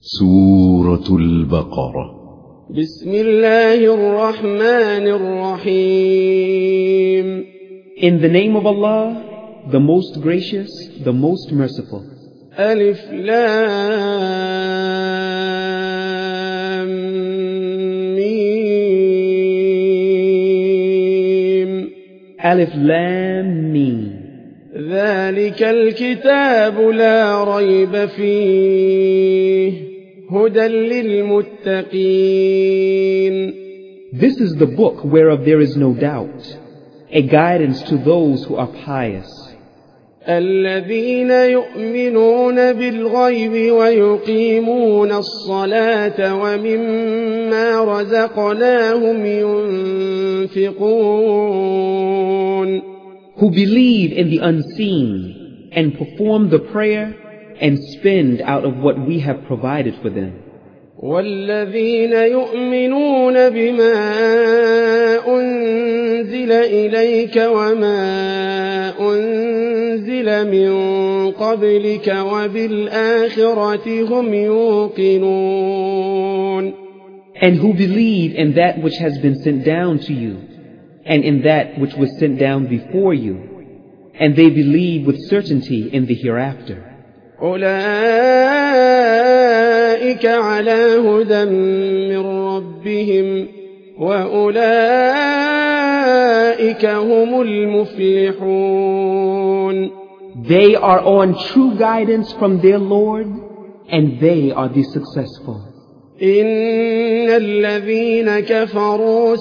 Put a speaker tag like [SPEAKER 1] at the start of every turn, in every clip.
[SPEAKER 1] سورة البقرة.
[SPEAKER 2] بسم الله الرحمن الرحيم.
[SPEAKER 3] In the name of Allah, the most gracious, the most merciful.
[SPEAKER 2] ألف لام ميم.
[SPEAKER 3] Alif Lam Mim.
[SPEAKER 2] ذلك الكتاب لا ريب فيه هدى للمتقين.
[SPEAKER 3] This is the book whereof there is no doubt, a guidance to those who are pious.
[SPEAKER 2] الذين يؤمنون بالغيب ويقيمون الصلاة ومما رزقناهم ينفقون.
[SPEAKER 3] Who believe in the unseen and perform the prayer and spend out of what we have provided for them.
[SPEAKER 2] والذين يؤمنون بما أنزل إليك وما أنزل من قبلك وبالآخرة هم يوقنون.
[SPEAKER 3] And who believe in that which has been sent down to you, and in that which was sent down before you, and they believe with certainty in the hereafter.
[SPEAKER 2] أولئك على هدى من ربهم وأولئك هم المفلحون.
[SPEAKER 3] They are on true guidance from their Lord, and they are the successful.
[SPEAKER 2] إن الذين كفروا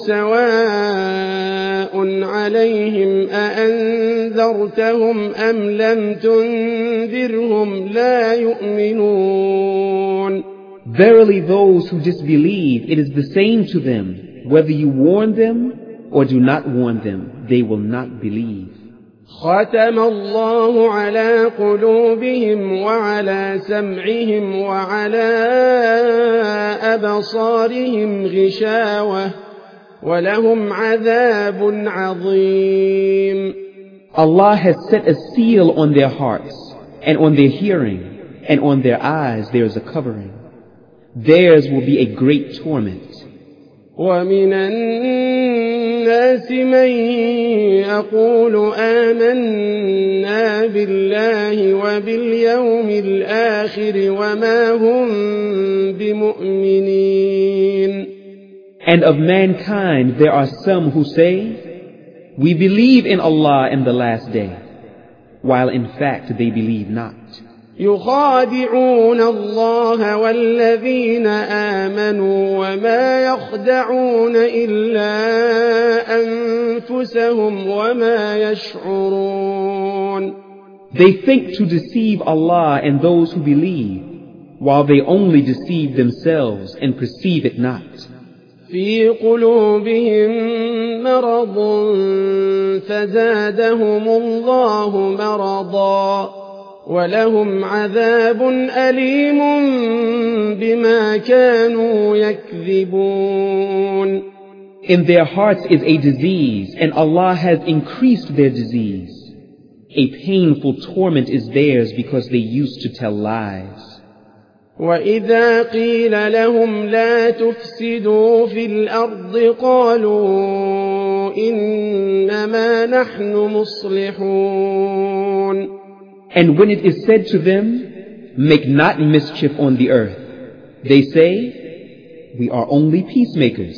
[SPEAKER 2] سواء عليهم أأنذرتهم أم لم تنذرهم لا يؤمنون.
[SPEAKER 3] Verily those who disbelieve, it is the same to them, whether you warn them or do not warn them, they will not believe.
[SPEAKER 2] ختم الله على قلوبهم وعلى سمعهم وعلى أبصارهم غشاوة ولهم عذاب عظيم.
[SPEAKER 3] Allah has set a seal on their hearts and on their hearing, and on their eyes there is a covering. Theirs will be a great torment.
[SPEAKER 2] ومن الناس من يقول آمنا بالله وباليوم الآخر وما هم بمؤمنين.
[SPEAKER 3] And of mankind there are some who say, we believe in Allah and the last day, while in fact they believe not.
[SPEAKER 2] يخادعون الله والذين آمنوا وما يخدعون إلا أنفسهم وما يشعرون.
[SPEAKER 3] They think to deceive Allah and those who believe, while they only deceive themselves and perceive it not.
[SPEAKER 2] في قلوبهم مرض فزادهم الله مرضا ولهم عذاب أليم بما كانوا يكذبون.
[SPEAKER 3] In their hearts is a disease, and Allah has increased their disease. A painful torment is theirs because they used to tell lies.
[SPEAKER 2] وإذا قيل لهم لا تفسدوا في الأرض قالوا إنما نحن مصلحون.
[SPEAKER 3] And when it is said to them, make not mischief on the earth, they say, we are only peacemakers.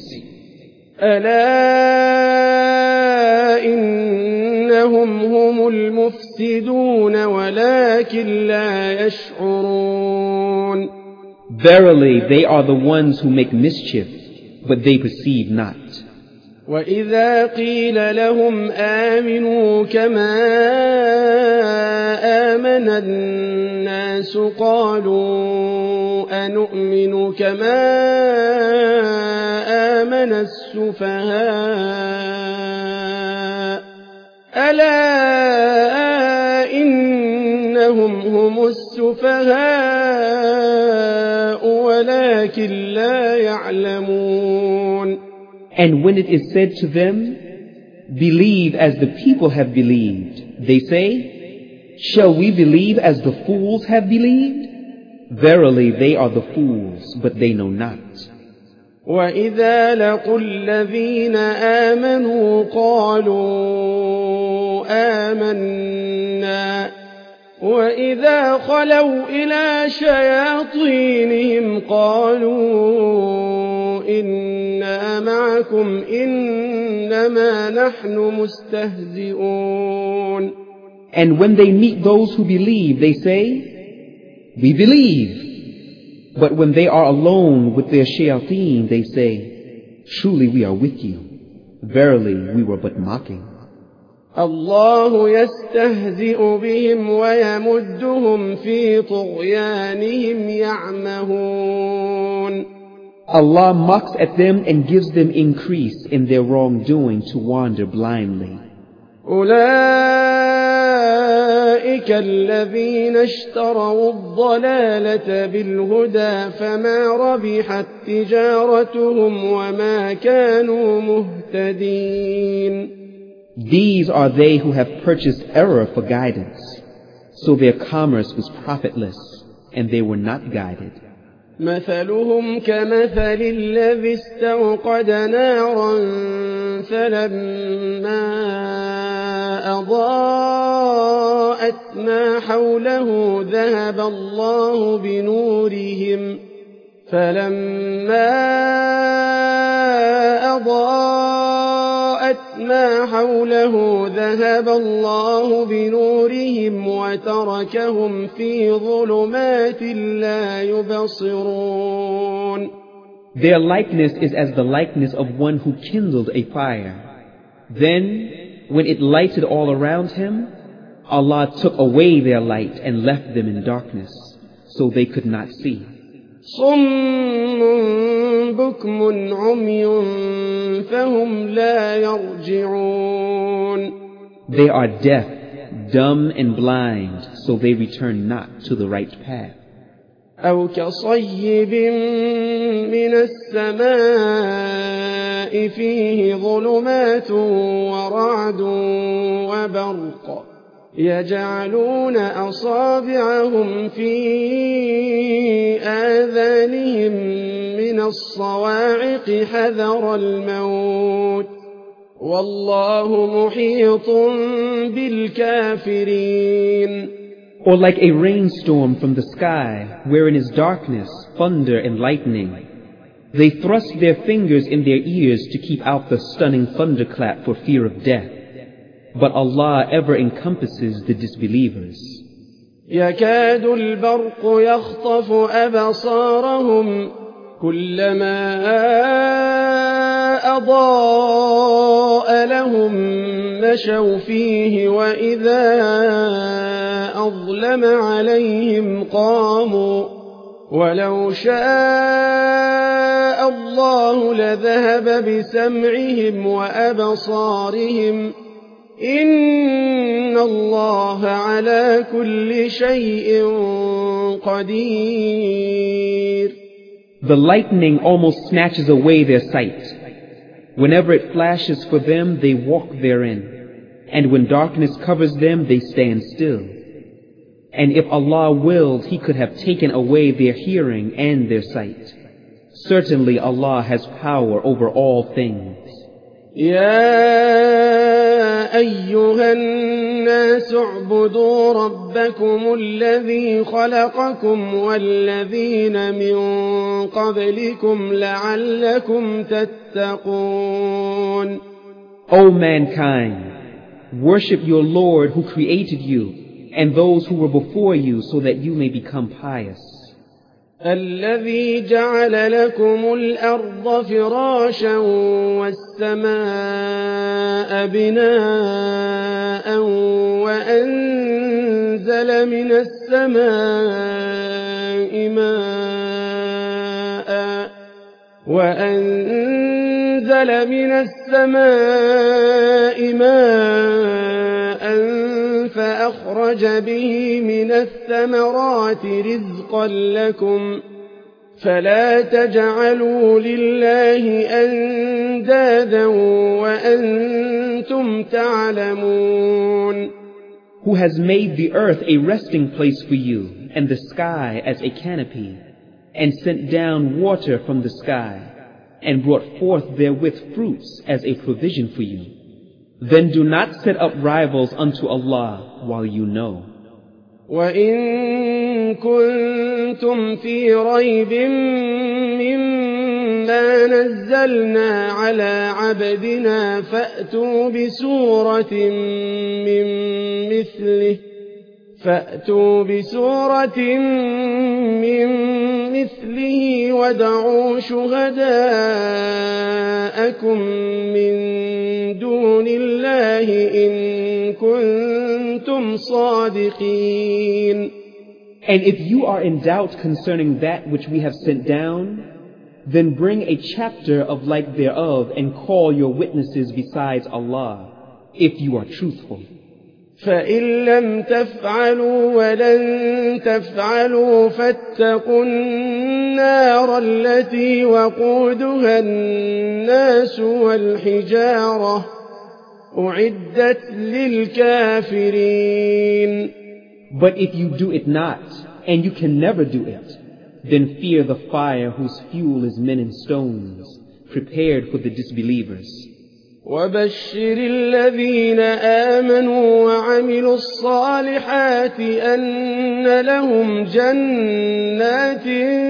[SPEAKER 2] ألا إنهم هم المفسدون ولكن لا يشعرون.
[SPEAKER 3] Verily, they are the ones who make mischief, but they perceive not.
[SPEAKER 2] وإذا قيل لهم آمنوا كما آمن الناس قالوا أنؤمن كما آمن السفهاء ألا إنهم هم السفهاء ولكن لا يعلمون.
[SPEAKER 3] And when it is said to them, believe as the people have believed, they say, shall we believe as the fools have believed? Verily they are the fools, but they know not.
[SPEAKER 2] وإذا لقوا الذين آمنوا قالوا آمنا وإذا خلوا إلى شياطينهم قالوا إنا معكم إنما نحن مستهزئون.
[SPEAKER 3] And when they meet those who believe, they say, "We believe." But when they are alone with their shayateen, they say, "Truly we are with you. Verily we were but mocking."
[SPEAKER 2] الله يستهزئ بهم ويمدهم في طغيانهم يعمهون.
[SPEAKER 3] Allah mocks at them and gives them increase in their wrongdoing to wander blindly.
[SPEAKER 2] أولئك الذين اشتروا الضلالة بالهدى فما ربحت تجارتهم وما كانوا مهتدين.
[SPEAKER 3] These are they who have purchased error for guidance, so their commerce was profitless, and they were not guided.
[SPEAKER 2] مثلهم كمثل الذي استوقد نارا فلما أضاءت ما حوله ذهب الله بنورهم وتركهم في ظلمات لا يبصرون.
[SPEAKER 3] Their likeness is as the likeness of one who kindled a fire. Then, when it lighted all around him, Allah took away their light and left them in darkness, so they could not see.
[SPEAKER 2] صم بكم عمي فهم لا يرجعون.
[SPEAKER 3] They are deaf, dumb and blind, so they return not to the right path.
[SPEAKER 2] أو كصيب من السماء فيه ظلمات ورعد وبرق يجعلون أصابعهم في آذانهم من الصواعق حذر الموت والله محيط بالكافرين.
[SPEAKER 3] Or like a rainstorm from the sky, wherein is darkness, thunder and lightning. They thrust their fingers in their ears to keep out the stunning thunderclap for fear of death. But Allah ever encompasses the disbelievers.
[SPEAKER 2] يكاد البرق يخطف أبصارهم كلما أضاء لهم مشوا فيه وإذا أظلم عليهم قاموا ولو شاء الله لذهب بسمعهم وأبصارهم إن الله على كل شيء قدير.
[SPEAKER 3] The lightning almost snatches away their sight. Whenever it flashes for them, they walk therein. And when darkness covers them, they stand still. And if Allah willed, He could have taken away their hearing and their sight. Certainly Allah has power over all things.
[SPEAKER 2] يا أيها الناس اعبدوا ربكم الذي خلقكم والذين من قبلكم لعلكم تتقون.
[SPEAKER 3] O mankind, worship your Lord who created you and those who were before you so that you may become pious.
[SPEAKER 2] الذي جعل لكم الأرض فراشا والسماء بناء وأنزل من السماء ماء فأخرج به من الثمرات رزقا لكم فلا تجعلوا لله أندادا وأنتم تعلمون.
[SPEAKER 3] Who has made the earth a resting place for you and the sky as a canopy, and sent down water from the sky, and brought forth therewith fruits as a provision for you. Then do not set up rivals unto Allah while you know.
[SPEAKER 2] وَإِن كُنتُمْ فِي رَيْبٍ مِّمَّا نَزَّلْنَا عَلَىٰ عَبْدِنَا فَأْتُوا بسورة من مثله وادعوا شهداءكم من دون الله إن كنتم صادقين.
[SPEAKER 3] And if you are in doubt concerning that which we have sent down, then bring a chapter of like thereof and call your witnesses besides Allah, if you are truthful.
[SPEAKER 2] فإن لم تفعلوا ولن تفعلوا فاتقوا النار التي وقودها الناس والحجارة أعدت للكافرين.
[SPEAKER 3] But if you do it not, and you can never do it, then fear the fire whose fuel is men and stones, prepared for the disbelievers.
[SPEAKER 2] وبشر الذين آمنوا وعملوا الصالحات أن لهم جنات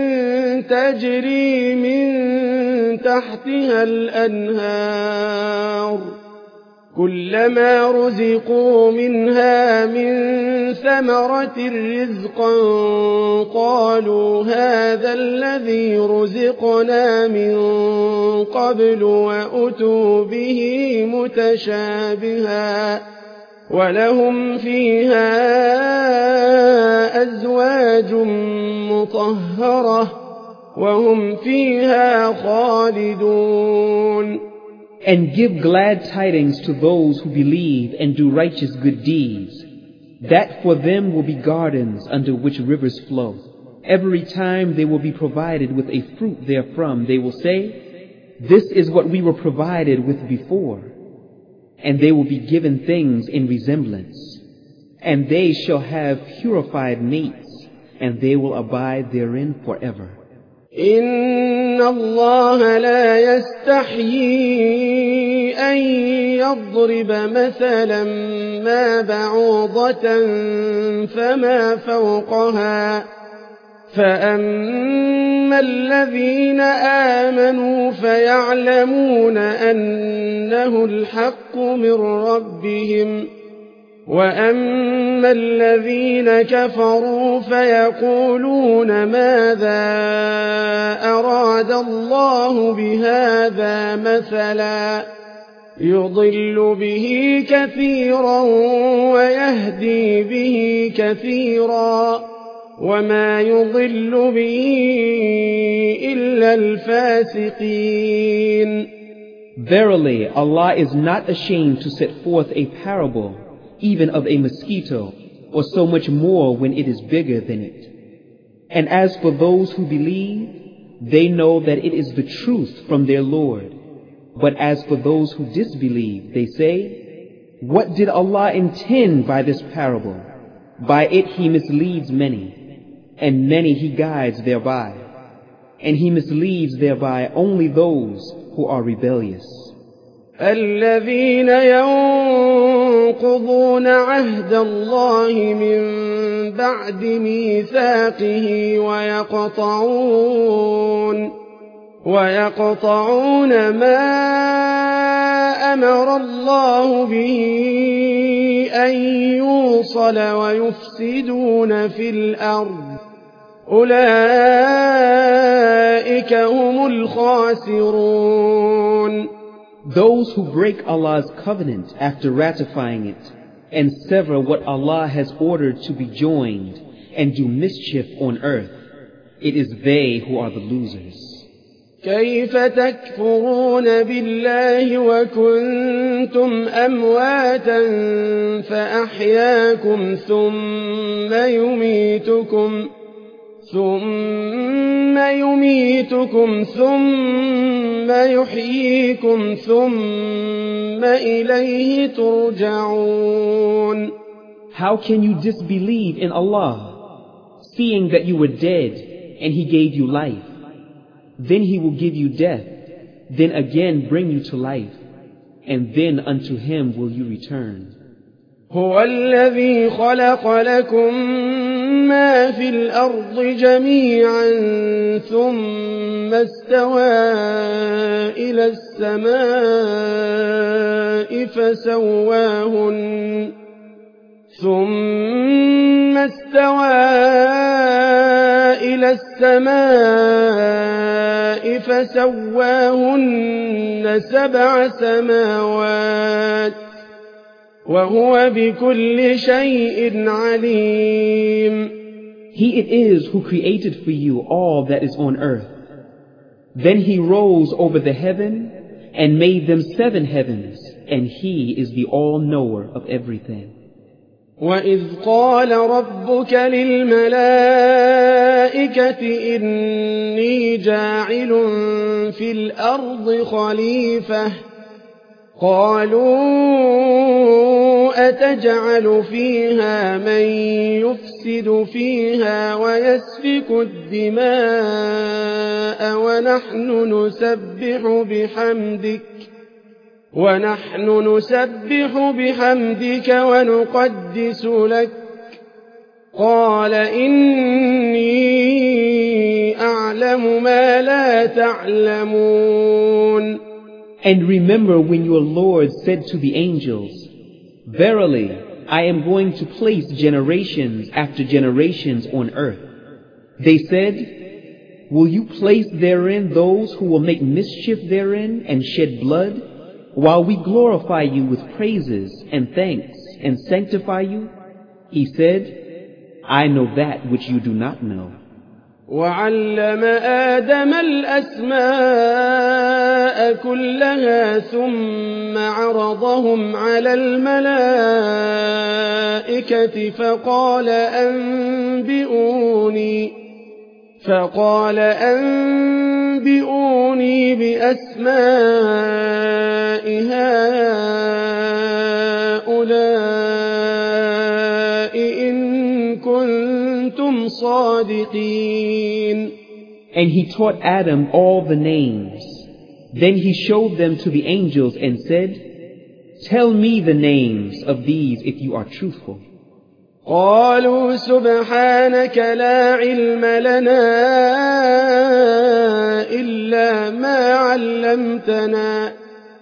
[SPEAKER 2] تجري من تحتها الأنهار كلما رزقوا منها من ثمرة رزقا قالوا هذا الذي رزقنا من قبل وأتوا به متشابها ولهم فيها أزواج مطهرة وهم فيها خالدون.
[SPEAKER 3] And give glad tidings to those who believe and do righteous good deeds, that for them will be gardens under which rivers flow. Every time they will be provided with a fruit therefrom, they will say, this is what we were provided with before. And they will be given things in resemblance. And they shall have purified mates, and they will abide therein forever.
[SPEAKER 2] إن الله لا يستحيي أن يضرب مثلا ما بعوضة فما فوقها فأما الذين آمنوا فيعلمون أنه الحق من ربهم وأما الذين كفروا فيقولون ماذا أراد الله بهذا مثلا يضل به كثيرا ويهدي به كثيرا وما يضل به إلا الفاسقين.
[SPEAKER 3] Verily, Allah is not ashamed to set forth a parable even of a mosquito, or so much more when it is bigger than it. And as for those who believe, they know that it is the truth from their Lord. But as for those who disbelieve, they say, what did Allah intend by this parable? By it He misleads many, and many He guides thereby. And He misleads thereby only those who are rebellious.
[SPEAKER 2] الذين ينقضون عهد الله من بعد ميثاقه ويقطعون ما أمر الله به أن يوصل ويفسدون في الأرض أولئك هم الخاسرون.
[SPEAKER 3] Those who break Allah's covenant after ratifying it, and sever what Allah has ordered to be joined, and do mischief on earth, it is they who are the losers.
[SPEAKER 2] كيف تكفرون بالله وكنتم أمواتا فأحياكم ثم يميتكم ثم يحييكم ثم إليه ترجعون.
[SPEAKER 3] How can you disbelieve in Allah, seeing that you were dead, and he gave you life. Then he will give you death, then again bring you to life, and then unto him will you return.
[SPEAKER 2] هو الذي خلق لكم ما في الأرض جميعا ثم استوى إلى السماء فسواهن 7 سماوات وهو بكل شيء عليم.
[SPEAKER 3] He it is who created for you all that is on earth. Then he rose over the heaven and made them 7 heavens, and he is the all-knower of everything.
[SPEAKER 2] وَإِذْ قَالَ رَبُّكَ لِلْمَلَائِكَةِ إِنِّي جَاعِلٌ فِي الْأَرْضِ خَلِيفَةً قَالُوا أَتَجْعَلُ فِيهَا مَن يُفْسِدُ فِيهَا وَيَسْفِكُ الدِّمَاءَ ونحن نسبح بحمدك ونقدس لك قال إني أعلم ما لا تعلمون.
[SPEAKER 3] And remember when your Lord said to the angels, Verily, I am going to place generations after generations on earth. They said, Will you place therein those who will make mischief therein and shed blood, while we glorify you with praises and thanks and sanctify you? He said, I know that which you do not know.
[SPEAKER 2] وعلم آدم الأسماء كلها ثم عرضهم على الملائكة فقال أنبئوني بأسماء هؤلاء إن كنتم صادقين.
[SPEAKER 3] And he taught Adam all the names. Then he showed them to the angels and said, Tell me the names of these if you are truthful.
[SPEAKER 2] قالوا سبحانك لا علم لنا إلا ما علمتنا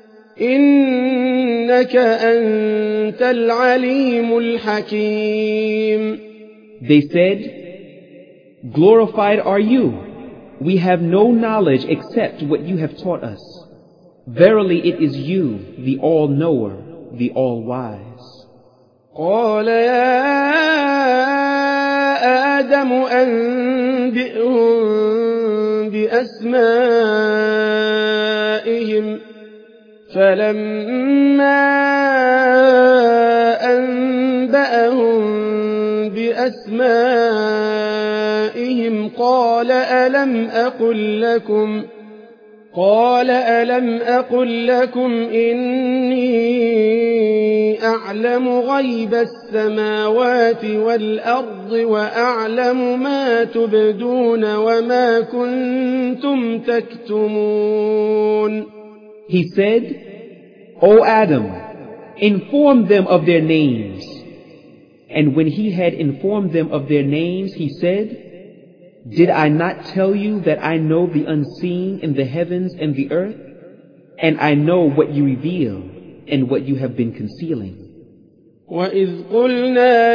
[SPEAKER 2] إنك أنت العليم الحكيم.
[SPEAKER 3] They said, Glorified are you. We have no knowledge except what you have taught us. Verily it is you, the all-knower, the all-wise.
[SPEAKER 2] قال يا آدم أنبئهم بأسمائهم فلما أنبأهم بأسمائهم قال ألم أقل لكم إني أعلم غيب السماوات والأرض وأعلم ما تبدون وما كنتم تكتمون.
[SPEAKER 3] He said, O Adam, inform them of their names. And when he had informed them of their names, he said, Did I not tell you that I know the unseen in the heavens and the earth? And I know what you reveal and what you have been concealing.
[SPEAKER 2] وَإِذْ قُلْنَا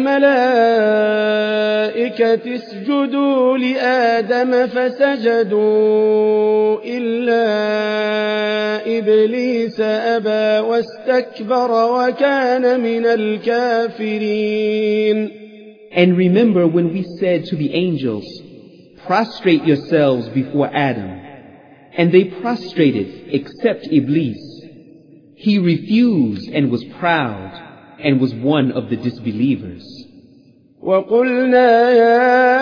[SPEAKER 2] لِلْمَلَائِكَةِ اسْجُدُوا لِآدَمَ فَسَجَدُوا إِلَّا إِبْلِيسَ أَبَى وَاسْتَكْبَرَ وَكَانَ مِنَ الْكَافِرِينَ.
[SPEAKER 3] And remember when we said to the angels, Prostrate yourselves before Adam. And they prostrated except Iblis. He refused and was proud and was one of the disbelievers.
[SPEAKER 2] وَقُلْنَا يَا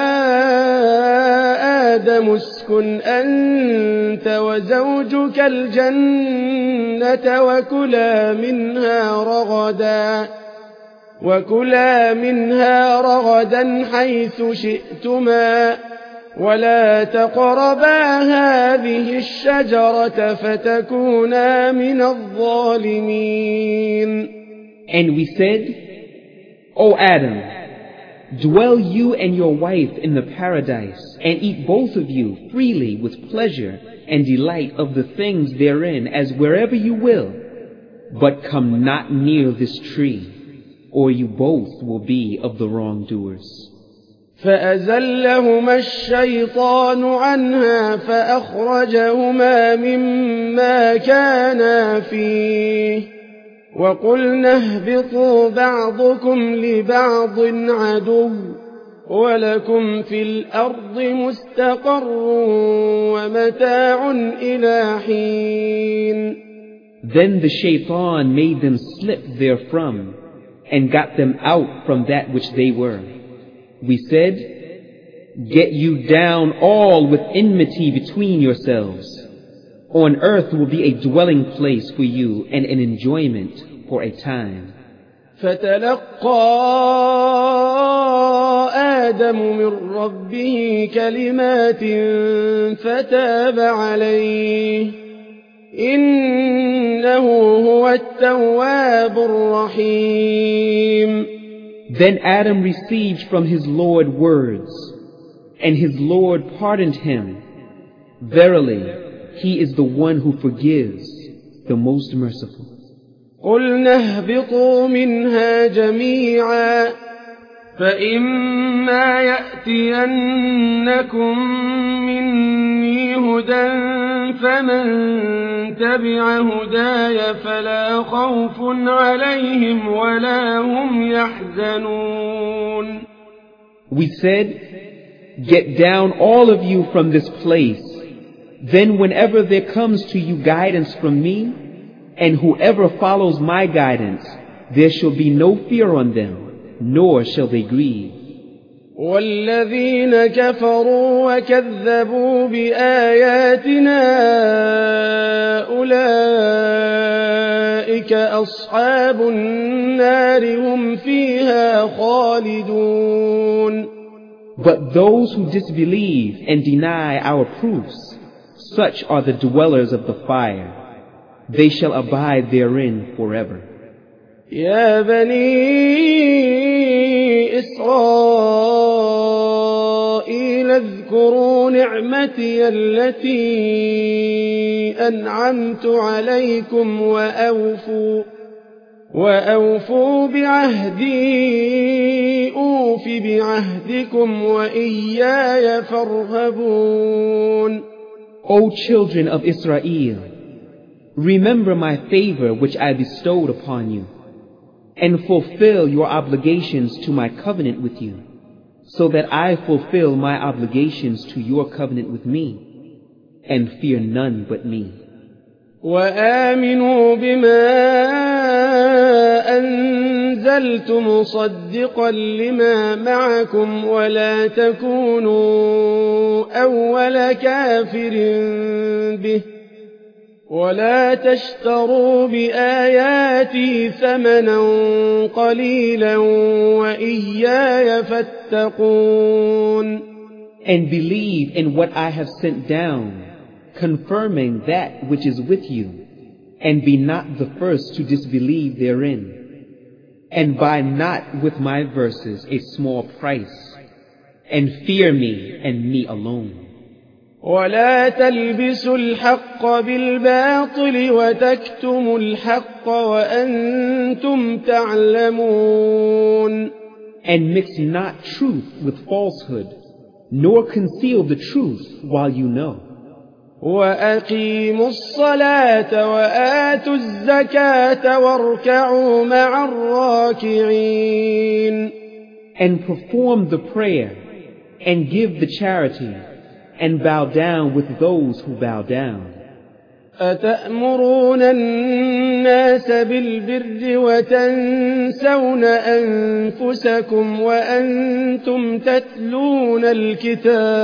[SPEAKER 2] آدَمُ اسْكُنْ أَنْتَ وَزَوْجُكَ الْجَنَّةَ وكلا منها رغدا حيث شئتما ولا تقربا هذه الشجرة فتكونا من الظالمين.
[SPEAKER 3] And we said, O Adam, dwell you and your wife in the paradise, and eat both of you freely with pleasure and delight of the things therein as wherever you will, but come not near this tree, or you both will be of the wrongdoers.
[SPEAKER 2] فأزلهما الشيطان عنها فأخرجهما مما كانا فيه وقلنا اهبطوا بعضكم لبعض عدو ولكم في الأرض مستقر ومتاع إلى حين.
[SPEAKER 3] Then the shaitan made them slip therefrom and got them out from that which they were. We said, get you down all with enmity between yourselves. On earth will be a dwelling place for you and an enjoyment for a time.
[SPEAKER 2] فتلقى آدم من ربه كلمات فتاب عليه إنه هو التواب الرحيم.
[SPEAKER 3] Then Adam received from his Lord words, and his Lord pardoned him. Verily, he is the one who forgives, the most merciful.
[SPEAKER 2] قُلْنَا اهْبِطُوا مِنْهَا جَمِيعًا فَإِمَّا يَأْتِيَنَّكُم مِّنِّي هُدًى فَمَن تَبِعَ هُدَايَ فَلَا خَوْفٌ عَلَيْهِمْ وَلَا هُمْ يَحْزَنُونَ.
[SPEAKER 3] We said, get down all of you from this place. Then whenever there comes to you guidance from me, and whoever follows my guidance, there shall be no fear on them, nor shall they grieve.
[SPEAKER 2] والذين كفروا وكذبوا بآياتنا أولئك أصحاب النار هم فيها خالدون.
[SPEAKER 3] But those who disbelieve and deny our proofs, such are the dwellers of the fire. They shall abide therein forever.
[SPEAKER 2] يا بني إسرائيل اذكروا نعمتي التي أنعمت عليكم وأوفوا بعهدي أوف بعهدكم وإياي فارهبون.
[SPEAKER 3] O children of Israel, remember my favor which I bestowed upon you, and fulfill your obligations to my covenant with you, so that I fulfill my obligations to your covenant with me, and fear none but me.
[SPEAKER 2] وآمنوا بما أنزلت مصدقا لما معكم ولا تكونوا أول كافر به ولا تشتروا بآياتي ثمنا قليلا وإياي فاتقون.
[SPEAKER 3] And believe in what I have sent down, confirming that which is with you, and be not the first to disbelieve therein, and buy not with my verses a small price, and fear me and me alone.
[SPEAKER 2] ولا تلبسوا الحق بالباطل وتكتموا الحق وأنتم تعلمون.
[SPEAKER 3] And mix not truth with falsehood, nor conceal the truth while you know.
[SPEAKER 2] وأقيموا الصلاة وآتوا الزكاة واركعوا مع الراكعين.
[SPEAKER 3] And perform the prayer, and give the charity, and bow down with those who bow down.
[SPEAKER 2] أتأمرون الناس بالبر وتنسون أنفسكم وأنتم تتلون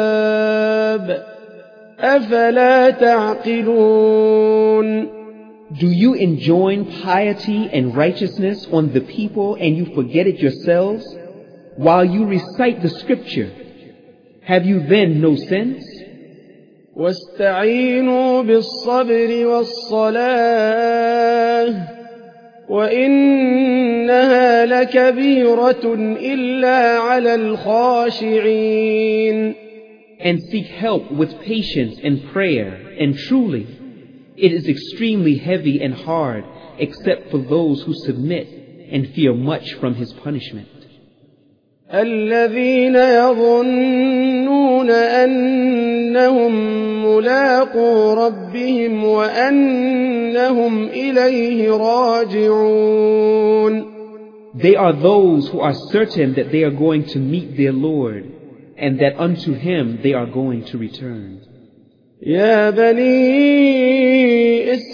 [SPEAKER 2] الكتاب أفلا تعقلون.
[SPEAKER 3] Do you enjoin piety and righteousness on the people and you forget it yourselves while you recite the scripture? Have you then no sense?
[SPEAKER 2] واستعينوا بالصبر والصلاة وإنها لكبيرة إلا على الخاشعين.
[SPEAKER 3] And seek help with patience and prayer, and truly, it is extremely heavy and hard except for those who submit and fear much from his punishment.
[SPEAKER 2] الذين يظنون أنهم ملاقو ربهم وأنهم إليه راجعون.
[SPEAKER 3] They are those who are certain that they are going to meet their Lord and that unto him they are going to return.
[SPEAKER 2] يا بني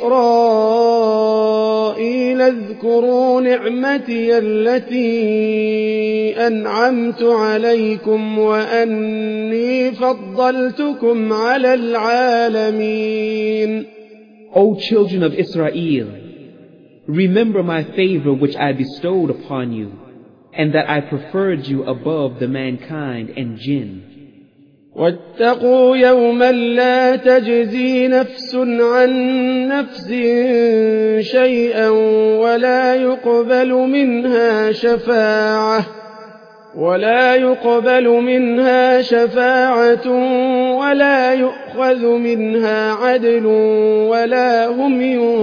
[SPEAKER 2] إسرائيل اذكروا نعمتي التي أنعمت عليكم وأني فضلتكم على العالمين.
[SPEAKER 3] O children of Israel, remember my favor which I bestowed upon you, and that I preferred you above the mankind and jinn.
[SPEAKER 2] واتقوا يوما لا تجزي نفس عن نفس شيئا ولا يقبل منها شفاعة ولا يؤخذ منها عدل ولا هم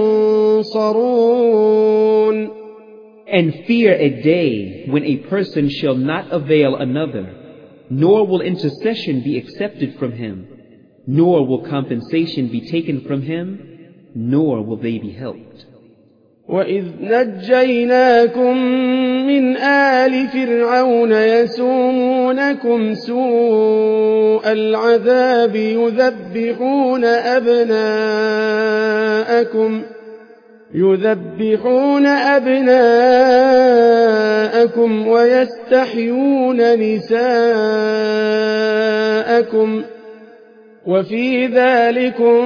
[SPEAKER 2] ينصرون.
[SPEAKER 3] And fear a day when a person shall not avail another, nor will intercession be accepted from him, nor will compensation be taken from him, nor will they be helped.
[SPEAKER 2] وَإِذْ نَجَّيْنَاكُمْ مِنْ آلِ فِرْعَوْنَ يَسُومُونَكُمْ سُوءَ الْعَذَابِ يذبحون أبناءكم ويستحيون نساءكم وفي ذلكم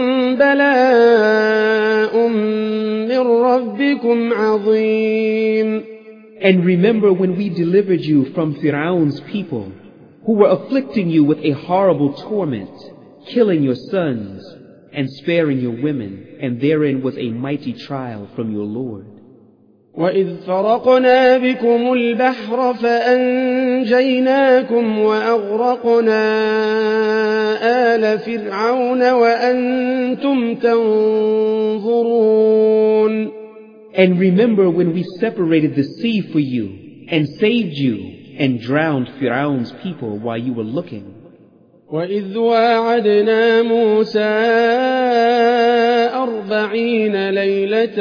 [SPEAKER 2] بلاء من ربكم عظيم.
[SPEAKER 3] And remember when we delivered you from Fir'aun's people, who were afflicting you with a horrible torment, killing your sons and sparing your women, and therein was a mighty trial from your Lord.
[SPEAKER 2] وَإِذْ فَرَقْنَا بِكُمُ الْبَحْرَ فَأَنْجَيْنَاكُمْ وَأَغْرَقْنَا آلَ فِرْعَوْنَ وَأَنْتُمْ تَنْظُرُونَ.
[SPEAKER 3] And remember when we separated the sea for you, and saved you, and drowned Fir'aun's people while you were looking.
[SPEAKER 2] وَإِذْ وَاعَدْنَا مُوسَىٰ 40 لَيْلَةً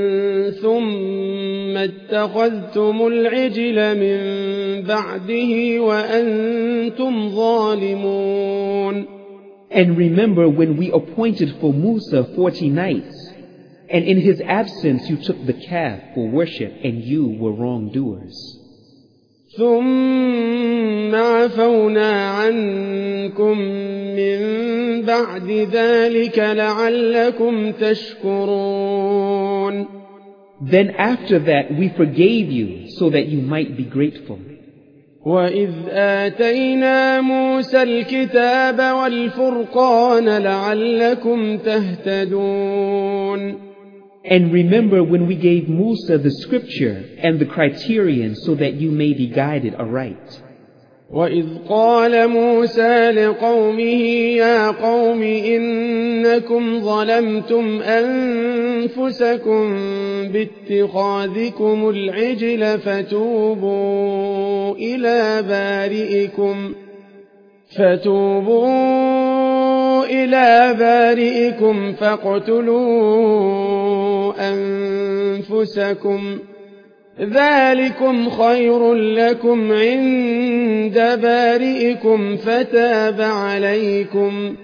[SPEAKER 2] ثُمَّ اتَّخَذْتُمُ الْعِجْلَ مِن بَعْدِهِ وَأَنْتُمْ ظَالِمُونَ.
[SPEAKER 3] And remember when we appointed for Musa 40 nights, and in his absence you took the calf for worship, and you were wrongdoers.
[SPEAKER 2] ثم عفونا عنكم من بعد ذلك لعلكم تشكرون.
[SPEAKER 3] Then after that we forgave you so that you might be grateful.
[SPEAKER 2] وَإِذْ آتَيْنَا مُوسَى الْكِتَابَ وَالْفُرْقَانَ لَعَلَّكُمْ تَهْتَدُونَ.
[SPEAKER 3] And remember when we gave Musa the scripture and the criterion so that you may be guided aright.
[SPEAKER 2] وَإِذْ قَالَ مُوسَى لِقَوْمِهِ يَا قَوْمِ إِنَّكُمْ ظَلَمْتُمْ أَنفُسَكُمْ بِاتِّخَاذِكُمُ الْعِجْلَ فتوبوا إلى بارئكم فاقتلوا أنفسكم ذلكم خير لكم عند بارئكم فتاب عليكم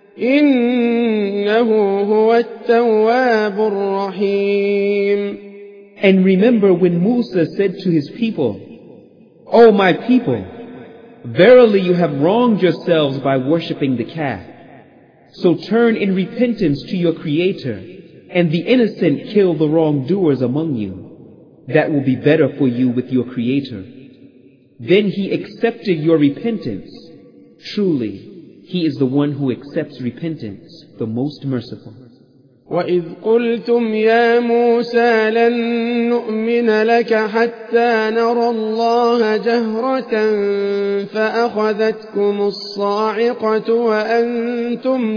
[SPEAKER 2] إنه هو التواب الرحيم.
[SPEAKER 3] And remember when Musa said to his people, O my people, verily you have wronged yourselves by worshipping the calf. So turn in repentance to your Creator, and the innocent kill the wrongdoers among you. That will be better for you with your Creator. Then He accepted your repentance. Truly, He is the one who accepts repentance, the most merciful.
[SPEAKER 2] وَإِذْ قُلْتُمْ يَا مُوسَى لَن نُّؤْمِنَ لَكَ حَتَّى نَرَى اللَّهَ جَهْرَةً فَأَخَذَتْكُمُ الصَّاعِقَةُ وَأَنْتُمْ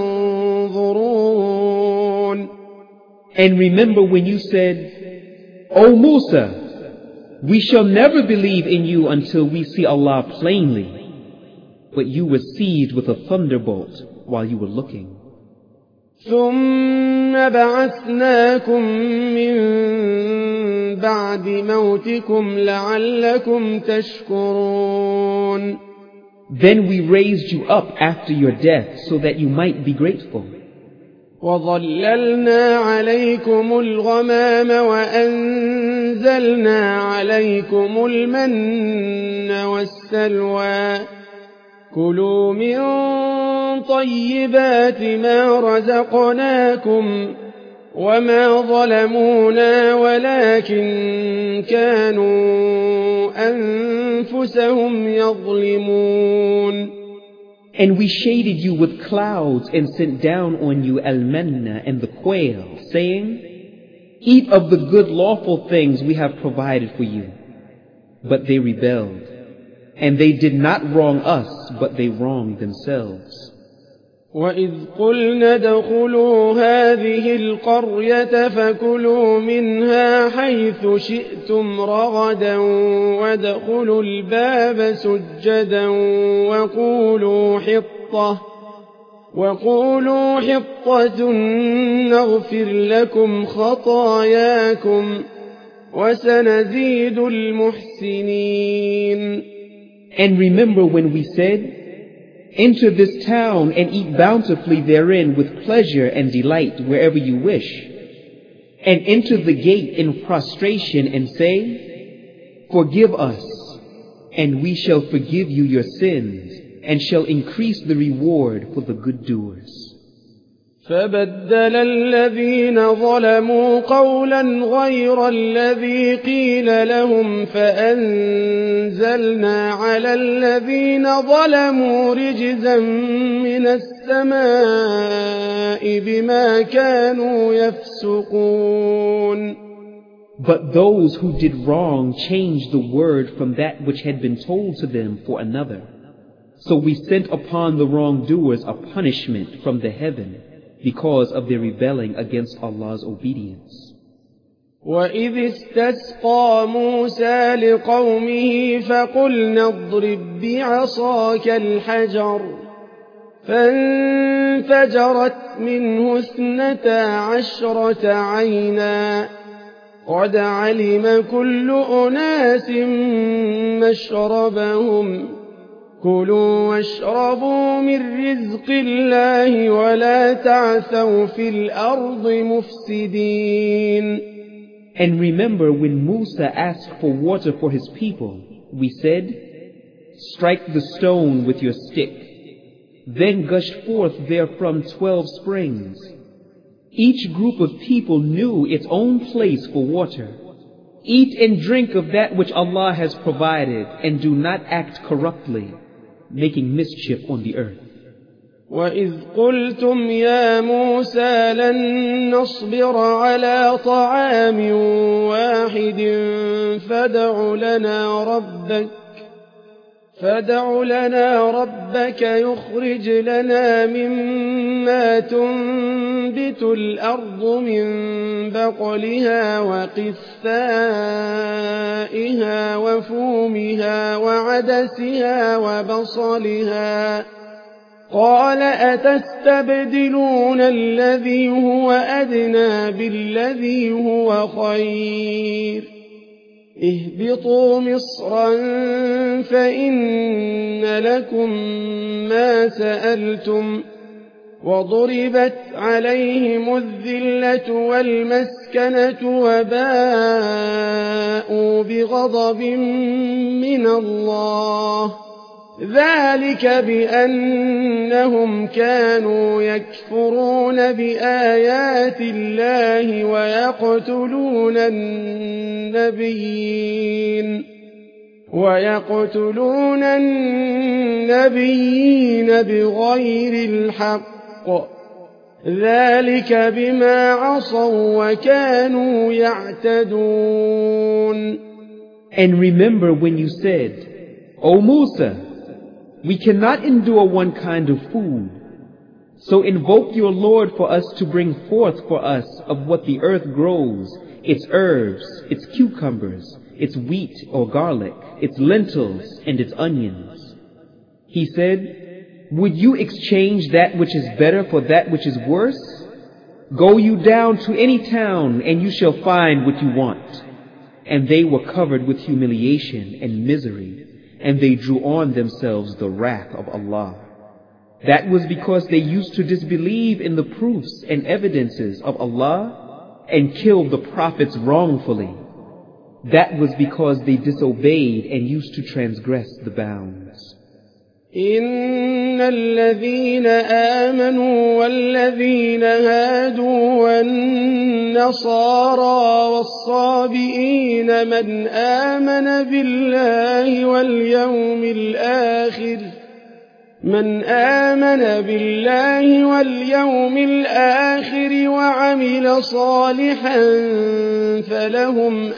[SPEAKER 2] تَنظُرُونَ.
[SPEAKER 3] And remember when you said, O Musa, we shall never believe in you until we see Allah plainly. But you were seized with a thunderbolt while you were looking.
[SPEAKER 2] ثُمَّ بَعَثْنَاكُم مِّن بَعْدِ مَوْتِكُمْ لَعَلَّكُمْ تَشْكُرُونَ.
[SPEAKER 3] Then we raised you up after your death so that you might be grateful.
[SPEAKER 2] وَظَلَّلْنَا عَلَيْكُمُ الْغَمَامَ وَأَنزَلْنَا عَلَيْكُمُ الْمَنَّ وَالسَّلْوَىٰ كُلُوا مِن طَيِّبَاتِ مَا رَزَقْنَاكُمْ وَمَا ظَلَمُونَا وَلَكِن كَانُوا أَنفُسَهُمْ يَظْلِمُونَ.
[SPEAKER 3] And we shaded you with clouds and sent down on you al-manna and the quail, saying, Eat of the good lawful things we have provided for you. But they rebelled, and they did not wrong us, but they wronged themselves.
[SPEAKER 2] وَإِذْ قُلْنَا ادْخُلُوا هَٰذِهِ الْقَرْيَةَ فَكُلُوا مِنْهَا حَيْثُ شِئْتُمْ رَغَدًا وَادْخُلُوا الْبَابَ سُجَّدًا وَقُولُوا حِطَّةٌ نَّغْفِرْ لَكُمْ خَطَايَاكُمْ وَسَنَزِيدُ الْمُحْسِنِينَ.
[SPEAKER 3] And remember when we said, Enter this town and eat bountifully therein with pleasure and delight wherever you wish. And enter the gate in prostration and say, Forgive us, and we shall forgive you your sins, and shall increase the reward for the good doers.
[SPEAKER 2] فَبَدَّلَ الَّذِينَ ظَلَمُوا قَوْلًا غَيْرَ الَّذِي قِيلَ لَهُمْ فَأَنزَلْنَا عَلَى الَّذِينَ ظَلَمُوا رِجْزًا مِّنَ السَّمَاءِ بِمَا كَانُوا يَفْسُقُونَ.
[SPEAKER 3] But those who did wrong changed the word from that which had been told to them for another. So we sent upon the wrongdoers a punishment from the heaven, because of their rebelling against Allah's obedience.
[SPEAKER 2] وَإِذِ اسْتَسْقَىٰ مُوسَىٰ لِقَوْمِهِ فَقُلْنَا اضْرِب بِّعَصَاكَ الْحَجَرَ فَانفَجَرَتْ مِنْهُ 12 عَيْنًا قَدْ عَلِمَ كُلُّ أُنَاسٍ مَّشْرَبَهُمْ كُلُوا وَاشْرَبُوا مِن رِّزْقِ اللَّهِ وَلَا تَعْثَوْا فِي الْأَرْضِ مُفْسِدِينَ.
[SPEAKER 3] And remember when Musa asked for water for his people, we said, Strike the stone with your stick. Then gushed forth therefrom 12 springs. Each group of people knew its own place for water. Eat and drink of that which Allah has provided, and do not act corruptly, making mischief on the earth.
[SPEAKER 2] وَإِذْ قُلْتُمْ يَا مُوسَىٰ لَن نَّصْبِرَ عَلَىٰ طَعَامٍ وَاحِدٍ فَادْعُ لَنَا رَبَّكَ يُخْرِجْ لَنَا مِمَّا تُنبِتُ الْأَرْضُ مِن بَقْلِهَا وَقِثَّائِهَا وَفُومِهَا وَعَدَسِهَا وَبَصَلِهَا قَالَ أَتَسْتَبْدِلُونَ الَّذِي هُوَ أَدْنَىٰ بِالَّذِي هُوَ خَيْرٌ اهْبِطُوا مِصْرًا فَإِنَّ لَكُم مَّا سَأَلْتُمْ وَضُرِبَتْ عَلَيْهِمُ الذِّلَّةُ وَالْمَسْكَنَةُ وَبَاءُوا بِغَضَبٍ مِّنَ اللَّهِ ذلك بأنهم كانوا يكفرون بآيات الله ويقتلون النبيين بغير الحق ذلك بما عصوا وكانوا يعتدون.
[SPEAKER 3] And remember when you said, O Musa, we cannot endure one kind of food. So invoke your Lord for us to bring forth for us of what the earth grows, its herbs, its cucumbers, its wheat or garlic, its lentils, and its onions. He said, would you exchange that which is better for that which is worse? Go you down to any town and you shall find what you want. And they were covered with humiliation and misery, and they drew on themselves the wrath of Allah. That was because they used to disbelieve in the proofs and evidences of Allah and killed the prophets wrongfully. That was because they disobeyed and used to transgress the bounds.
[SPEAKER 2] إن الذين آمنوا والذين هادوا والنصارى والصابئين من آمن بالله واليوم الآخر وعمل صالحا فلهم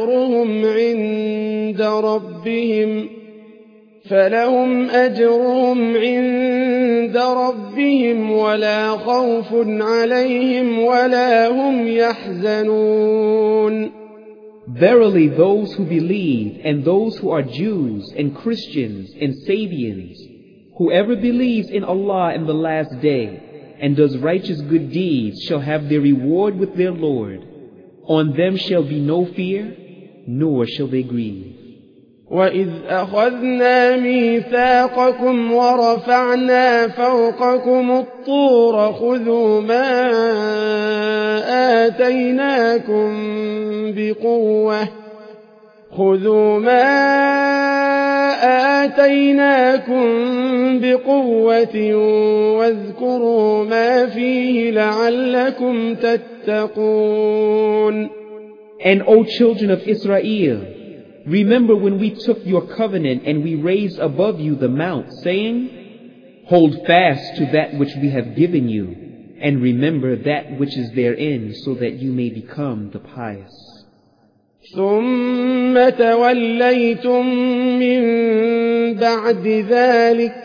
[SPEAKER 2] أجرهم عند ربهم ولا خوف عليهم ولا هم يحزنون.
[SPEAKER 3] Verily those who believe and those who are Jews and Christians and Sabians, whoever believes in Allah and the last day and does righteous good deeds shall have their reward with their Lord. On them shall be no fear, nor shall they grieve.
[SPEAKER 2] وَإِذْ أَخَذْنَا مِيثَاقَكُمْ وَرَفَعْنَا فَوْقَكُمُ الطُّورَ خُذُوا مَا آتَيْنَاكُمْ بِقُوَّةٍ وَاذْكُرُوا مَا فِيهِ لَعَلَّكُمْ تَتَّقُونَ.
[SPEAKER 3] And O children of Israel, remember when we took your covenant and we raised above you the mount, saying, hold fast to that which we have given you, and remember that which is therein, so that you may become the pious.
[SPEAKER 2] ثم توليتم من بعد ذلك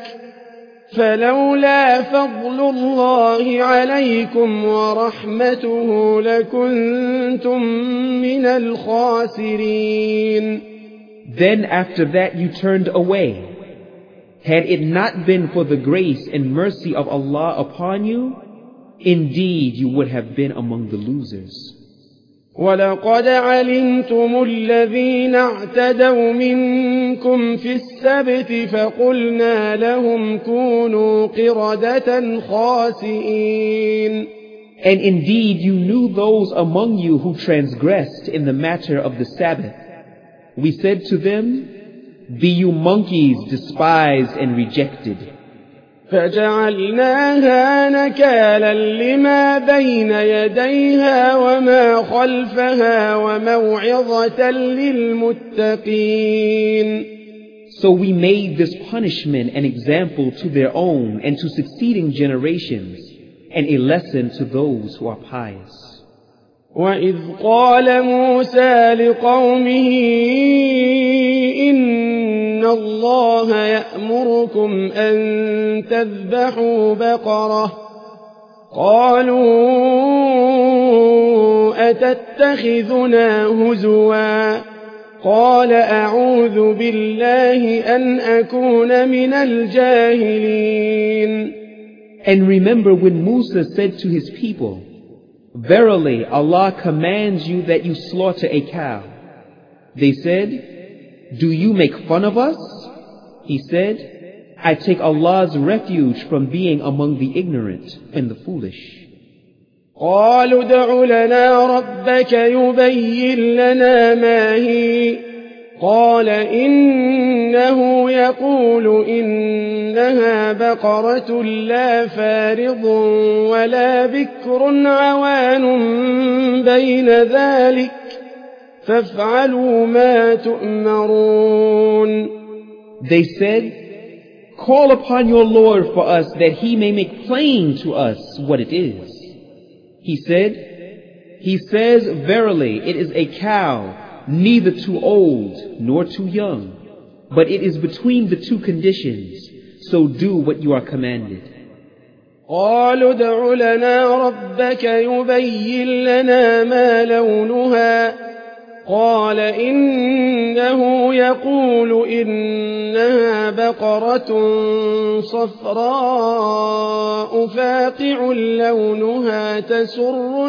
[SPEAKER 2] فلولا فضل الله عليكم ورحمته لكنتم من الخاسرين.
[SPEAKER 3] Then after that you turned away. Had it not been for the grace and mercy of Allah upon you, indeed you would have been among the losers.
[SPEAKER 2] وَلَقَدْ عَلِمْتُمُ الَّذِينَ اعْتَدَوْا مِنكُمْ فِي السَّبْتِ فَقُلْنَا لَهُمْ كُونُوا قِرَدَةً خَاسِئِينَ.
[SPEAKER 3] And indeed you knew those among you who transgressed in the matter of the Sabbath. We said to them, be you monkeys despised and rejected.
[SPEAKER 2] فَجَعَلْنَاهَا نَكَالًا لِمَا بَيْنَ يَدَيْهَا وَمَا خَلْفَهَا وَمَوْعِظَةً لِلْمُتَّقِينَ.
[SPEAKER 3] So we made this punishment an example to their own and to succeeding generations, and a lesson to those who are pious.
[SPEAKER 2] وَإِذْ قَالَ مُوسَى لِقَوْمِهِ إِنَّ اللَّهَ يَأْمُرُكُمْ أَن تَذْبَحُوا بَقَرَةً قَالُوا أَتَتَّخِذُنَا هُزُوًا قَالَ أَعُوذُ بِاللَّهِ أَنْ أَكُونَ مِنَ الْجَاهِلِينَ.
[SPEAKER 3] And remember when Musa said to his people, verily Allah commands you that you slaughter a cow. They said, do you make fun of us? He said, I take Allah's refuge from being among the ignorant and the foolish.
[SPEAKER 2] قالوا ادع لنا ربك يبين لنا ما هي قال إنه يقول إنها بقرة لا فارض ولا بكر عوان بين ذلك فافعلوا ما تؤمرون.
[SPEAKER 3] They said, "Call upon your Lord for us that he may make plain to us what it is." He says, "Verily, it is a cow, neither too old nor too young, but it is between the two conditions, so do what you are commanded."
[SPEAKER 2] قالوا ادع لنا ربك يبين لنا ما لونها قال إنه يقول إنها بقرة صفراء فاقع لونها تسر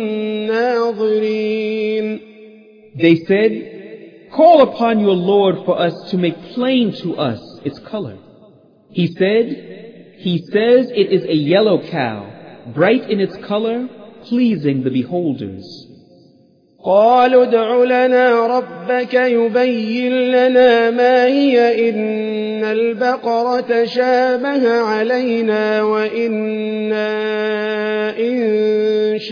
[SPEAKER 2] الناظرين.
[SPEAKER 3] They said, "Call upon your Lord for us to make plain to us its color." He says it is a yellow cow, bright in its color, pleasing the beholders.
[SPEAKER 2] قالوا ادع لنا ربك يبين لنا ما هي إن البقرة شابه علينا وإنا إن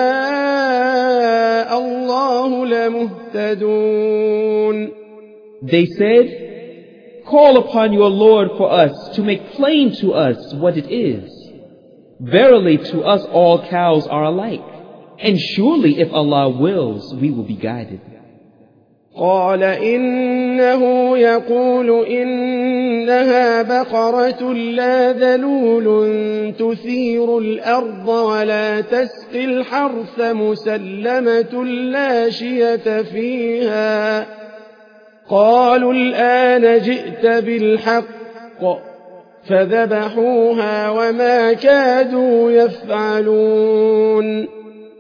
[SPEAKER 2] شاء الله لمهتدون.
[SPEAKER 3] They said, "Call upon your Lord for us to make plain to us what it is. Verily to us all cows are alike. And surely if Allah wills, we will be guided."
[SPEAKER 2] قال إنه يقول إنها بقرة لا ذلول تثير الأرض ولا تسقي الحرث مسلمة لا شية فيها. قالوا الآن جئت بالحق فذبحوها وما كادوا يفعلون.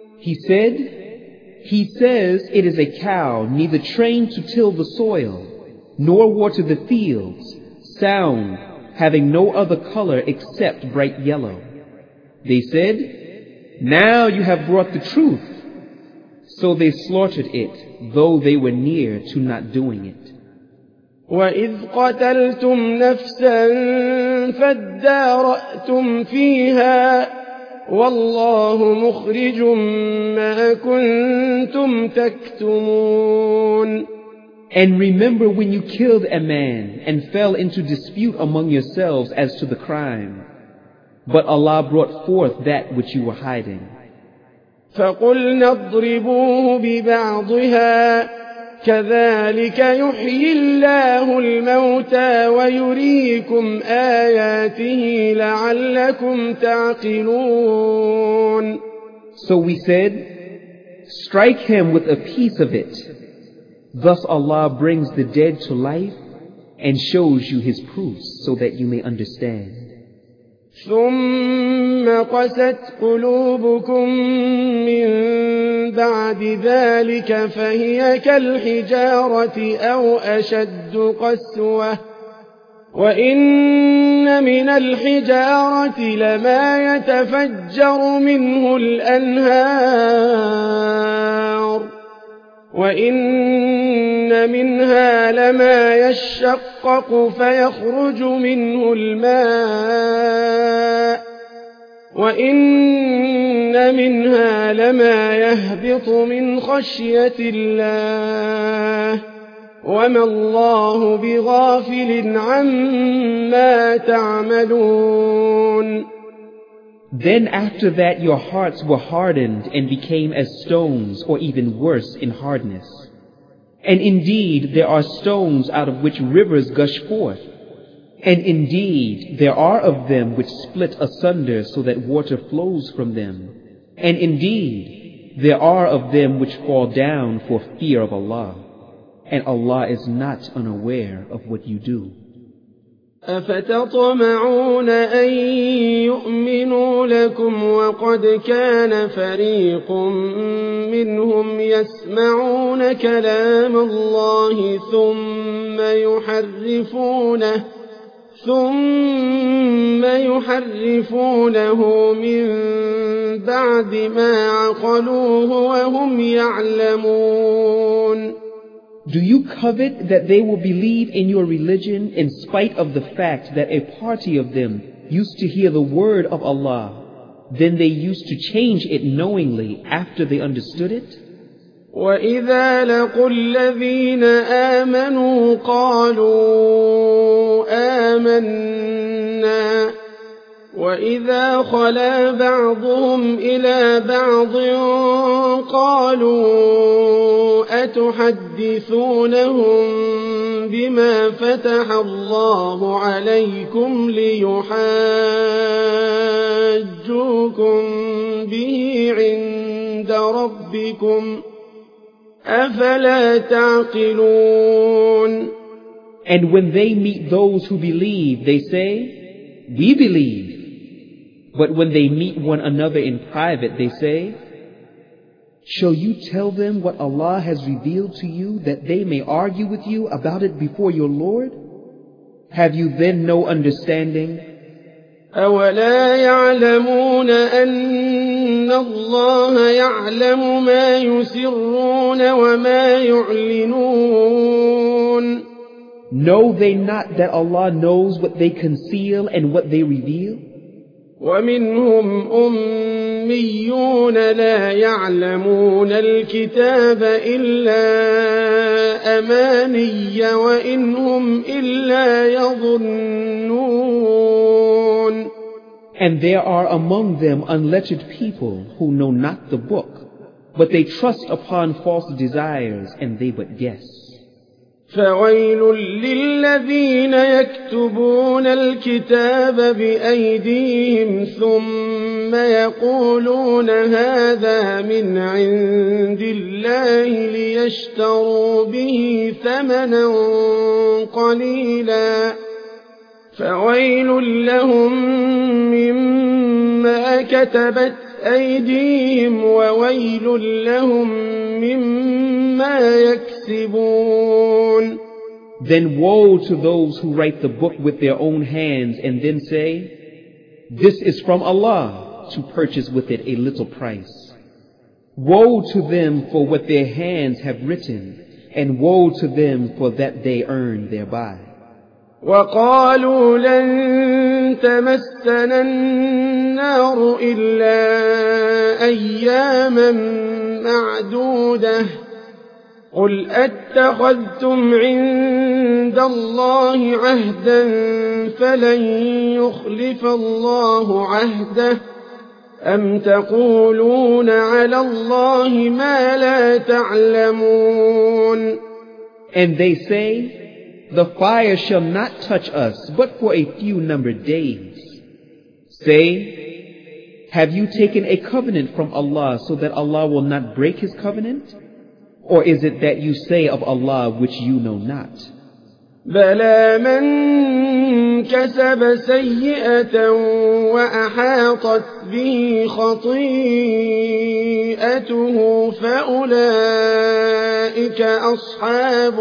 [SPEAKER 3] He says it is a cow neither trained to till the soil, nor water the fields, sound, having no other color except bright yellow. They said, "Now you have brought the truth." So they slaughtered it, though they were near to not doing it.
[SPEAKER 2] وَإِذْ قَتَلْتُمْ نَفْسًا فَادَّارَأْتُمْ فِيهَا والله مخرج ما كنتم تكتمون.
[SPEAKER 3] And remember when you killed a man and fell into dispute among yourselves as to the crime, but Allah brought forth that which you were hiding.
[SPEAKER 2] فقلنا اضربوه ببعضها كذلك يحيي الله الموتى ويريكم آياته لعلكم تعقلون.
[SPEAKER 3] So we said, "Strike him with a piece of it. Thus Allah brings the dead to life and shows you his proofs so that you may understand."
[SPEAKER 2] ثم قست قلوبكم من بعد ذلك فهي كالحجارة أو أشد قسوة وإن من الحجارة لما يتفجر منه الأنهار وإن منها لما يشقق فيخرج منه الماء وإن منها لما يهبط من خشية الله وما الله بغافل عما تعملون.
[SPEAKER 3] Then after that your hearts were hardened and became as stones or even worse in hardness. And indeed there are stones out of which rivers gush forth. And indeed there are of them which split asunder so that water flows from them. And indeed there are of them which fall down for fear of Allah. And Allah is not unaware of what you do.
[SPEAKER 2] أفتطمعون أن يؤمنوا لكم وقد كان فريق منهم يسمعون كلام الله ثم يحرفونه من بعد ما عقلوه وهم يعلمون.
[SPEAKER 3] Do you covet that they will believe in your religion in spite of the fact that a party of them used to hear the word of Allah, then they used to change it knowingly after they understood it?
[SPEAKER 2] وَإِذَا لَقُوا الَّذِينَ آمَنُوا قَالُوا آمَنَّا وَإِذَا خَلَا بَعْضُهُمْ إِلَى بَعْضٍ قَالُوا أَتُحَدِّثُونَهُم بِمَا فَتَحَ اللَّهُ عَلَيْكُمْ لِيُحَاجُّوكُم بِهِ عِندَ رَبِّكُمْ أَفَلَا تَعْقِلُونَ.
[SPEAKER 3] And when they meet those who believe, they say, "We believe." But when they meet one another in private, they say, "Shall you tell them what Allah has revealed to you, that they may argue with you about it before your Lord? Have you then no understanding?"
[SPEAKER 2] أَوَلَا يَعْلَمُونَ أَنَّ اللَّهَ يَعْلَمُ مَا يُسِرُّونَ وَمَا يُعْلِنُونَ.
[SPEAKER 3] Know they not that Allah knows what they conceal and what they reveal?
[SPEAKER 2] وَمِنْهُمْ أُمِّيُّونَ لَا يَعْلَمُونَ الْكِتَابَ إِلَّا أَمَانِيَّ وَإِنْ هُمْ إِلَّا يَظُنُّونَ.
[SPEAKER 3] And there are among them unlettered people who know not the book, but they trust upon false desires, and they but guess.
[SPEAKER 2] فَوَيْلٌ لِّلَّذِينَ يَكْتُبُونَ الْكِتَابَ بِأَيْدِيهِمْ ثُمَّ يَقُولُونَ هَٰذَا مِنْ عِندِ اللَّهِ لِيَشْتَرُوا بِهِ ثَمَنًا قَلِيلًا فَوَيْلٌ لَّهُم مِّمَّا كَتَبَتْ أَيْدِيهِمْ وَوَيْلٌ لَّهُم مِّمَّا يَكْسِبُونَ.
[SPEAKER 3] Then woe to those who write the book with their own hands and then say, "This is from Allah," to purchase with it a little price. Woe to them for what their hands have written, and woe to them for that they earn thereby.
[SPEAKER 2] وَقَالُوا لَن تَمَسَّنَا النَّارُ إِلَّا أَيَّامًا مَّعْدُودَةً قُلْ أَتَّخَذْتُمْ عِندَ اللَّهِ عَهْدًا فَلَن يُخْلِفَ اللَّهُ عَهْدَهُ أَمْ تَقُولُونَ عَلَى اللَّهِ مَا لَا تَعْلَمُونَ.
[SPEAKER 3] And they say, "The fire shall not touch us but for a few numbered days." Say, "Have you taken a covenant from Allah so that Allah will not break his covenant? Or is it that you say of Allah which you know not?"
[SPEAKER 2] بَلَىٰ مَن كَسَبَ سَيِّئَةً وَأَحَاطَتْ بِهِ خَطِيئَتُهُ فَأُولَٰئِكَ أَصْحَابُ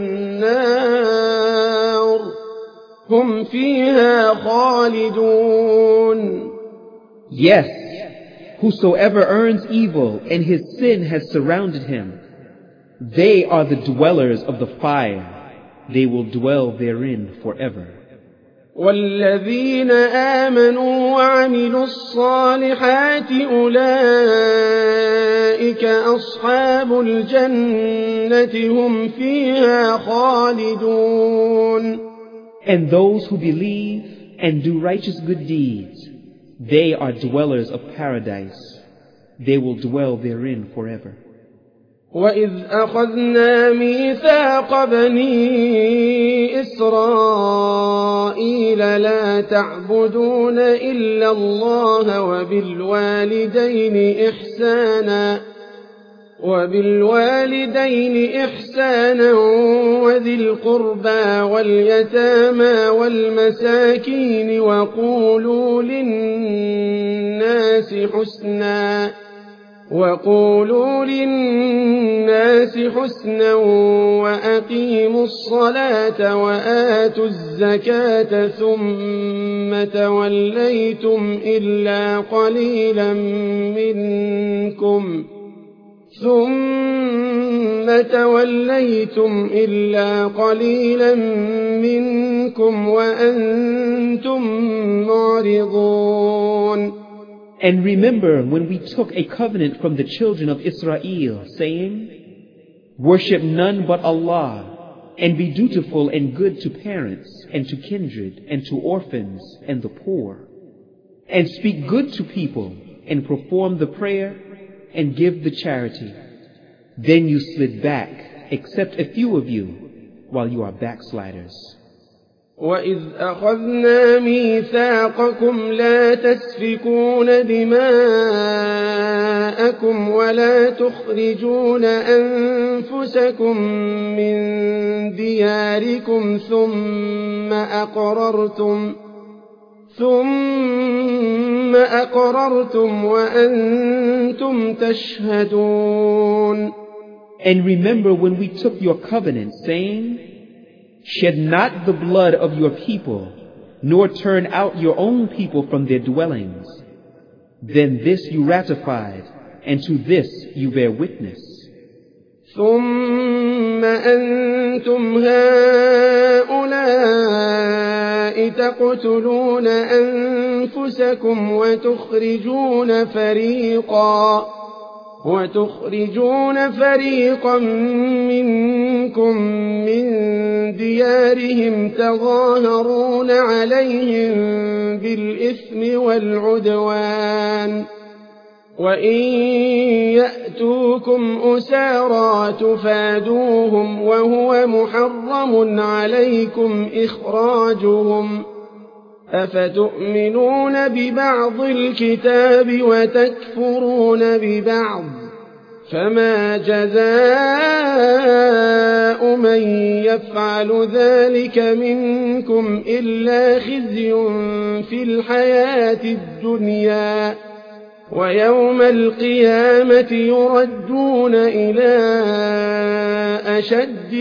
[SPEAKER 2] النَّارِ هُمْ فِيهَا خَالِدُونَ.
[SPEAKER 3] Yes, whosoever earns evil and his sin has surrounded him, they are the dwellers of the fire. They will dwell therein forever.
[SPEAKER 2] وَالَّذِينَ آمَنُوا وَعَمِلُوا الصَّالِحَاتِ أُولَٰئِكَ أَصْحَابُ الْجَنَّةِ هُمْ فِيهَا خَالِدُونَ.
[SPEAKER 3] And those who believe and do righteous good deeds, they are dwellers of paradise. They will dwell therein forever.
[SPEAKER 2] وَإِذْ أَخَذْنَا مِيثَاقَ بَنِي إِسْرَائِيلَ لَا تَعْبُدُونَ إِلَّا اللَّهَ وَبِالْوَالِدَيْنِ إِحْسَانًا وَذِي الْقُرْبَىٰ وَالْيَتَامَىٰ وَالْمَسَاكِينِ وَقُولُوا لِلنَّاسِ حُسْنًا وَأَقِيمُوا الصَّلَاةَ وَآتُوا الزَّكَاةَ ثُمَّ تَوَلَّيْتُمْ إِلَّا قَلِيلًا مِّنكُمْ ثم توليتم إلا قليلا منكم وأنتم معرضون.
[SPEAKER 3] And remember when we took a covenant from the children of Israel, saying, Worship none but Allah, and be dutiful and good to parents, and to kindred, and to orphans, and the poor. And speak good to people, and perform the prayer, and give the charity. Then you slid back, except a few of you, while you are backsliders.
[SPEAKER 2] وَإِذْ أَخَذْنَا مِيثَاقَكُمْ لَا تَسْفِكُونَ دِمَاءَكُمْ وَلَا تُخْرِجُونَ أَنفُسَكُمْ مِنْ دِيَارِكُمْ ثُمَّ أَقْرَرْتُمْ وَأَنْتُمْ تَشْهَدُونَ.
[SPEAKER 3] And remember when we took your covenant, saying, Shed not the blood of your people, nor turn out your own people from their dwellings. Then this you ratified, and to this you bear witness.
[SPEAKER 2] ثم أنتم هؤلاء تقتلون أنفسكم وتخرجون فريقا منكم من ديارهم تظاهرون عليهم بالإثم والعدوان وإن يأتوكم أسارى تفادوهم وهو محرم عليكم إخراجهم أفتؤمنون ببعض الكتاب وتكفرون ببعض فما جزاء من يفعل ذلك منكم إلا خزي في الحياة الدنيا ويوم القيامة يردون إلى أشد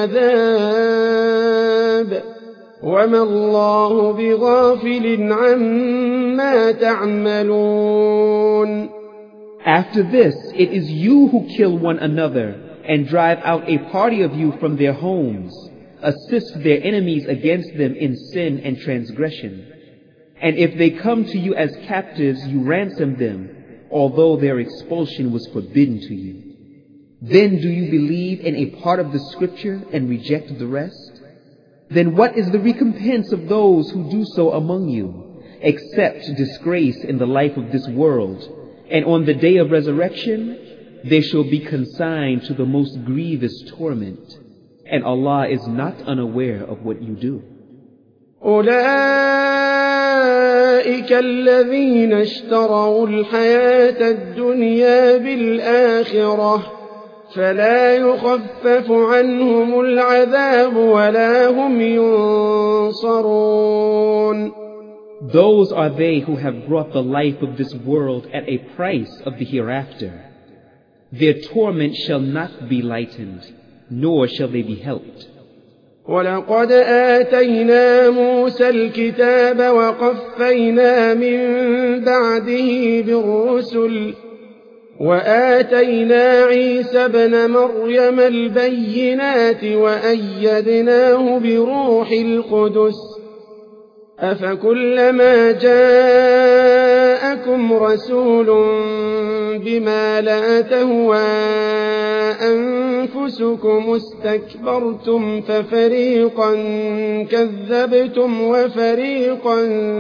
[SPEAKER 2] العذاب وما الله بغافل عما تعملون.
[SPEAKER 3] After this, it is you who kill one another and drive out a party of you from their homes, assist their enemies against them in sin and transgression. And if they come to you as captives, you ransom them, although their expulsion was forbidden to you. Then do you believe in a part of the scripture and reject the rest? Then what is the recompense of those who do so among you, except disgrace in the life of this world, and on the day of resurrection they shall be consigned to the most grievous torment, and Allah is not unaware of what you do.
[SPEAKER 2] أولئك الذين اشتروا الحياة الدنيا بالآخرة فلا يخفف عنهم العذاب ولا هم ينصرون.
[SPEAKER 3] Those are they who have brought the life of this world at a price of the hereafter. Their torment shall not be lightened, nor shall they be helped.
[SPEAKER 2] ولقد آتينا موسى الكتاب وقفينا من بعده بالرسل وآتينا عيسى ابن مريم البينات وأيدناه بروح القدس أفكلما جاءكم رسول بما لا تهوى أنفسكم استكبرتم ففريقا كذبتم وفريقا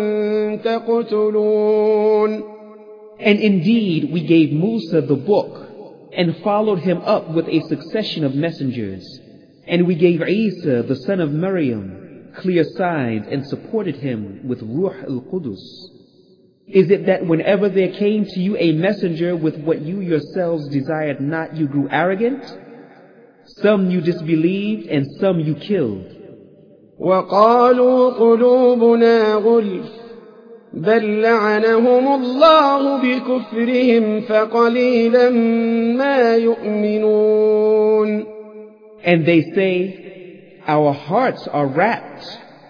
[SPEAKER 2] تقتلون.
[SPEAKER 3] And indeed we gave Musa the book and followed him up with a succession of messengers. And we gave Isa the son of Maryam clear signs and supported him with Ruh al-Qudus. Is it that whenever there came to you a messenger with what you yourselves desired not, you grew arrogant? Some you disbelieved and some you killed.
[SPEAKER 2] وقالوا قلوبنا غلف بل لعنهم الله بكفرهم فقليلا ما يؤمنون.
[SPEAKER 3] And they say, our hearts are wrapped.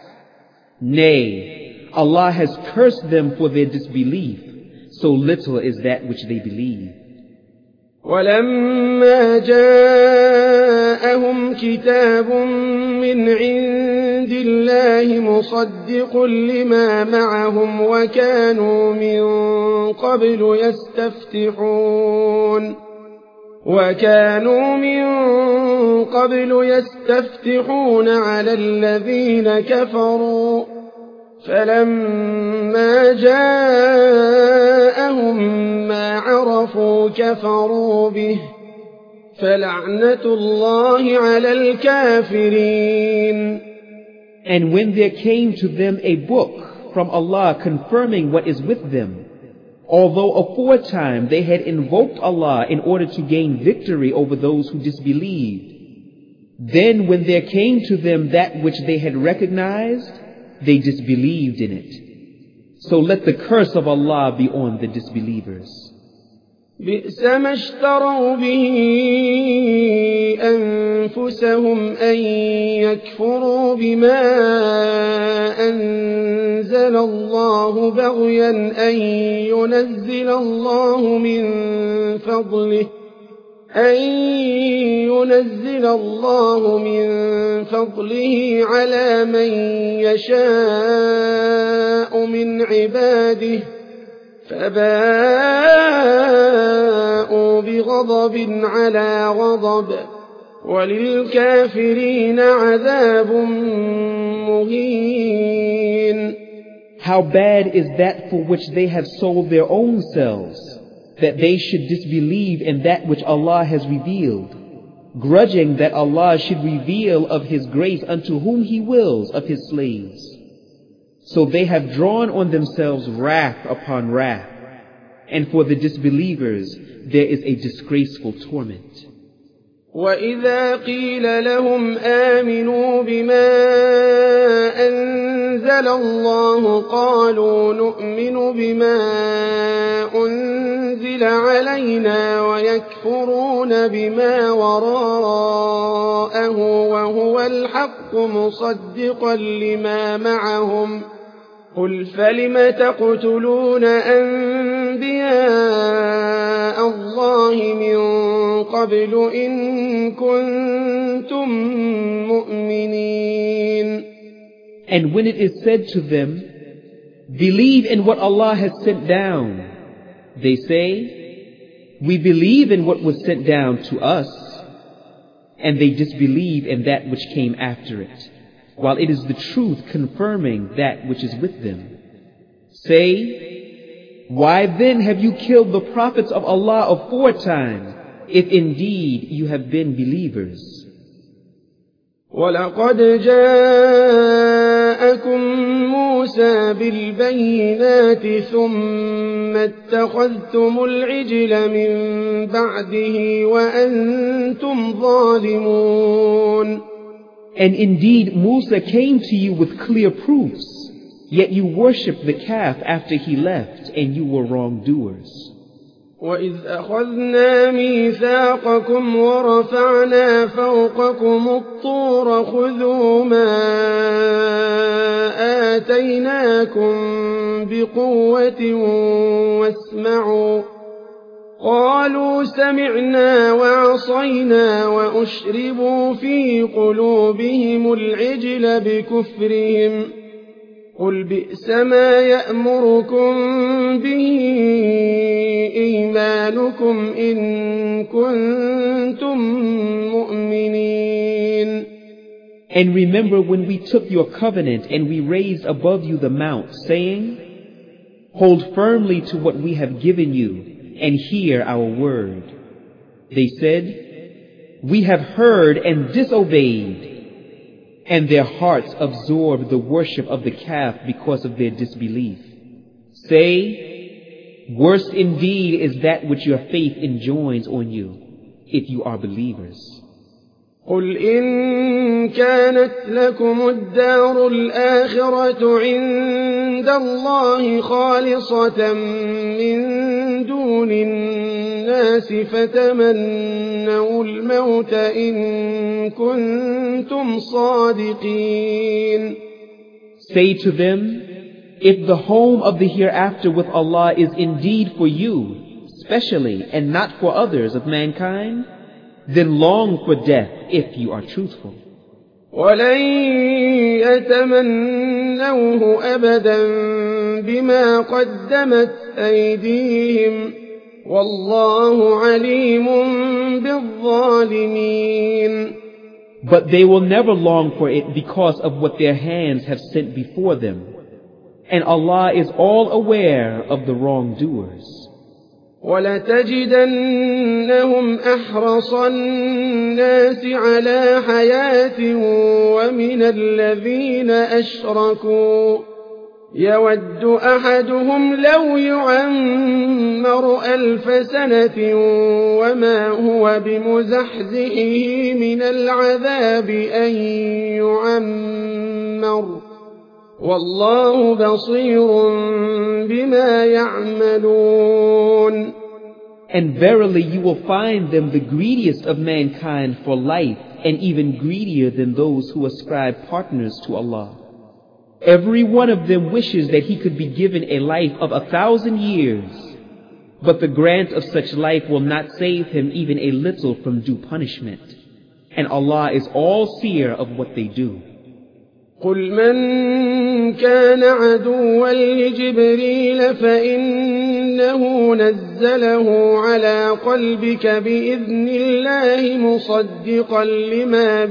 [SPEAKER 3] Nay, Allah has cursed them for their disbelief, so little is that which they believe.
[SPEAKER 2] ولما جاءهم كتاب من عند الله مصدق لما معهم وكانوا من قبل يستفتحون على الذين كفروا فلما جاءهم ما عرفوا كفروا به فلعنة الله على الكافرين.
[SPEAKER 3] And when there came to them a book from Allah confirming what is with them, although aforetime they had invoked Allah in order to gain victory over those who disbelieved, then when there came to them that which they had recognized, they disbelieved in it. So let the curse of Allah be on the disbelievers.
[SPEAKER 2] بئس ما اشتروا به أنفسهم أن يكفروا بما أنزل الله بغيا أن ينزل الله من فضله على من يشاء من عباده فباءوا بغضب على غضب وللكافرين عذاب مهين.
[SPEAKER 3] How bad is that for which they have sold their own selves, that they should disbelieve in that which Allah has revealed, grudging that Allah should reveal of His grace unto whom He wills of His slaves. So they have drawn on themselves wrath upon wrath, and for the disbelievers there is a disgraceful torment.
[SPEAKER 2] وَإِذَا قِيلَ لَهُمْ آمِنُوا بِمَا أَنزَلَ اللَّهُ قَالُوا نُؤْمِنُ بِمَا أُنزِلَ عَلَيْنَا وَيَكْفُرُونَ بِمَا وَرَاءَهُ وَهُوَ الْحَقُّ مُصَدِّقًا لِمَا مَعَهُمْ قُلْ فَلِمَ تَقْتُلُونَ أَنبِيَاءَ اللَّهِ مِن قَبْلُ إِن كُنتُم مُّؤْمِنِينَ.
[SPEAKER 3] And when it is said to them, believe in what Allah has sent down, they say, we believe in what was sent down to us, and they disbelieve in that which came after it, while it is the truth confirming that which is with them. Say, why then have you killed the prophets of Allah aforetime, if indeed you have been believers?
[SPEAKER 2] وَلَقَدْ جَاءَكُم مُّوسَىٰ بِالْبَيِّنَاتِ ثُمَّ اتَّخَذْتُمُ الْعِجْلَ مِن بَعْدِهِ وَأَنتُمْ ظَالِمُونَ.
[SPEAKER 3] And indeed Musa came to you with clear proofs, yet you worshipped the calf after he left, and you were wrongdoers.
[SPEAKER 2] وَإِذْ أَخَذْنَا مِيثَاقَكُمْ وَرَفَعْنَا فَوْقَكُمُ الطُّورَ خُذُوا مَا آتَيْنَاكُمْ بِقُوَّةٍ وَاسْمَعُوا قَالُوا سَمِعْنَا وَعَصَيْنَا وَأُشْرِبُوا فِي قُلُوبِهِمُ الْعِجْلَ بِكُفْرِهِمْ قُلْ بِئْسَ مَا يَأْمُرُكُم بِهِ إِيمَانُكُمْ إِن كُنتُم مُّؤْمِنِينَ.
[SPEAKER 3] And remember when we took your covenant and we raised above you the mount, saying, hold firmly to what we have given you and hear our word. They said, we have heard and disobeyed. And their hearts absorbed the worship of the calf because of their disbelief. Say, worse indeed is that which your faith enjoins on you, if you are believers.
[SPEAKER 2] قُلْ إِن كَانَتْ لَكُمُ الدَّارُ الْآخِرَةُ عِندَ اللَّهِ خَالِصَةً مِّن دُونِ النَّاسِ فَتَمَنَّوُا الْمَوْتَ إِن كُنتُمْ صَادِقِينَ.
[SPEAKER 3] Say to them, if the home of the hereafter with Allah is indeed for you, specially and not for others of mankind, then long for death if you are truthful.
[SPEAKER 2] ولن يتمنوه أبدا بما قدمت أيديهم والله عليم بالظالمين.
[SPEAKER 3] But they will never long for it because of what their hands have sent before them. And Allah is all aware of the wrongdoers.
[SPEAKER 2] وَلَتَجِدَنَّهُمْ أَحْرَصَ النَّاسِ عَلَى حَيَاةٍ وَمِنَ الَّذِينَ أَشْرَكُوا يَوَدُّ أَحَدُهُمْ لَوْ يُعَمَّرُ 1000 سَنَةٍ وَمَا هُوَ بِمُزَحْزِحِهِ مِنَ الْعَذَابِ أَن يُعَمَّرَ والله بصير بما يعملون.
[SPEAKER 3] And verily you will find them the greediest of mankind for life, and even greedier than those who ascribe partners to Allah. Every one of them wishes that he could be given a life of 1,000 years, but the grant of such life will not save him even a little from due punishment. And Allah is all-seer of what they do.
[SPEAKER 2] قل من كان عدوا لجبريل فإنه نزله على قلبك بإذن الله مصدقا لما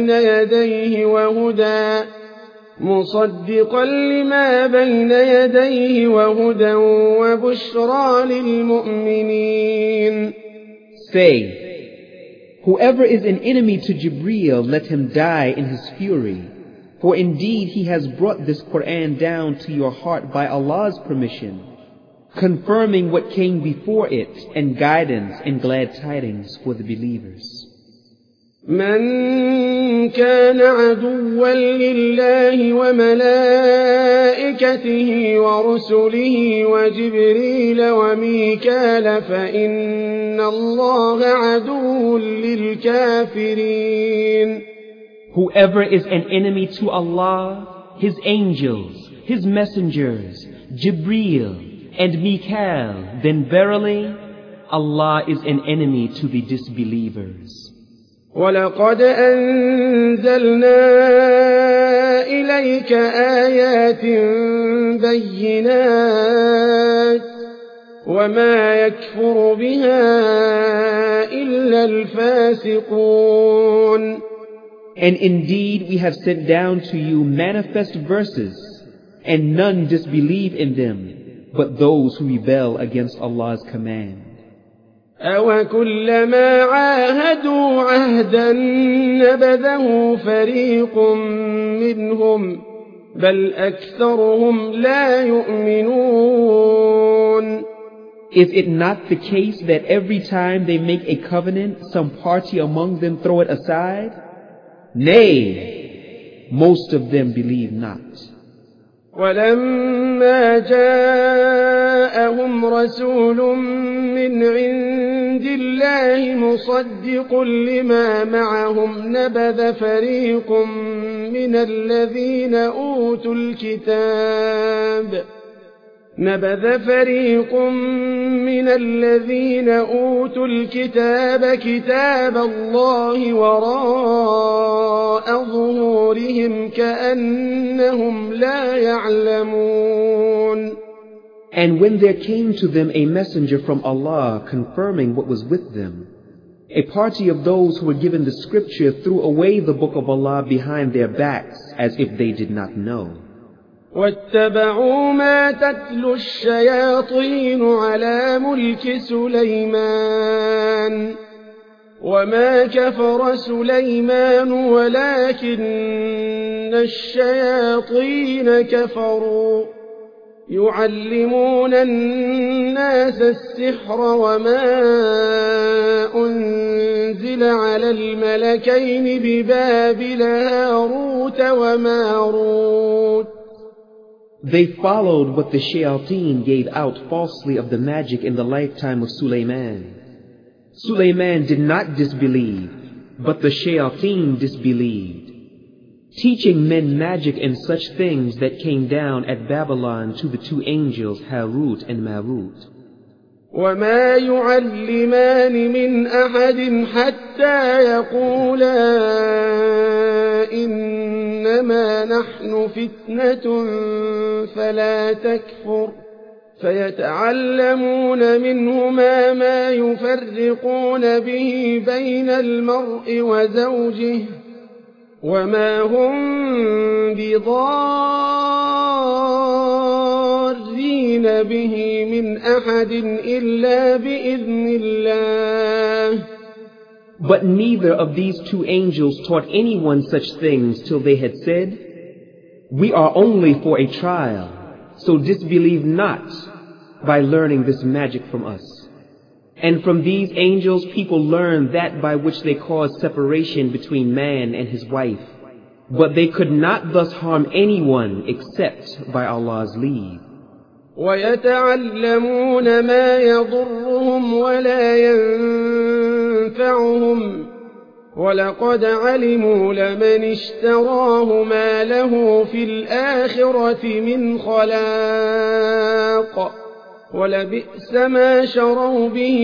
[SPEAKER 2] بين يديه وهدى وبشرى للمؤمنين.
[SPEAKER 3] Say, whoever is an enemy to Jibreel, let him die in his fury. For indeed he has brought this Quran down to your heart by Allah's permission, confirming what came before it, and guidance and glad tidings for the believers.
[SPEAKER 2] من كان عدوا لله وملائكته ورسله وجبريل وميكال فإن الله عدو للكافرين.
[SPEAKER 3] Whoever is an enemy to Allah, His angels, His messengers, Jibreel, and Mikael, then verily Allah is an enemy to the disbelievers.
[SPEAKER 2] وَلَقَدْ أَنزَلْنَا إِلَيْكَ آيَاتٍ بَيِّنَاتٍ وَمَا يَكْفُرُ بِهَا إِلَّا الْفَاسِقُونَ.
[SPEAKER 3] And indeed we have sent down to you manifest verses, and none disbelieve in them, but those who rebel against Allah's command.
[SPEAKER 2] أَوَكُلَّمَا عَاهَدُوا عَهْدًا نَبَذَهُ فَرِيقٌ مِّنْهُمْ بَلْ أَكْثَرُهُمْ لَا يُؤْمِنُونَ.
[SPEAKER 3] Is it not the case that every time they make a covenant, some party among them throw it aside? Nay, most of them believe not.
[SPEAKER 2] وَلَمَّا جَاءَهُمْ رَسُولٌ مِّنْ عِندِ اللَّهِ مُصَدِّقٌ لِّمَا مَعَهُمْ نَبَذَ فَرِيقٌ مِّنَ الَّذِينَ أُوتُوا الْكِتَابَ كِتَابَ اللَّهِ وَرَاءَ ظُهُورِهِمْ كَأَنَّهُمْ لَا يَعْلَمُونَ.
[SPEAKER 3] And when there came to them a messenger from Allah confirming what was with them, a party of those who were given the scripture threw away the book of Allah behind their backs as if they did not know.
[SPEAKER 2] وَاتَّبَعُوا مَا تَتْلُو الشَّيَاطِينُ عَلَى مُلْكِ سُلَيْمَانَ وَمَا كَفَرَ سُلَيْمَانُ وَلَكِنَّ الشَّيَاطِينَ كَفَرُوا يُعَلِّمُونَ النَّاسَ السِّحْرَ وَمَا أُنزِلَ عَلَى الْمَلَكَيْنِ بِبَابِلَ هَارُوتَ وَمَارُوتَ.
[SPEAKER 3] They followed what the shayateen gave out falsely of the magic in the lifetime of Sulaiman. Sulaiman did not disbelieve, but the shayateen disbelieved, teaching men magic and such things that came down at Babylon to the two angels Harut and Marut.
[SPEAKER 2] وما يعلمان من أحد حتى يقولا إنما نحن فتنة فلا تكفر فيتعلمون منهما ما يفرقون به بين المرء وزوجه وما هم بضارين به من أحد إلا بإذن الله.
[SPEAKER 3] But neither of these two angels taught anyone such things till they had said, "We are only for a trial, so disbelieve not by learning this magic from us." And from these angels people learn that by which they cause separation between man and his wife, but they could not thus harm anyone except by Allah's leave.
[SPEAKER 2] ويتعلمون ما يضرهم ولا ينفعهم ولقد علموا لمن اشتراه ما له في الآخرة من خلاق ولبئس ما شروا به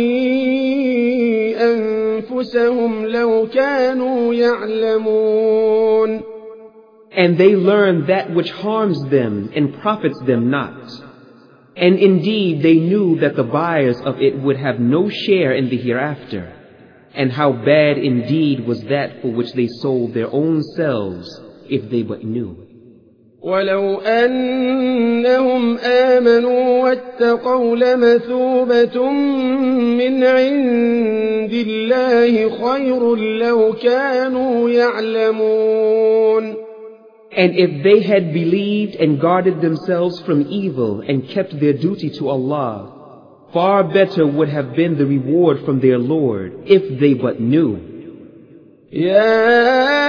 [SPEAKER 2] أنفسهم لو كانوا يعلمون.
[SPEAKER 3] And they learn that which harms them and profits them not. And indeed they knew that the buyers of it would have no share in the hereafter. And how bad indeed was that for which they sold their own selves, if they but knew.
[SPEAKER 2] ولو أنهم آمنوا واتقوا لمثوبة من عند الله خير لو كانوا يعلمون.
[SPEAKER 3] And if they had believed and guarded themselves from evil and kept their duty to Allah, far better would have been the reward from their Lord, if they but knew.
[SPEAKER 2] يا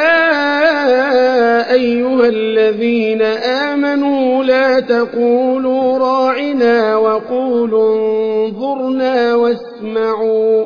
[SPEAKER 2] أيها الذين آمنوا لا تقولوا راعنا وقولوا انظرنا واسمعوا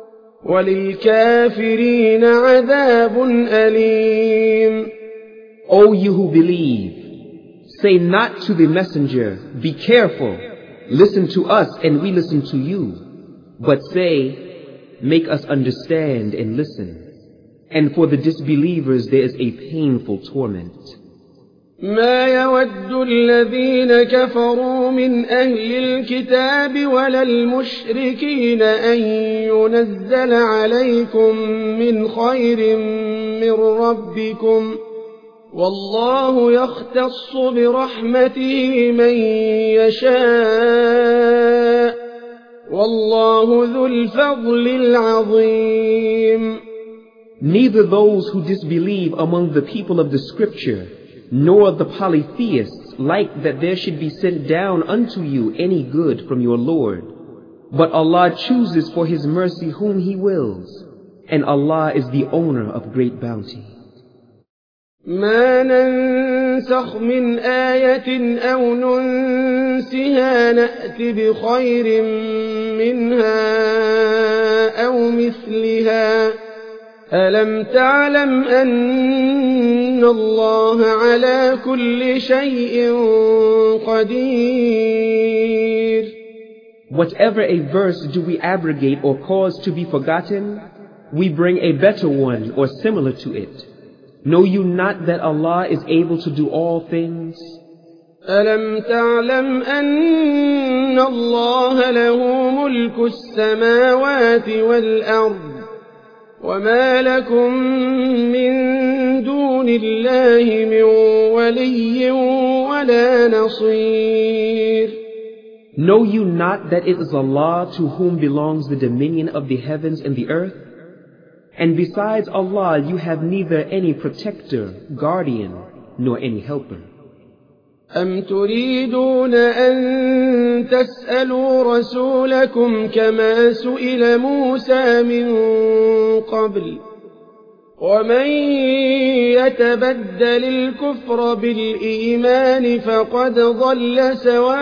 [SPEAKER 2] وللكافرين عذاب أليم.
[SPEAKER 3] O you who believe, say not to the messenger, "Be careful, listen to us and we listen to you," but say, "Make us understand and listen." And for the disbelievers there is a painful torment.
[SPEAKER 2] ما يود الذين كفروا من أهل الكتاب ولا المشركين أن ينزل عليكم من خير من ربكم والله يختص برحمته من يشاء والله ذو الفضل العظيم.
[SPEAKER 3] Neither those who disbelieve among the people of the scripture, nor the polytheists, like that there should be sent down unto you any good from your Lord. But Allah chooses for His mercy whom He wills, and Allah is the owner of great bounty.
[SPEAKER 2] ما ننسخ من آية أو ننسها نأت بخير منها أو مثلها ألم تعلم أن الله على كل شيء قدير.
[SPEAKER 3] Whatever a verse do we abrogate or cause to be forgotten, we bring a better one or similar to it. Know you not that Allah is able to do all things?
[SPEAKER 2] ألم تعلم أن الله له ملك السماوات والأرض وما لكم من دون الله من ولي ولا نصير.
[SPEAKER 3] Know you not that it is Allah to whom belongs the dominion of the heavens and the earth? And besides Allah you have neither any protector, guardian, nor any helper.
[SPEAKER 2] أم تريدون أن تسألوا رسولكم كما سئل موسى من قبل ومن يتبدل الكفر بالإيمان فقد ضل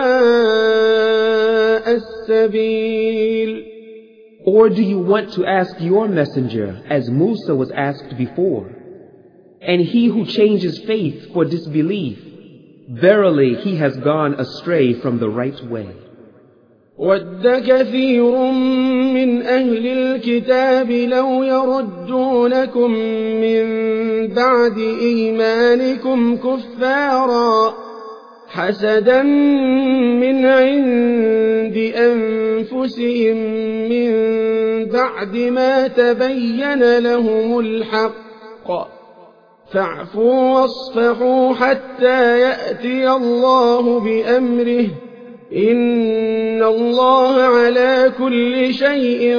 [SPEAKER 2] سواء السبيل.
[SPEAKER 3] Or do you want to ask your messenger as Musa was asked before? And he who changes faith for disbelief, verily he has gone astray from the right way.
[SPEAKER 2] وَدَّ كَثِيرٌ مِّنْ أَهْلِ الْكِتَابِ لَوْ يَرُدُّونَكُم مِّن بَعْدِ إِيمَانِكُمْ كُفَّارًا حَسَدًا مِّنْ عِندِ أَنفُسِهِم مِّن بَعْدِ مَا تَبَيَّنَ لَهُمُ الْحَقُّ فَاعْفُوا وَاصْفَحُوا حَتَّىٰ يَأْتِيَ اللَّهُ بِأَمْرِهِ إِنَّ اللَّهَ عَلَىٰ كُلِّ شَيْءٍ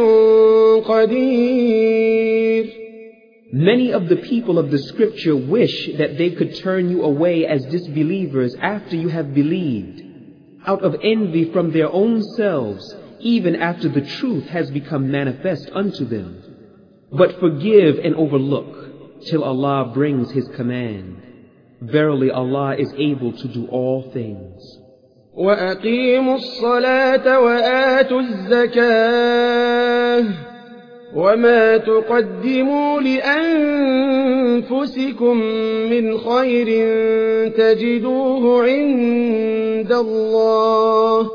[SPEAKER 2] قَدِيرٌ.
[SPEAKER 3] Many of the people of the scripture wish that they could turn you away as disbelievers after you have believed, out of envy from their own selves, even after the truth has become manifest unto them. But forgive and overlook till Allah brings His command. Verily Allah is able to do all things.
[SPEAKER 2] وَأَقِيمُوا الصَّلَاةَ وَآتُوا الزَّكَاةَ وَمَا تُقَدِّمُوا لِأَنفُسِكُم مِّنْ خَيْرٍ تَجِدُوهُ عِندَ اللَّهِ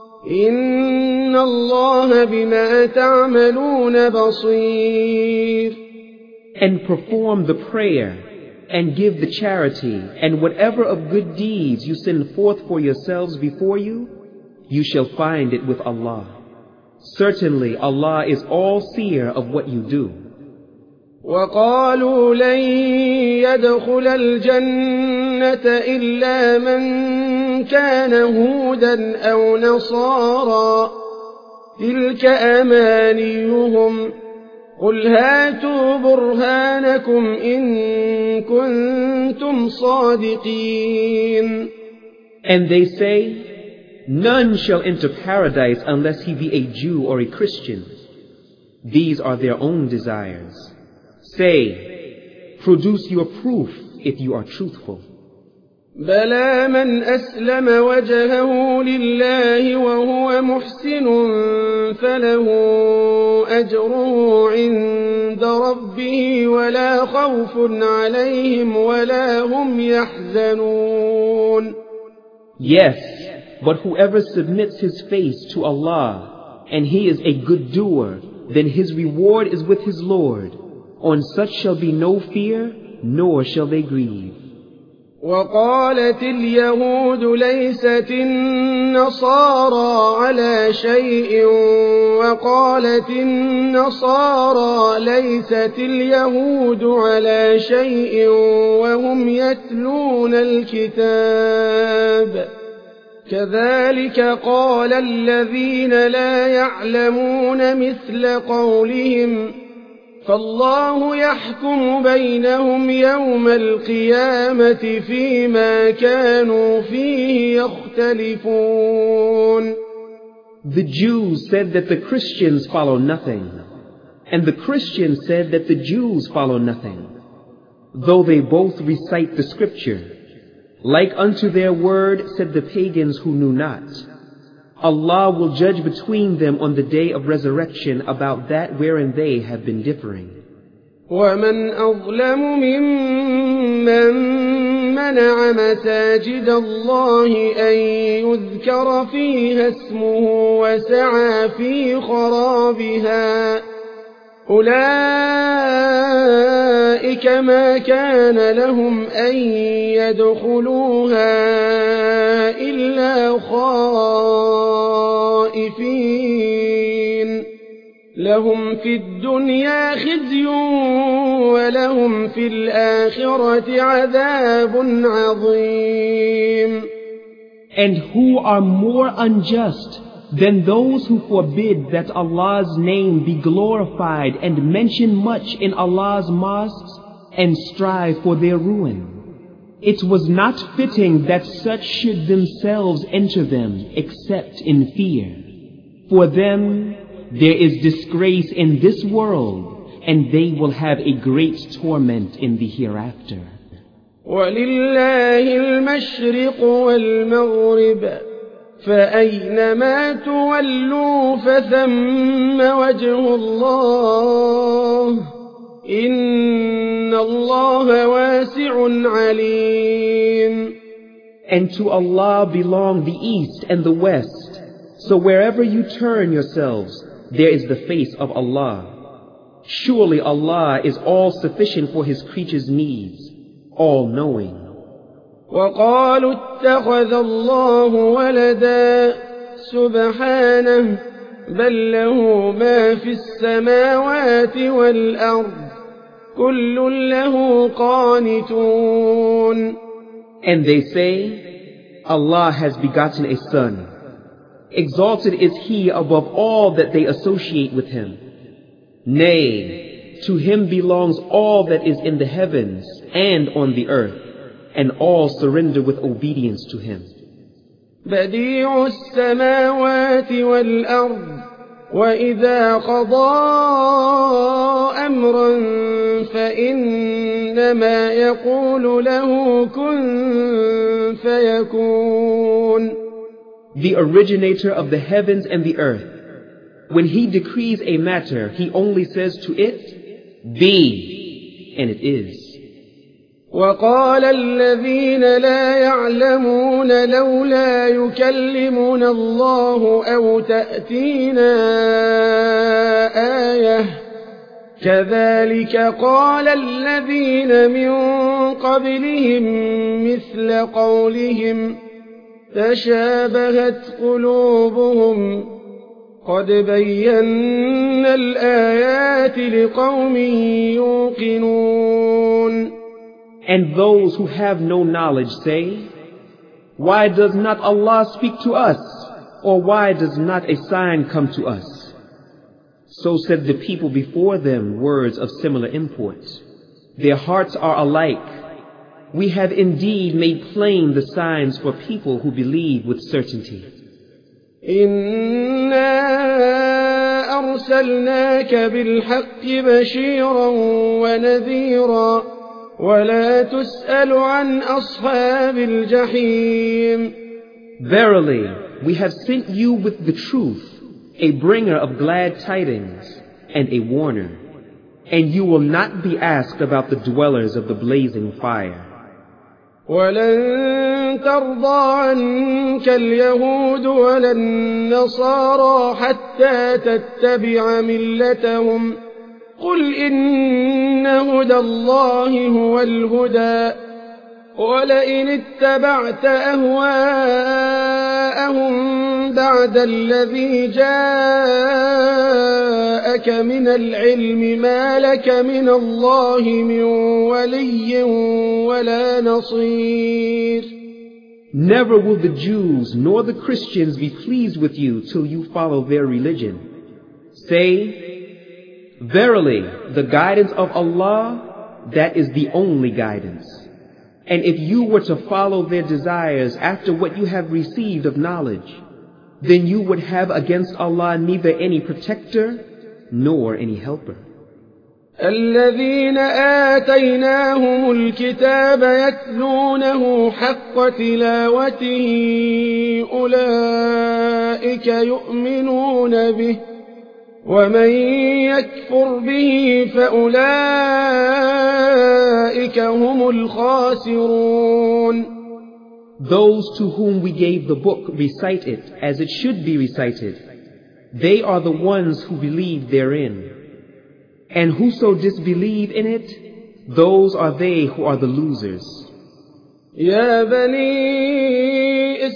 [SPEAKER 2] إِنَّ اللَّهَ بِمَا تَعْمَلُونَ بَصِيرٌ.
[SPEAKER 3] And perform the prayer, and give the charity, and whatever of good deeds you send forth for yourselves before you, you shall find it with Allah. Certainly Allah is all-seer of what you do.
[SPEAKER 2] وَقَالُوا لَن يَدْخُلَ الْجَنَّةَ إِلَّا مَن كَانَ هُودًا أَوْ نَصَارَىٰ تِلْكَ أَمَانِيُّهُمْ قُلْ هَاتُوا بُرْهَانَكُمْ إِن كُنتُمْ صَادِقِينَ.
[SPEAKER 3] And they say, none shall enter paradise unless he be a Jew or a Christian. These are their own desires. Say, produce your proof if you are truthful.
[SPEAKER 2] بَلَىٰ مَنْ أَسْلَمَ وَجْهَهُ لِلَّهِ وَهُوَ مُحْسِنٌ فَلَهُ أَجْرُهُ عِندَ رَبِّهِ وَلَا خَوْفٌ عَلَيْهِمْ وَلَا هُمْ يَحْزَنُونَ.
[SPEAKER 3] Yes, but whoever submits his face to Allah, and he is a good doer, then his reward is with his Lord. On such shall be no fear, nor shall they grieve.
[SPEAKER 2] وَقَالَتِ الْيَهُودُ لَيْسَتِ النَّصَارَىٰ عَلَىٰ شَيْءٍ وَقَالَتِ النَّصَارَىٰ لَيْسَتِ الْيَهُودُ عَلَىٰ شَيْءٍ وَهُمْ يَتْلُونَ الْكِتَابَ كَذَلِكَ قَالَ الَّذِينَ لَا يَعْلَمُونَ مِثْلَ قَوْلِهِمْ فالله يحكم بينهم يوم القيامة فيما كانوا فيه يختلفون.
[SPEAKER 3] The Jews said that the Christians follow nothing, and the Christians said that the Jews follow nothing, though they both recite the scripture. Like unto their word said the pagans who knew not. Allah will judge between them on the day of resurrection about that wherein they have been differing.
[SPEAKER 2] وَمَنْ أَظْلَمُ مِمَّن مَّنَعَ مَسَاجِدَ اللَّهِ أَن يُذْكَرَ فِيهَا اسْمُهُ وَسَعَىٰ فِي خَرَابِهَا أُولَٰئِكَ مَا كَانَ لَهُمْ أَن يَدْخُلُوهَا إِلَّا خَائِفِينَ لَهُمْ فِي الدُّنْيَا خِزْيٌ وَلَهُمْ فِي الْآخِرَةِ عَذَابٌ عَظِيمٌ.
[SPEAKER 3] And who are more unjust than those who forbid that Allah's name be glorified and mention much in Allah's mosques and strive for their ruin? It was not fitting that such should themselves enter them except in fear. For them there is disgrace in this world, and they will have a great torment in the hereafter.
[SPEAKER 2] وَلِلَّهِ الْمَشْرِقُ وَالْمَغْرِبُ فَأَيْنَمَا تُوَلُّوا فَثَمَّ وَجْهُ اللَّهِ إِنَّ اللَّهَ وَاسِعٌ عَلِيمٌ.
[SPEAKER 3] And to Allah belong the east and the west. So wherever you turn yourselves, there is the face of Allah. Surely Allah is all sufficient for His creatures' needs, all-knowing.
[SPEAKER 2] وقالوا اتخذ الله ولدا سبحانه بل له ما في السماوات والأرض كل له قانتون.
[SPEAKER 3] And they say, Allah has begotten a son. Exalted is He above all that they associate with Him. Nay, to Him belongs all that is in the heavens and on the earth, and all surrender with obedience to Him.
[SPEAKER 2] بديع السماوات والأرض وإذا قضى أمرا فإنما يقول له كن فيكون.
[SPEAKER 3] The originator of the heavens and the earth, when He decrees a matter, He only says to it, be, and it is.
[SPEAKER 2] وقال الذين لا يعلمون لولا يكلمنا الله أو تأتينا آية كذلك قال الذين من قبلهم مثل قولهم تشابهت قلوبهم قد بينا الآيات لقوم يوقنون.
[SPEAKER 3] And those who have no knowledge say, why does not Allah speak to us? Or why does not a sign come to us? So said the people before them words of similar import. Their hearts are alike. We have indeed made plain the signs for people who believe with certainty.
[SPEAKER 2] إنا أرسلناك بالحق بشيرا ونذيرا ولا تسأل عن أصحاب الجحيم.
[SPEAKER 3] Verily, we have sent you with the truth, a bringer of glad tidings and a warner, and you will not be asked about the dwellers of the blazing fire.
[SPEAKER 2] ولن ترضى عنك اليهود ولا النصارى حتى تتبع ملتهم قل إن هدى الله هو الهدى ولئن اتبعت أهواءهم بعد الذي جاءك من العلم ما لك من الله من ولي ولا نصير.
[SPEAKER 3] Never will the Jews nor the Christians be pleased with you till you follow their religion. Say, verily, the guidance of Allah, that is the only guidance. And if you were to follow their desires after what you have received of knowledge, then you would have against Allah neither any protector nor any helper.
[SPEAKER 2] الذين آتيناهم الكتاب يتلونه حق تلاوته أولئك يؤمنون به ومن يكفر به فأولئك هم الخاسرون.
[SPEAKER 3] Those to whom we gave the book recite it as it should be recited. They are the ones who believe therein. And whoso disbelieve in it, those are they who are the losers.
[SPEAKER 2] يا بني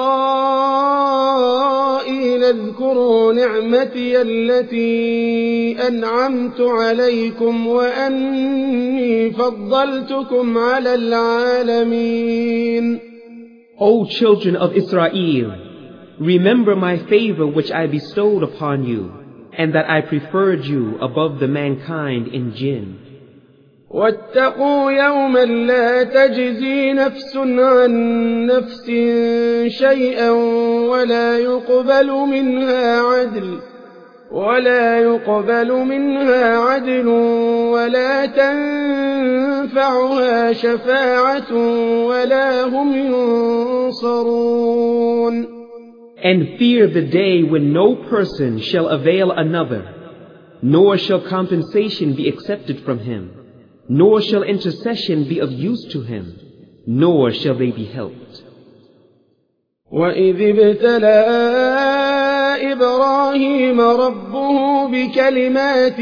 [SPEAKER 2] إسرائيل اذكروا نعمتي التي أنعمت عليكم وأني فضلتكم على العالمين.
[SPEAKER 3] O children of Israel, remember my favor which I bestowed upon you, and that I preferred you above the mankind in jinn.
[SPEAKER 2] واتقوا يوما لا تجزي نفس عن نفس شيئا ولا يقبل منها عدل ولا تنفعها شفاعة ولا هم ينصرون.
[SPEAKER 3] And fear the day when no person shall avail another, nor shall compensation be accepted from him, nor shall intercession be of use to him, nor shall they be helped.
[SPEAKER 2] وَإِذِ ابْتَلَىٰ إبراهيم ربه بكلمات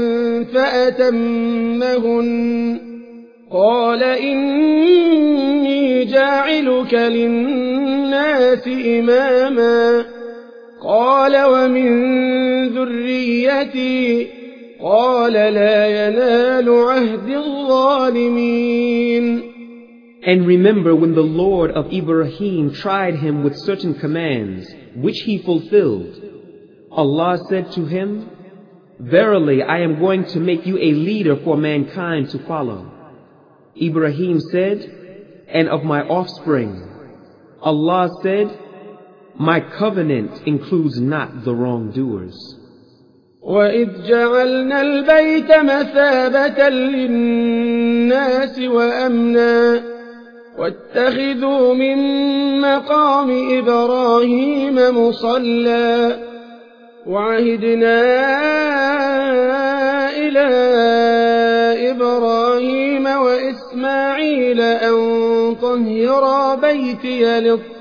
[SPEAKER 2] فأتمهن قال إني جاعلك للناس إماما قال ومن ذريتي قال لا ينال عهد الظالمين.
[SPEAKER 3] And remember when the Lord of Ibrahim tried him with certain commands, which he fulfilled. Allah said to him, Verily I am going to make you a leader for mankind to follow. Ibrahim said, And of my offspring. Allah said, My covenant includes not the wrongdoers.
[SPEAKER 2] وَإِذْ جَعَلْنَا الْبَيْتَ مَثَابَةً لِلنَّاسِ وَأَمْنًا وَاتَّخِذُوا مِن مَّقَامِ إِبْرَاهِيمَ مُصَلًّى وَعَهِدْنَا إِلَى إِبْرَاهِيمَ وَإِسْمَاعِيلَ أَن طَهِّرَا بَيْتِيَ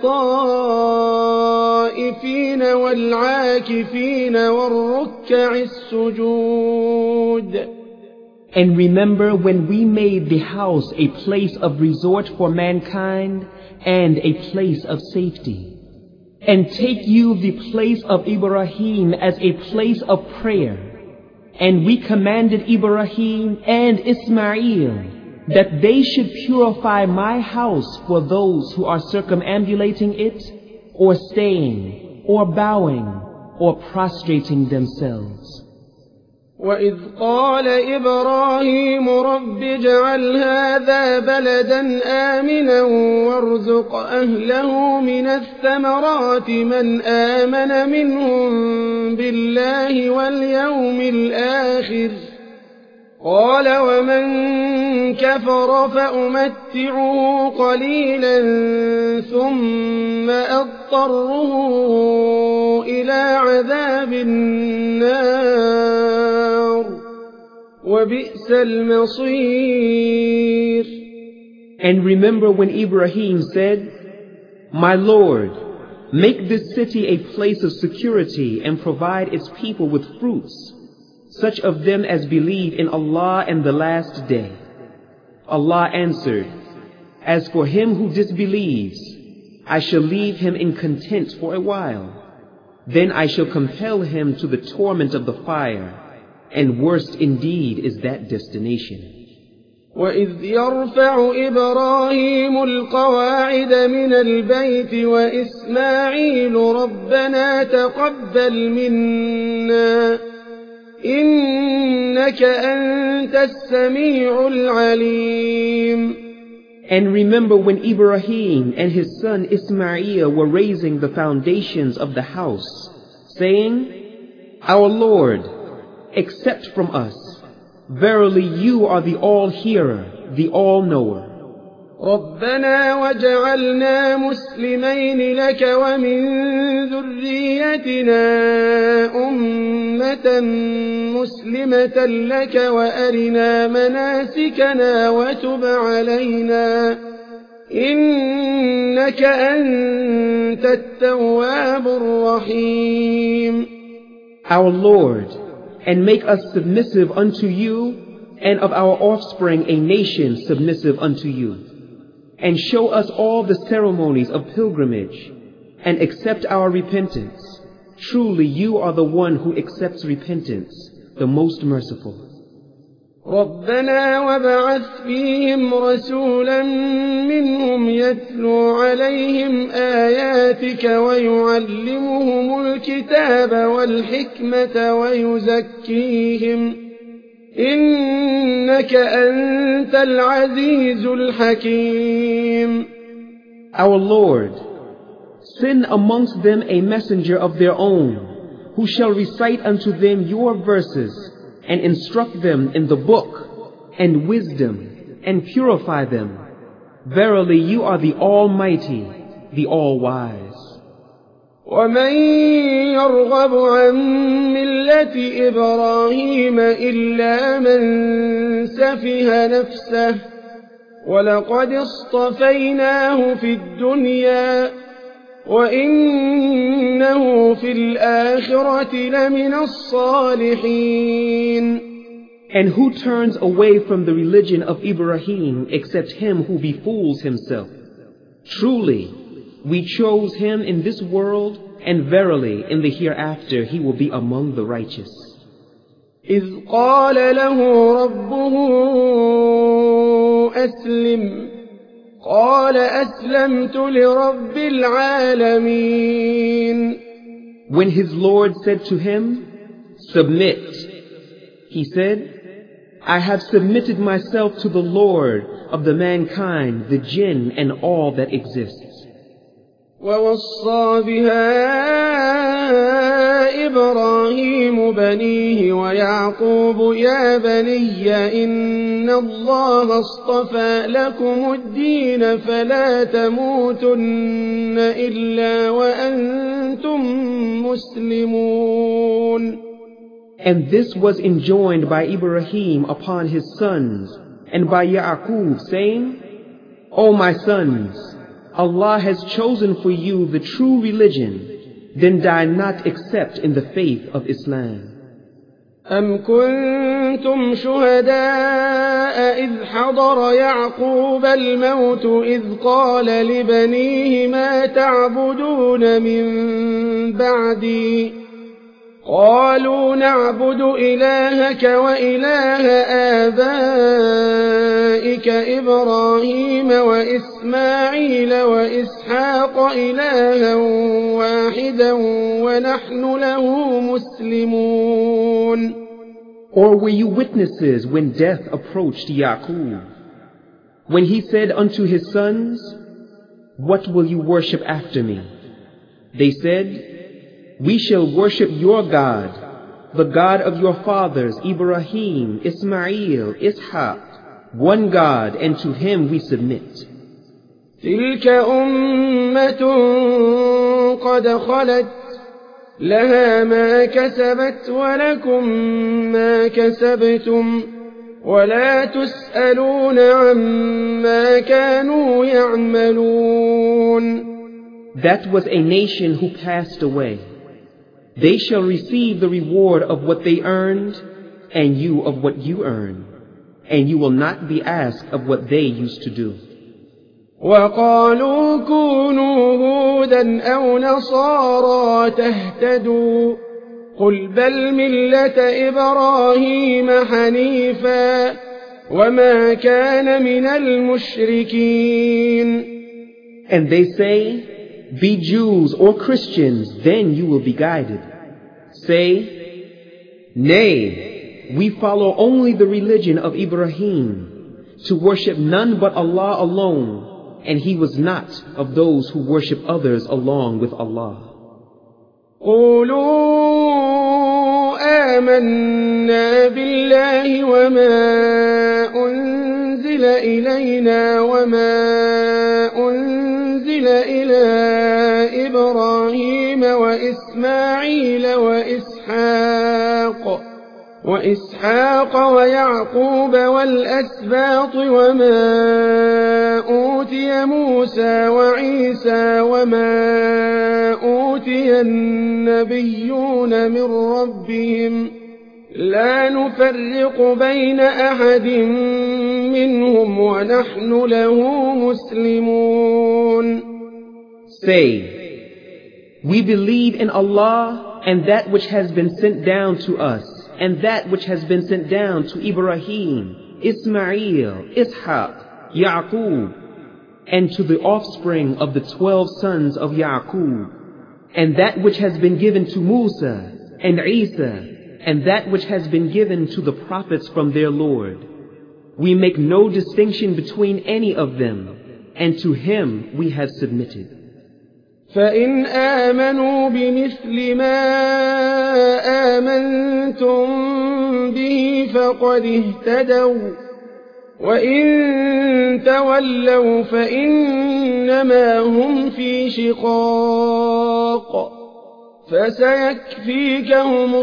[SPEAKER 2] لِلطَّائِفِينَ وَالْعَاكِفِينَ وَالرُّكَّعِ السُّجُودِ.
[SPEAKER 3] And remember when we made the house a place of resort for mankind and a place of safety. And take you the place of Ibrahim as a place of prayer. And we commanded Ibrahim and Ismail that they should purify my house for those who are circumambulating it, or staying, or bowing, or prostrating themselves.
[SPEAKER 2] وَإِذْ قَالَ إِبْرَاهِيمُ رَبِّ اجْعَلْ هَذَا بَلَدًا آمِنًا وَارْزُقْ أَهْلَهُ مِنَ الثَّمَرَاتِ مَنْ آمَنَ مِنْهُم بِاللَّهِ وَالْيَوْمِ الْآخِرِ قَالَ وَمَنْ كَفَرَ فَأُمَتِّعُهُ قَلِيلًا ثُمَّ أَضْطَرُّهُ إِلَى عَذَابِ النَّارِ وَبِئْسَ الْمَصِيرُ.
[SPEAKER 3] And remember when Ibrahim said, My Lord, make this city a place of security and provide its people with fruits, such of them as believe in Allah and the last day. Allah answered, As for him who disbelieves, I shall leave him in content for a while. Then I shall compel him to the torment of the fire, and worst indeed is that destination.
[SPEAKER 2] وَإِذْ يَرْفَعُ إِبْرَاهِيمُ الْقَوَاعِدَ مِنَ الْبَيْتِ وَإِسْمَاعِيلُ رَبَّنَا تَقَبَّلْ مِنَّا إِنَّكَ أَنْتَ السَّمِيعُ الْعَلِيمُ.
[SPEAKER 3] And remember when Ibrahim and his son Ismail were raising the foundations of the house, saying, Our Lord, accept from us. Verily you are the all-hearer, the all-knower.
[SPEAKER 2] رَبَّنَا وَاجْعَلْنَا مُسْلِمَيْنِ لَكَ وَمِن ذُرِّيَّتِنَا أُمَّةً مُسْلِمَةً لَكَ وَأَرِنَا مَنَاسِكَنَا وَتُبْ عَلَيْنَا إِنَّكَ أَنْتَ التَّوَّابُ الرَّحِيمُ.
[SPEAKER 3] Our Lord, and make us submissive unto you, and of our offspring a nation submissive unto you. And show us all the ceremonies of pilgrimage, and accept our repentance. Truly you are the one who accepts repentance, the most merciful.
[SPEAKER 2] رَبَّنَا وَابْعَثْ فِيهِمْ رَسُولًا مِّنْهُمْ يَتْلُو عَلَيْهِمْ آيَاتِكَ وَيُعَلِّمُهُمُ الْكِتَابَ وَالْحِكْمَةَ وَيُزَكِّيهِمْ إِنَّكَ أَنْتَ الْعَزِيزُ الْحَكِيمُ.
[SPEAKER 3] Our Lord, send amongst them a messenger of their own, who shall recite unto them your verses, and instruct them in the book, and wisdom, and purify them. Verily you are the Almighty, the All-Wise.
[SPEAKER 2] وَمَن يَرْغَبُ عَن مِّلَّةِ إِبْرَاهِيمَ إِلَّا مَن سَفِهَ نَفْسَهُ وَلَقَدِ اصْطَفَيْنَاهُ فِي الدُّنْيَا وإنه في الآخرة لمن الصالحين.
[SPEAKER 3] And who turns away from the religion of Ibrahim except him who befools himself? Truly, we chose him in this world, and verily in the hereafter he will be among the righteous.
[SPEAKER 2] إذ قال له ربه أسلم قال أسلمت لرب العالمين.
[SPEAKER 3] When his Lord said to him, "Submit," he said, "I have submitted myself to the Lord of the mankind, the jinn, and all that exists."
[SPEAKER 2] ووصى بها إبراهيم بنيه ويعقوب يا بني إن الله اصطفى لكم الدين فلا تموتن إلا وأنتم مسلمون.
[SPEAKER 3] And this was enjoined by Ibrahim upon his sons and by Ya'qub, saying, "O my sons, Allah has chosen for you the true religion, then die not except in the faith of Islam."
[SPEAKER 2] أم كنتم شهداء إذ حضر يعقوب الموت إذ قال لبنيه ما تعبدون من بعدي قالوا نعبد إلهك وإله آبائك إبراهيم وإسماعيل وإسحاق إلها واحدا ونحن له مسلمون.
[SPEAKER 3] Or were you witnesses when death approached Ya'qub, when he said unto his sons, "What will you worship after me?" They said, "We shall worship your God, the God of your fathers, Ibrahim, Ismail, Ishaq, one God, and to him we submit."
[SPEAKER 2] تلك أمة قد خلت لها ما كسبت ولكم ما كسبتم ولا تسألون عما كانوا يعملون.
[SPEAKER 3] That was a nation who passed away. They shall receive the reward of what they earned, and you of what you earn, and you will not be asked of what they used to do.
[SPEAKER 2] وقالوا كونوا هودا أو نصارى تهتدوا قل بل ملة إبراهيم حنيفا وما كان من المشركين.
[SPEAKER 3] And they say, "Be Jews or Christians, then you will be guided." Say, "Nay, we follow only the religion of Ibrahim, to worship none but Allah alone, and he was not of those who worship others along with Allah."
[SPEAKER 2] قولوا آمنا بالله وما أنزل إلينا وما أنزل إلى إبراهيم وإسماعيل وإسحاق ويعقوب والأسباط وما أوتي موسى وعيسى وما أوتي النبيون من ربهم لا نفرق بين أحد منهم ونحن له مسلمون.
[SPEAKER 3] Say, "We believe in Allah and that which has been sent down to us, and that which has been sent down to Ibrahim, Ismail, Ishaq, Ya'qub, and to the offspring of the 12 sons of Ya'qub, and that which has been given to Musa and Isa, and that which has been given to the prophets from their Lord. We make no distinction between any of them, and to him we have submitted."
[SPEAKER 2] فإن آمنوا بمثل ما آمنتم به فقد اهتدوا وإن تولوا فإنما هم في شقاق فسيكفيكهم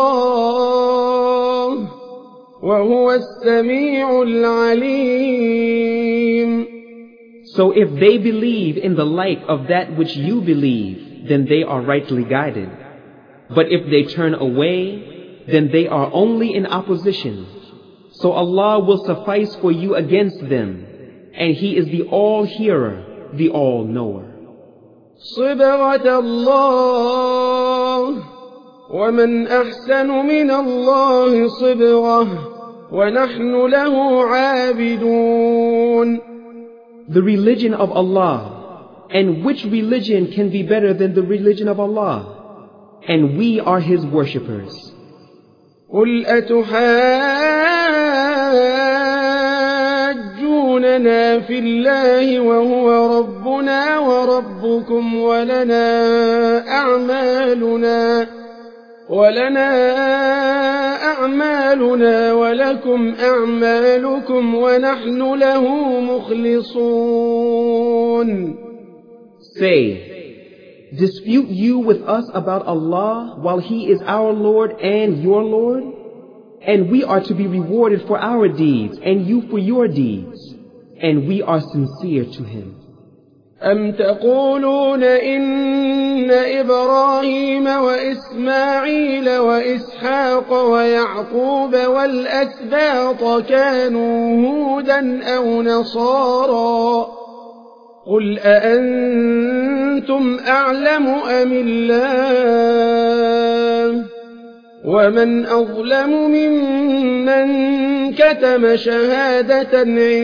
[SPEAKER 2] الله وهو السميع العليم.
[SPEAKER 3] So if they believe in the like of that which you believe, then they are rightly guided. But if they turn away, then they are only in opposition. So Allah will suffice for you against them, and He is the all-hearer, the all-knower.
[SPEAKER 2] صبغة الله ومن أحسن من الله صبغة ونحن له عابدون.
[SPEAKER 3] The religion of Allah, and which religion can be better than the religion of Allah? And we are His worshippers.
[SPEAKER 2] قل أتحاجوننا في الله وهو ربنا وربكم ولنا أعمالنا ولكم أعمالكم ونحن له مخلصون.
[SPEAKER 3] Say, dispute you with us about Allah while He is our Lord and your Lord? And we are to be rewarded for our deeds and you for your deeds. And we are sincere to Him.
[SPEAKER 2] أم تقولون إن إبراهيم وإسماعيل وإسحاق ويعقوب والأسباط كانوا هودا أو نصارى قل أأنتم أعلم أم الله ومن أظلم ممن كتم شهادة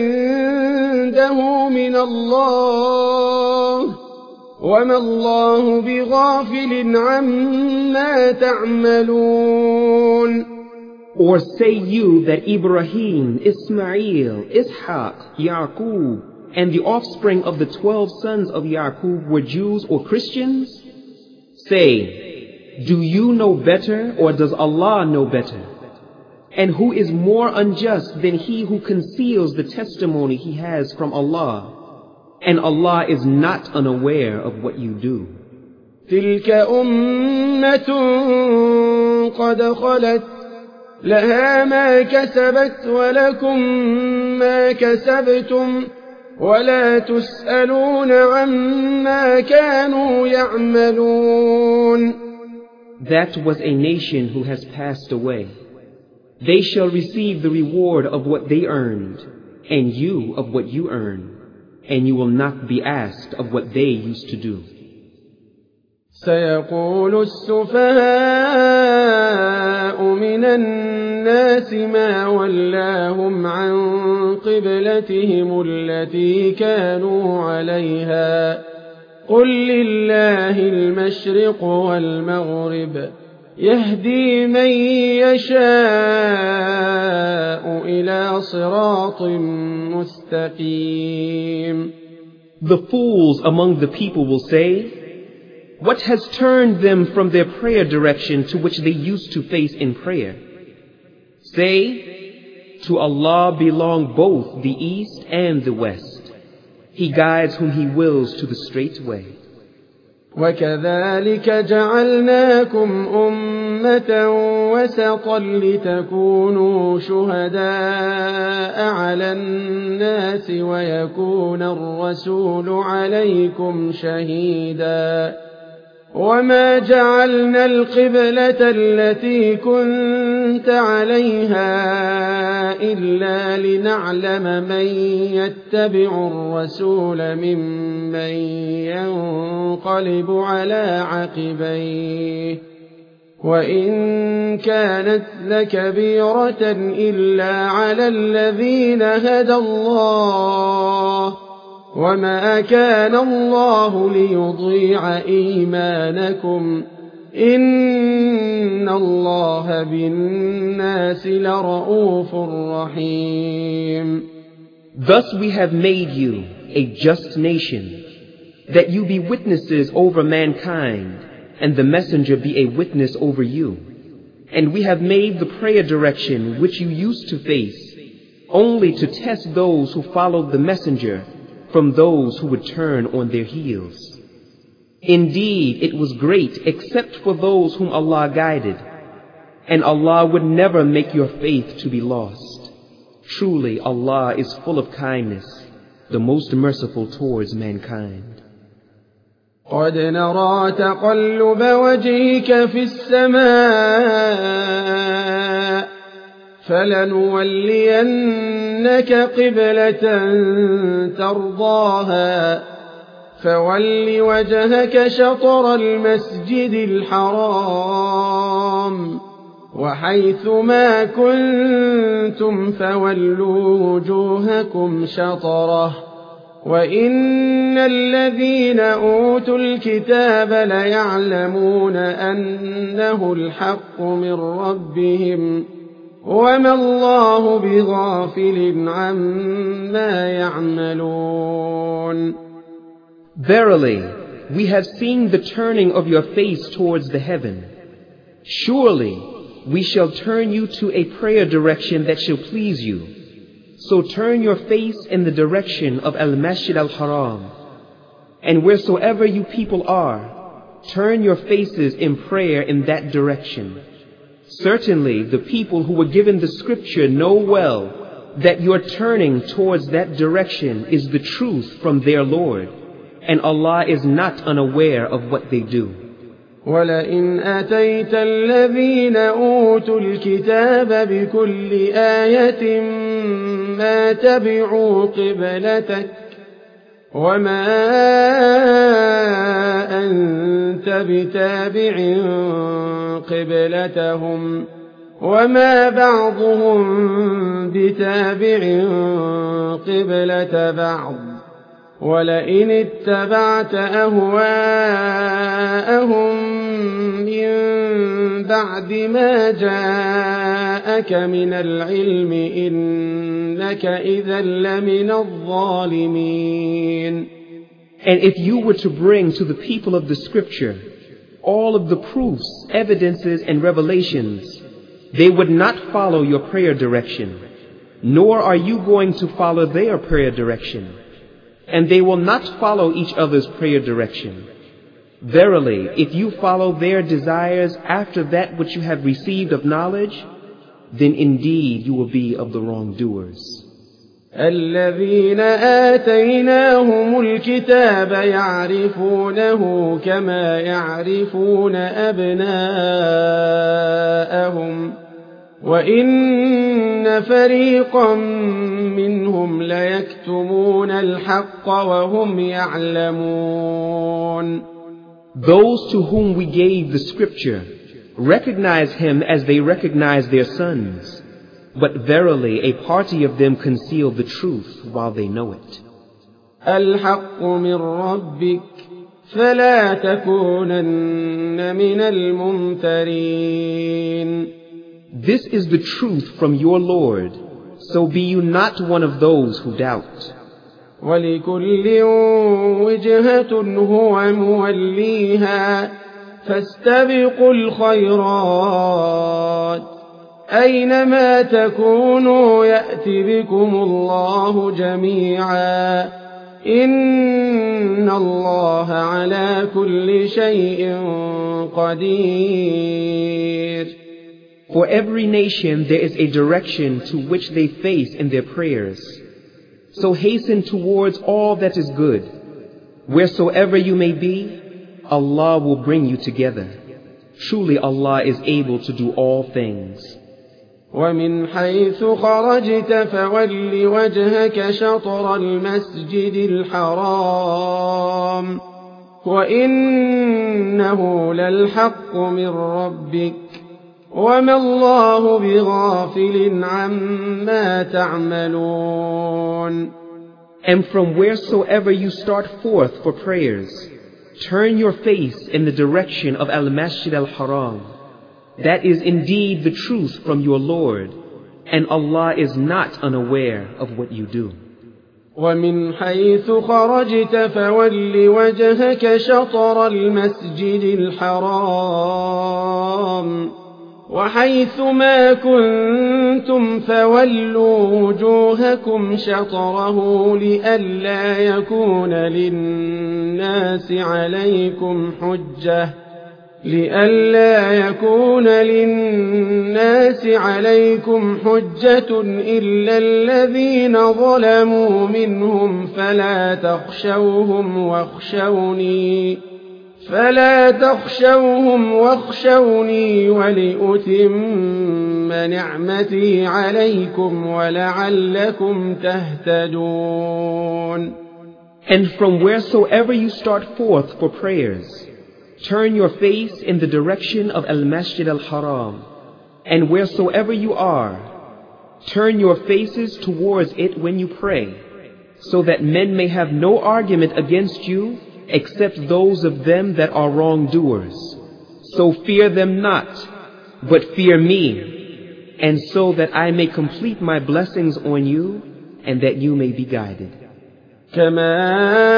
[SPEAKER 2] عنده من الله وما الله بغافل عما تعملون.
[SPEAKER 3] Or say you that Ibrahim, Ismail, Ishaq, Yaqub, and the offspring of the 12 sons of Yaqub were Jews or Christians? Say, do you know better, or does Allah know better? And who is more unjust than he who conceals the testimony he has from Allah? And Allah is not unaware of what you do.
[SPEAKER 2] تلك أمة قد خلت لها ما كسبت ولكم ما كسبتم ولا تسألون عما كانوا يعملون.
[SPEAKER 3] That was a nation who has passed away. They shall receive the reward of what they earned, and you of what you earn, and you will not be asked of what they used to do.
[SPEAKER 2] سيقول السفهاء من الناس ما ولاهم عن قبلتهم التي كانوا عليها قل لله المشرق والمغرب يهدي من يشاء إلى صراط مستقيم.
[SPEAKER 3] The fools among the people will say, what has turned them from their prayer direction to which they used to face in prayer? Say, to Allah belong both the east and the west. He guides whom He wills to the straight way.
[SPEAKER 2] وكذلك جعلناكم أمة وسطا لتكونوا شهداء على الناس ويكون الرسول عليكم شهيدا وما جعلنا القبلة التي كنت عليها إلا لنعلم من يتبع الرسول ممن ينقلب على عقبيه وإن كانت لكبيرة إلا على الذين هدى الله وما كان الله ليضيع إيمانكم إن الله بالناس لرؤوف رحيم.
[SPEAKER 3] Thus we have made you a just nation, that you be witnesses over mankind, and the messenger be a witness over you. And we have made the prayer direction which you used to face, only to test those who followed the messenger from those who would turn on their heels. Indeed, it was great except for those whom Allah guided, and Allah would never make your faith to be lost. Truly, Allah is full of kindness, the most merciful towards mankind.
[SPEAKER 2] قد نرى تقلب وجهك في السماء فلنولينك قبلة ترضاها فول وجهك شطر المسجد الحرام وحيث ما كنتم فولوا وجوهكم شطره وإن الذين أوتوا الكتاب ليعلمون أنه الحق من ربهم وما الله بغافل عما يعملون.
[SPEAKER 3] Verily, we have seen the turning of your face towards the heaven. Surely, we shall turn you to a prayer direction that shall please you. So turn your face in the direction of Al-Masjid Al-Haram. And wheresoever you people are, turn your faces in prayer in that direction. Certainly, the people who were given the scripture know well that your turning towards that direction is the truth from their Lord. And Allah is not unaware of what they do.
[SPEAKER 2] وَلَئِنْ أَتَيْتَ الَّذِينَ أُوتُوا الْكِتَابَ بِكُلِّ آيَةٍ مَا تَبِعُوا قِبْلَتَكَ وَمَا أَنْتَ بِتَابِعٍ قِبْلَتَهُمْ وَمَا بَعْضُهُمْ بِتَابِعٍ قِبْلَةَ بَعْضٍ ولئن اتبعت أهواءهم من بعد ما جاءك من العلم إنك إذا لمن الظالمين.
[SPEAKER 3] And if you were to bring to the people of the scripture all of the proofs, evidences, and revelations, they would not follow your prayer direction, nor are you going to follow their prayer direction. And they will not follow each other's prayer direction. Verily, if you follow their desires after that which you have received of knowledge, then indeed you will be of the wrongdoers.
[SPEAKER 2] الذين آتيناهم الكتاب يعرفونه كما يعرفون أبناءهم وإن فريقا منهم ليكتمون الحق وهم يعلمون.
[SPEAKER 3] Those to whom we gave the scripture recognize him as they recognize their sons, but verily a party of them conceal the truth while they know it.
[SPEAKER 2] الحق من ربك فلا تكونن من الممترين.
[SPEAKER 3] This is the truth from your Lord, so be you not one of those who doubt.
[SPEAKER 2] وَلِكُلٍّ وِجْهَةٌ هُوَ مُوَلِّيهَا فَاسْتَبِقُوا الْخَيْرَاتِ أَيْنَمَا تَكُونُوا يَأْتِ بِكُمُ اللَّهُ جَمِيعًا إِنَّ اللَّهَ عَلَى كُلِّ شَيْءٍ قَدِيرٌ.
[SPEAKER 3] For every nation there is a direction to which they face in their prayers. So hasten towards all that is good. Wheresoever you may be, Allah will bring you together. Truly Allah is able to do all things.
[SPEAKER 2] ومن حيث خرجت فول وجهك شطر المسجد الحرام وإنه للحق من ربك وما الله بغافل عما تعملون.
[SPEAKER 3] And from wheresoever you start forth for prayers, turn your face in the direction of Al-Masjid Al-Haram. That is indeed the truth from your Lord, and Allah is not unaware of what you do.
[SPEAKER 2] ومن حيث خرجت فول وجهك شطر المسجد الحرام وحيث ما كنتم فولوا وجوهكم شطره لئلا يكون للناس عليكم حجة لئلا يكون للناس عليكم حجة إلا الذين ظلموا منهم فلا تخشوهم واخشوني ولأتم نعمتي عليكم ولعلكم تهتدون.
[SPEAKER 3] And from wheresoever you start forth for prayers, turn your face in the direction of Al-Masjid Al-Haram, and wheresoever you are, turn your faces towards it when you pray, so that men may have no argument against you except those of them that are wrongdoers. So fear them not, but fear me, and so that I may complete my blessings on you, and that you may be guided.
[SPEAKER 2] كما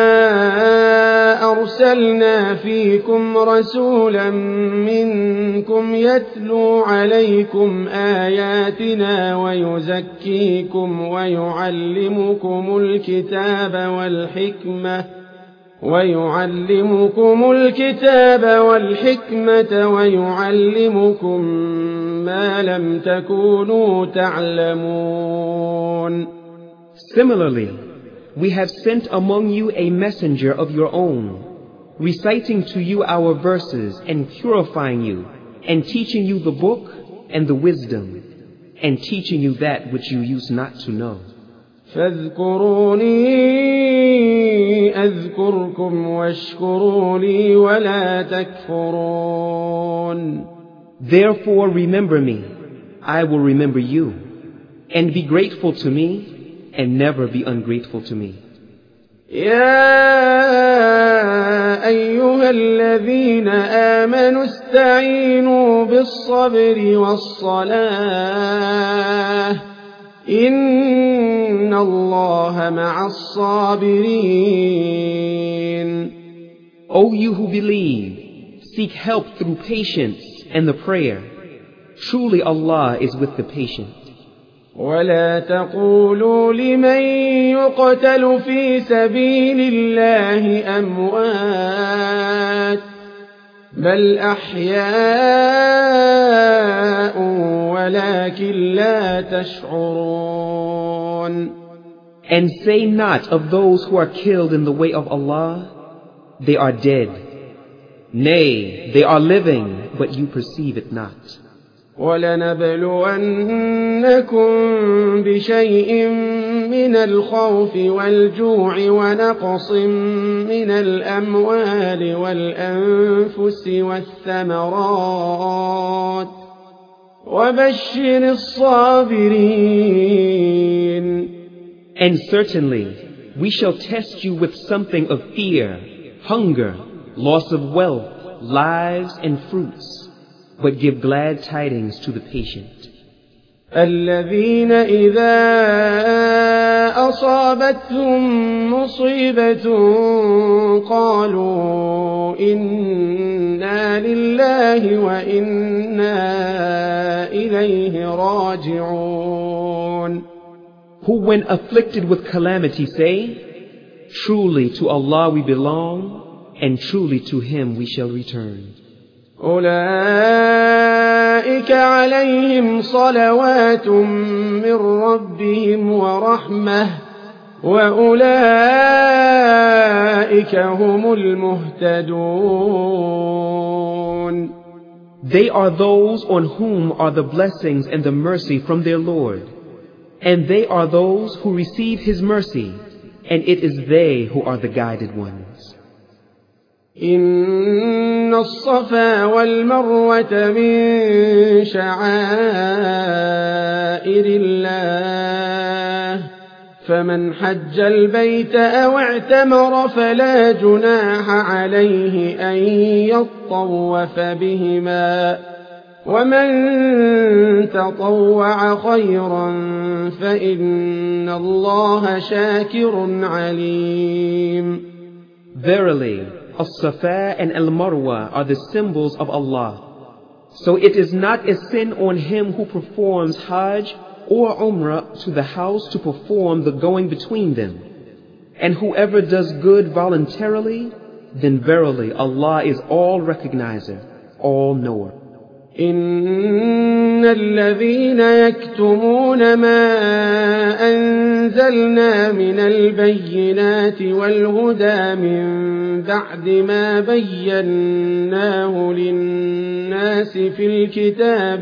[SPEAKER 2] أرسلنا فيكم رسولا منكم يتلو عليكم آياتنا ويزكيكم ويعلمكم الكتاب والحكمة ويعلمكم ما لم تكونوا تعلمون.
[SPEAKER 3] Similarly, we have sent among you a messenger of your own, reciting to you our verses and purifying you, and teaching you the book and the wisdom, and teaching you that which you used not to know.
[SPEAKER 2] فاذكروني أذكركم واشكروا لي ولا تكفرون.
[SPEAKER 3] Therefore remember me, I will remember you, and be grateful to me, and never be ungrateful to me.
[SPEAKER 2] يا أيها الذين آمنوا استعينوا بالصبر والصلاة إن الله مع الصابرين.
[SPEAKER 3] O you who believe, seek help through patience and the prayer. Truly Allah is with the patient.
[SPEAKER 2] ولا تقولوا لمن يقتل في سبيل الله أموات بل أحياء ولكن لا تشعرون.
[SPEAKER 3] And say not of those who are killed in the way of Allah, they are dead. Nay, they are living, but you perceive it not.
[SPEAKER 2] ولنبلونكم بشيء من الخوف والجوع ونقص من الأموال والأنفس والثمرات وبشر الصابرين.
[SPEAKER 3] And certainly we shall test you with something of fear, hunger, loss of wealth, lives and fruits. But give glad tidings to the patient.
[SPEAKER 2] الذين إذا أصابتهم مصيبة قالوا إنا لله وإنا إليه راجعون.
[SPEAKER 3] Who when afflicted with calamity say, truly to Allah we belong, and truly to Him we shall return.
[SPEAKER 2] أولئك عليهم صلوات من ربهم ورحمة وأولئك هم المهتدون.
[SPEAKER 3] They are those on whom are the blessings and the mercy from their Lord, and they are those who receive His mercy, and it is they who are the guided ones.
[SPEAKER 2] إن الصفا والمروة من شعائر الله فمن حج البيت أو اعتمر فلا جناح عليه أن يطوف بهما ومن تطوع خيرا فإن الله شاكر عليم.
[SPEAKER 3] Verily, As-Safa and Al-Marwa are the symbols of Allah. So it is not a sin on him who performs Hajj or Umrah to the house to perform the going between them. And whoever does good voluntarily, then verily Allah is all recognizer, all-knower.
[SPEAKER 2] إن الذين يكتمون ما أنزلنا من البينات والهدى من بعد ما بيناه للناس في الكتاب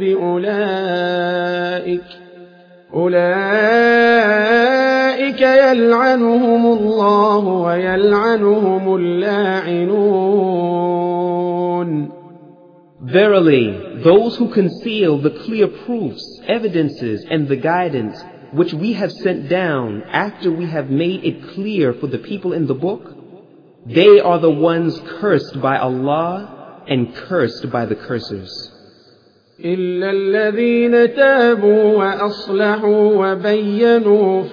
[SPEAKER 2] أولئك يلعنهم الله ويلعنهم اللاعنون.
[SPEAKER 3] Verily, those who conceal the clear proofs, evidences, and the guidance which we have sent down after we have made it clear for the people in the book, they are the ones cursed by Allah and cursed by the cursers.
[SPEAKER 2] إلا الذين تابوا وأصلحوا وبينوا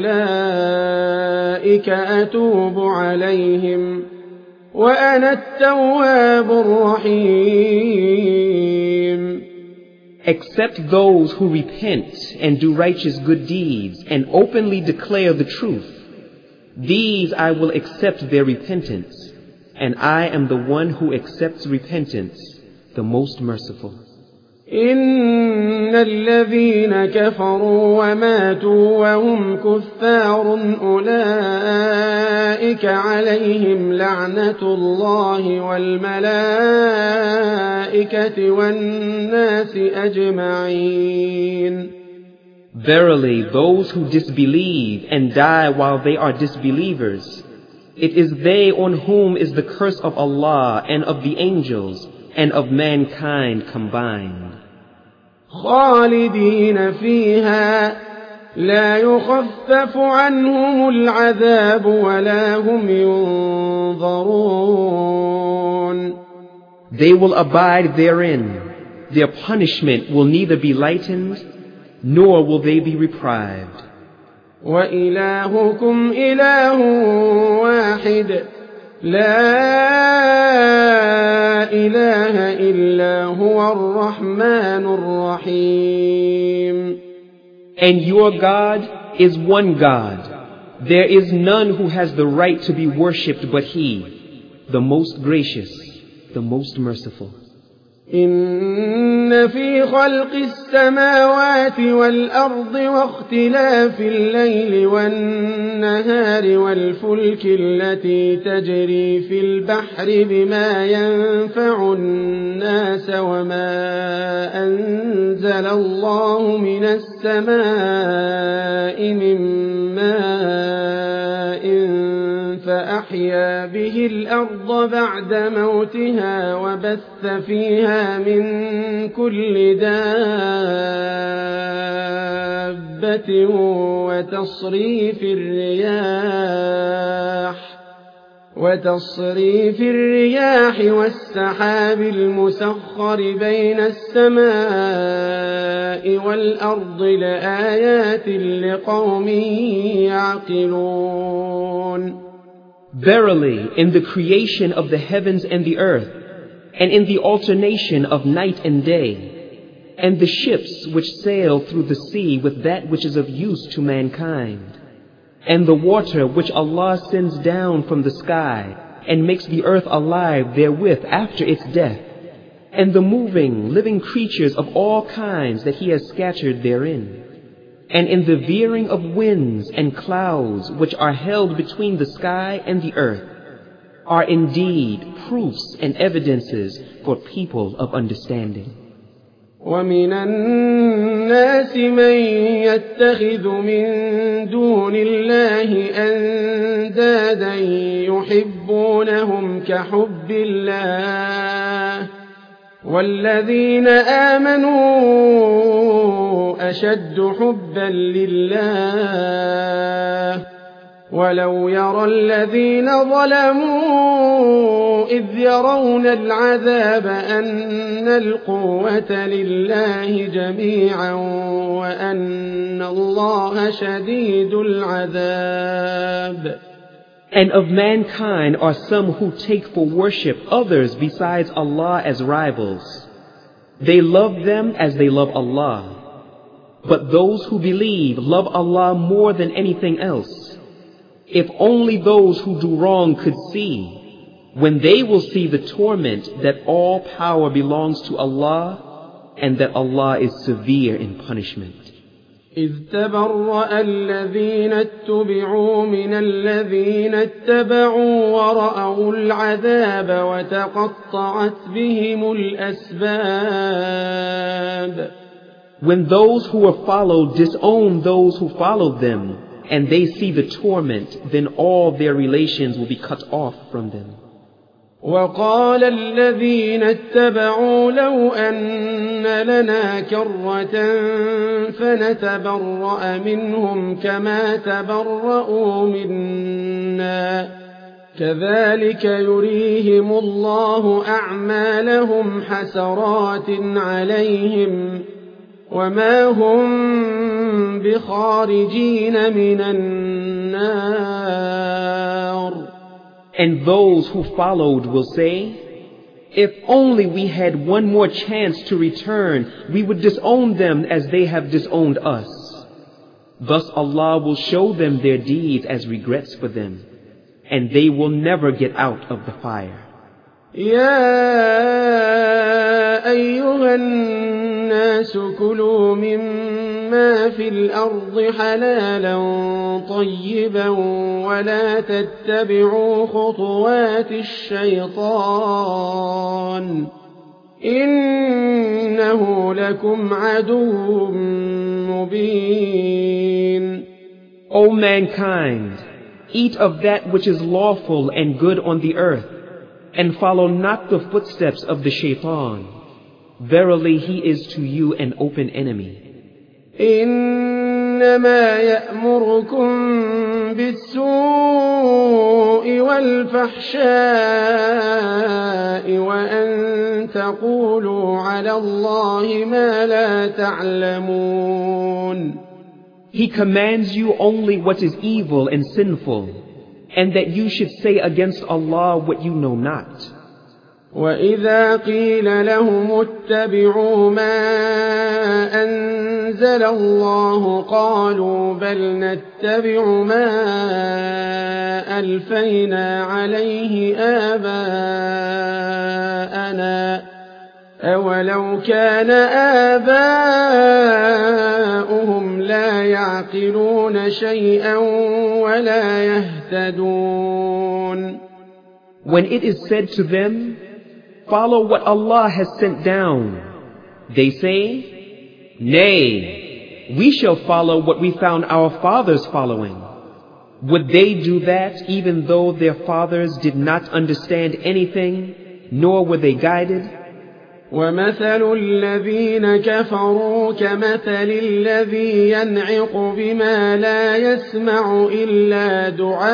[SPEAKER 2] فأولئك أتوب عليهم وأنا التواب الرحيم.
[SPEAKER 3] Except those who repent and do righteous good deeds and openly declare the truth, these I will accept their repentance, and I am the one who accepts repentance, the most merciful.
[SPEAKER 2] إن الذين كفروا وماتوا وهم كفار أولئك عليهم لعنة الله والملائكة والناس أجمعين.
[SPEAKER 3] Verily, those who disbelieve and die while they are disbelievers, it is they on whom is the curse of Allah and of the angels and of mankind combined.
[SPEAKER 2] خالدين فيها لا يخفف عنهم العذاب ولا هم ينظرون.
[SPEAKER 3] They will abide therein. Their punishment will neither be lightened, nor will they be reprived.
[SPEAKER 2] وإلهكم إله واحد لا إله إلا هو الرحمن الرحيم.
[SPEAKER 3] And your God is one God. There is none who has the right to be worshipped but He, the most gracious, the most merciful.
[SPEAKER 2] إن في خلق السماوات والأرض واختلاف الليل والنهار والفلك التي تجري في البحر بما ينفع الناس وما أنزل الله من السماء من ماء فأحيا به الأرض بعد موتها وبث فيها من كل دابة وتصريف الرياح والسحاب المسخر بين السماء والأرض لآيات لقوم يعقلون.
[SPEAKER 3] Verily, in the creation of the heavens and the earth, and in the alternation of night and day, and the ships which sail through the sea with that which is of use to mankind, and the water which Allah sends down from the sky and makes the earth alive therewith after its death, and the moving, living creatures of all kinds that He has scattered therein, and in the veering of winds and clouds which are held between the sky and the earth, are indeed proofs and evidences for people of understanding.
[SPEAKER 2] ومن الناس من يتخذ من دون الله أندادا يحبونهم كحب الله والذين آمنوا أشد حبا لله ولو يرى الذين ظلموا إذ يرون العذاب أن القوة لله جميعا وأن الله شديد العذاب.
[SPEAKER 3] And of mankind are some who take for worship others besides Allah as rivals. They love them as they love Allah. But those who believe love Allah more than anything else. If only those who do wrong could see, when they will see the torment that all power belongs to Allah and that Allah is severe in punishment.
[SPEAKER 2] إذ تبرأ الذين اتبعوا من الذين اتبعوا ورأوا العذاب وتقطعت بهم الأسباب.
[SPEAKER 3] When those who were followed disown those who followed them, and they see the torment, then all their relations will be cut off from them.
[SPEAKER 2] وقال الذين اتبعوا لو أن لنا كرة فنتبرأ منهم كما تبرؤوا منا كذلك يريهم الله أعمالهم حسرات عليهم وما هم بخارجين من النار.
[SPEAKER 3] And those who followed will say, if only we had one more chance to return, we would disown them as they have disowned us. Thus Allah will show them their deeds as regrets for them, and they will never get out of the fire.
[SPEAKER 2] يا أيها الناس كلوا مما في الأرض حلالا طيبا ولا تتبعوا خطوات الشيطان إنه لكم عدو مبين.
[SPEAKER 3] O mankind, eat of that which is lawful and good on the earth, and follow not the footsteps of the shaitan. Verily he is to you an open enemy.
[SPEAKER 2] إنما يأمركم بالسوء والفحشاء وأن تقولوا على الله ما لا تعلمون.
[SPEAKER 3] He commands you only what is evil and sinful, and that you should say against Allah what you know not.
[SPEAKER 2] وإذا قيل لهم اتبعوا ما أنزل الله قالوا بل نتبع ما ألفينا عليه آباءنا أولو كان آباؤهم لا يعقلون شيئا ولا يهتدون.
[SPEAKER 3] When it is said to them, follow what Allah has sent down, they say, nay, we shall follow what we found our fathers following. Would they do that even though their fathers did not understand anything, nor were they guided?
[SPEAKER 2] ومثل الذين كفروا كمثل الذي ينعق بما لا يسمع إلا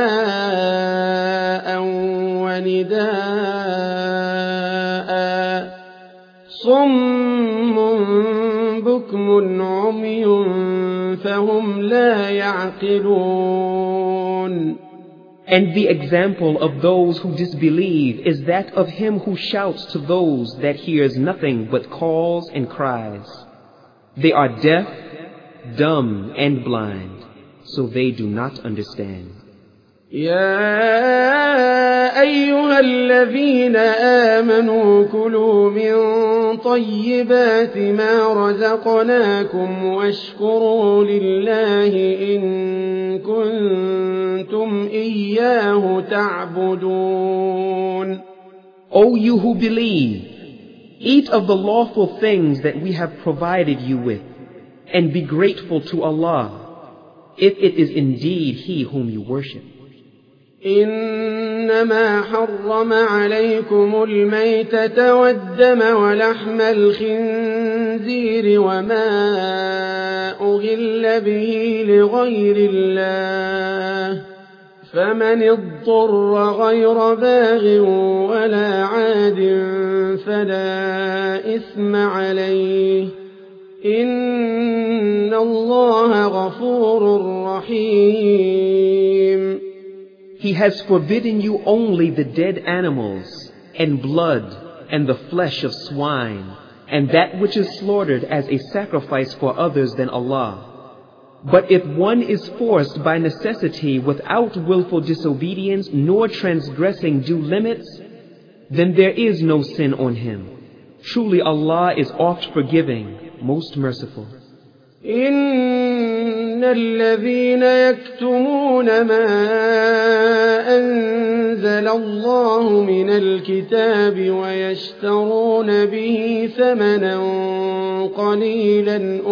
[SPEAKER 2] دعاء ونداء صم بكم عمي فهم لا يعقلون.
[SPEAKER 3] And the example of those who disbelieve is that of him who shouts to those that hears nothing but calls and cries. They are deaf, dumb, and blind, so they do not understand.
[SPEAKER 2] يا أيها الذين آمنوا كلوا من طيبات ما رزقناكم واشكروا لله إن كنتم إياه تعبدون.
[SPEAKER 3] O you who believe, eat of the lawful things that we have provided you with, and be grateful to Allah, if it is indeed He whom you worship.
[SPEAKER 2] إنما حرم عليكم الميتة والدم ولحم الخنزير وما أهل به لغير الله فمن اضطر غير باغ ولا عاد فلا إثم عليه إن الله غفور رحيم.
[SPEAKER 3] He has forbidden you only the dead animals, and blood, and the flesh of swine, and that which is slaughtered as a sacrifice for others than Allah. But if one is forced by necessity without willful disobedience nor transgressing due limits, then there is no sin on him. Truly Allah is oft forgiving, most merciful.
[SPEAKER 2] إن الذين يكتمون ما أنزل الله من الكتاب ويشترون به ثمنا قليلا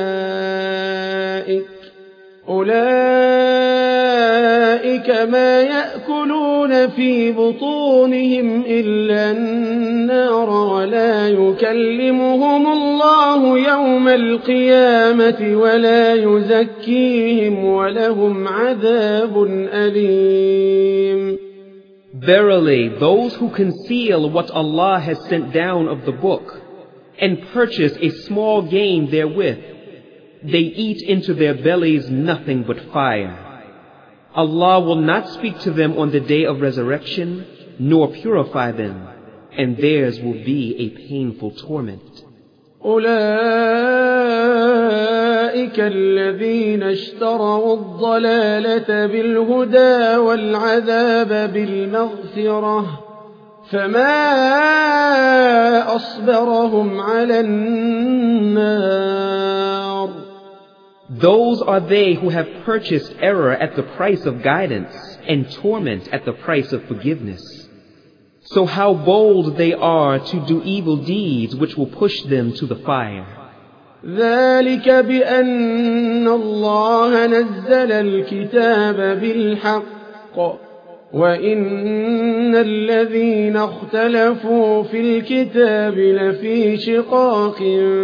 [SPEAKER 2] أولئك ما يأكلون في بطونهم إلا النار ولا يكلمهم الله يوم القيامة ولا يزكيهم ولهم عذاب أليم.
[SPEAKER 3] Verily, those who conceal what Allah has sent down of the book and purchase a small gain therewith, they eat into their bellies nothing but fire. Allah will not speak to them on the day of resurrection, nor purify them, and theirs will be a painful torment.
[SPEAKER 2] أولئك الذين اشتروا الضلالة بالهدى والعذاب بالمغفرة فما أصبرهم على النار.
[SPEAKER 3] Those are they who have purchased error at the price of guidance and torment at the price of forgiveness. So how bold they are to do evil deeds which will push them to the fire.
[SPEAKER 2] ذلك بأن الله نزل الكتاب بالحق وإن الذين اختلفوا في الكتاب لفي شقاق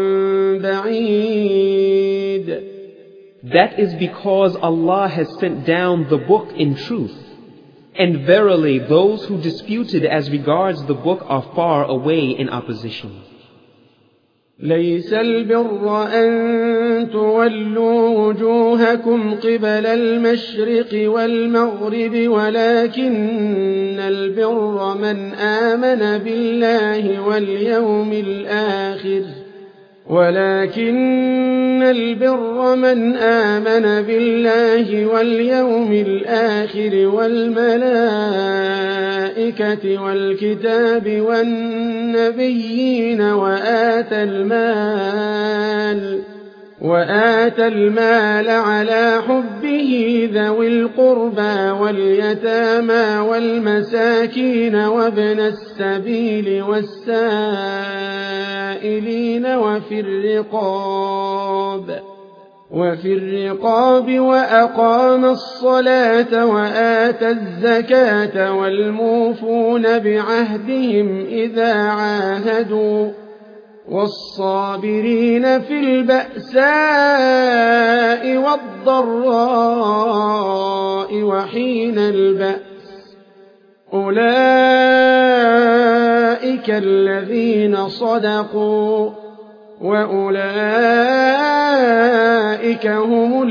[SPEAKER 2] بعيد.
[SPEAKER 3] That is because Allah has sent down the book in truth. And verily those who disputed as regards the book are far away in opposition.
[SPEAKER 2] ليس البر أن تولوا وجوهكم قبل المشرق والمغرب ولكن البر من آمن بالله واليوم الآخر والملائكة والكتاب والنبيين وآتى المال على حبه ذوي القربى واليتامى والمساكين وابن السبيل والسائلين وفي الرقاب وأقام الصلاة وآتى الزكاة والموفون بعهدهم إذا عاهدوا والصابرين في البأساء والضراء وحين البأس أولئك الذين صدقوا وأولئك هم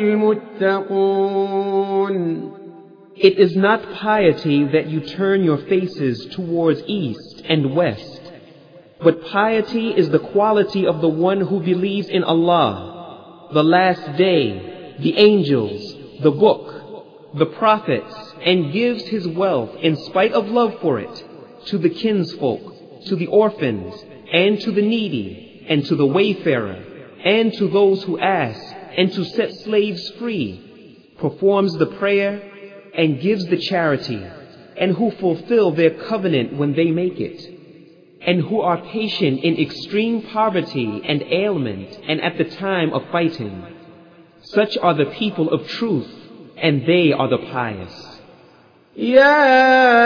[SPEAKER 2] المتقون.
[SPEAKER 3] It is not piety that you turn your faces towards east and west. But piety is the quality of the one who believes in Allah, the last day, the angels, the book, the prophets, and gives his wealth in spite of love for it to the kinsfolk, to the orphans, and to the needy, and to the wayfarer, and to those who ask, and to set slaves free, performs the prayer, and gives the charity, and who fulfill their covenant when they make it, and who are patient in extreme poverty and ailment and at the time of fighting. Such are the people of truth, and they are the pious.
[SPEAKER 2] يا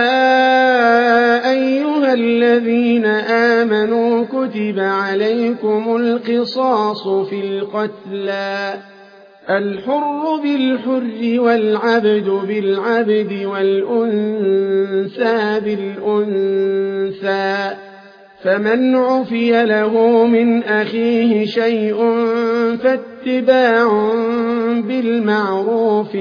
[SPEAKER 2] أيها الذين آمنوا كتب عليكم القصاص في القتلى الحر بالحر والعبد بالعبد والأنثى بالأنثى فمن عفي له من أخيه شيء فاتباع بالمعروف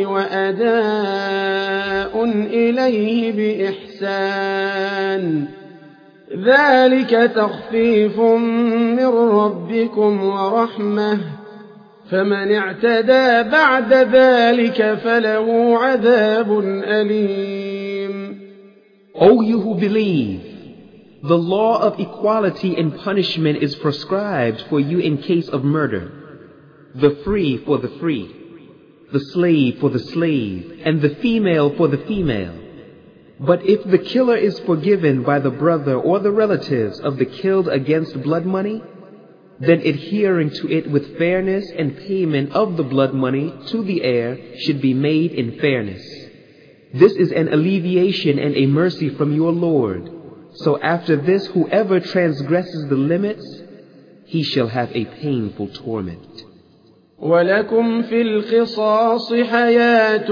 [SPEAKER 2] وأداء إليه بإحسان ذلك تخفيف من ربكم ورحمة فمن اعتدى بعد ذلك فله عذاب أليم.
[SPEAKER 3] O you who believe, The law of equality in punishment is prescribed for you in case of murder, the free for the free, the slave for the slave, and the female for the female. But if the killer is forgiven by the brother or the relatives of the killed against blood money, then adhering to it with fairness and payment of the blood money to the heir should be made in fairness. This is an alleviation and a mercy from your Lord. So after this, whoever transgresses the limits, he shall have a painful torment.
[SPEAKER 2] وَلَكُمْ فِي الْقِصَاصِ حَيَاةٌ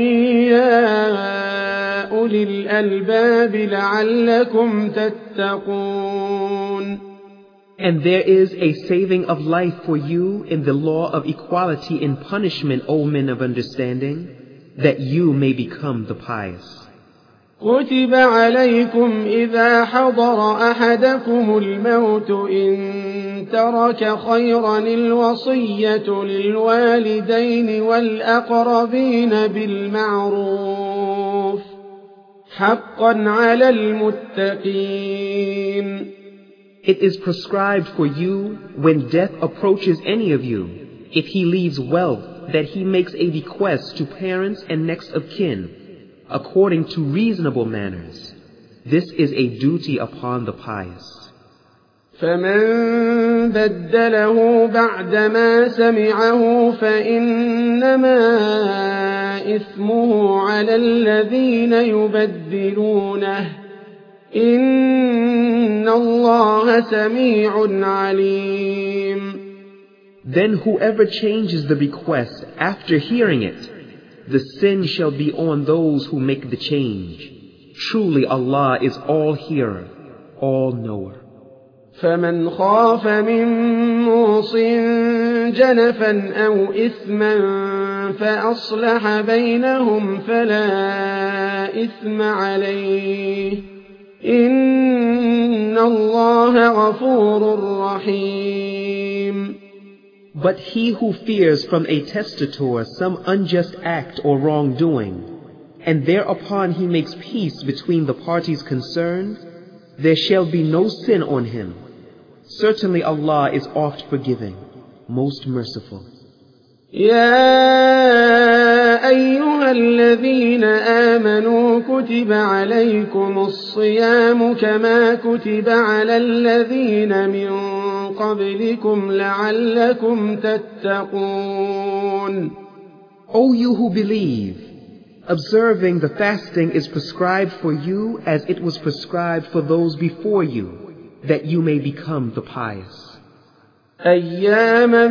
[SPEAKER 2] يَا أُولِي الْأَلْبَابِ لَعَلَّكُمْ تَتَّقُونَ.
[SPEAKER 3] And there is a saving of life for you in the law of equality in punishment, O men of understanding, that you may become the pious.
[SPEAKER 2] كتب عليكم إذا حضر أحدكم الموت إن ترك خيرا الوصية للوالدين والأقربين بالمعروف حقا على المتقين.
[SPEAKER 3] It is prescribed for you when death approaches any of you, if he leaves wealth, that he makes a bequest to parents and next of kin, according to reasonable manners. This is a duty upon the pious.
[SPEAKER 2] فمن بدله بعدما سمعه فإنما إثمه على الذين يبدلونه إن الله سميع عليم.
[SPEAKER 3] Then whoever changes the bequest after hearing it, the sin shall be on those who make the change. Truly Allah is all hearer, all knower.
[SPEAKER 2] فمن خاف من موص جنفا أو إثما فأصلح بينهم فلا إثم عليه إن الله غفور رحيم.
[SPEAKER 3] But he who fears from a testator some unjust act or wrongdoing, and thereupon he makes peace between the parties concerned, there shall be no sin on him. Certainly Allah is oft forgiving, most merciful.
[SPEAKER 2] يا أيها الذين آمنوا كتب عليكم الصيام كما كتب على الذين من قبلكم لعلكم تتقون.
[SPEAKER 3] O you who believe, observing the fasting is prescribed for you as it was prescribed for those before you, that you may become the pious.
[SPEAKER 2] أياما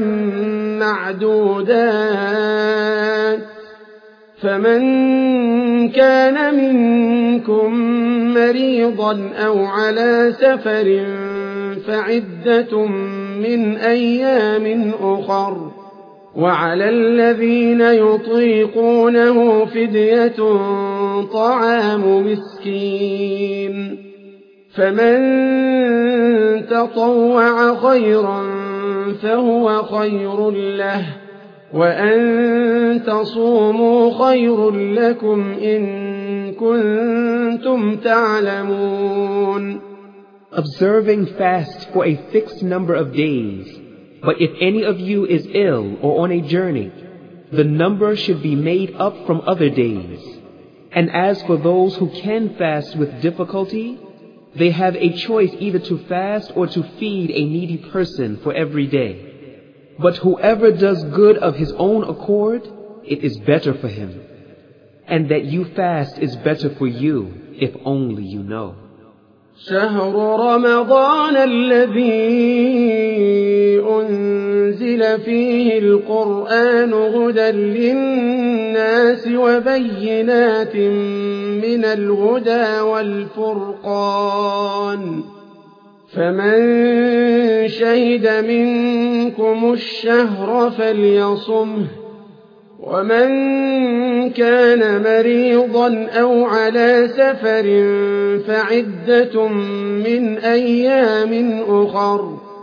[SPEAKER 2] معدودات فمن كان منكم مريضا أو على سفر فعدة من أيام أخر وعلى الذين يطيقونه فدية طعام مسكين فمن تطوع خيرا فهو خير له وأن تصوموا خير لكم إن كنتم تعلمون.
[SPEAKER 3] Observing fast for a fixed number of days, but if any of you is ill or on a journey, the number should be made up from other days. And as for those who can fast with difficulty, they have a choice either to fast or to feed a needy person for every day. But whoever does good of his own accord, it is better for him. And that you fast is better for you, if only you know.
[SPEAKER 2] شهر رمضان الذي أنزل فيه القرآن هدى للناس وبينات من الهدى والفرقان فمن شهد منكم الشهر فليصمه ومن كان مريضا أو على سفر فعدة من أيام أخر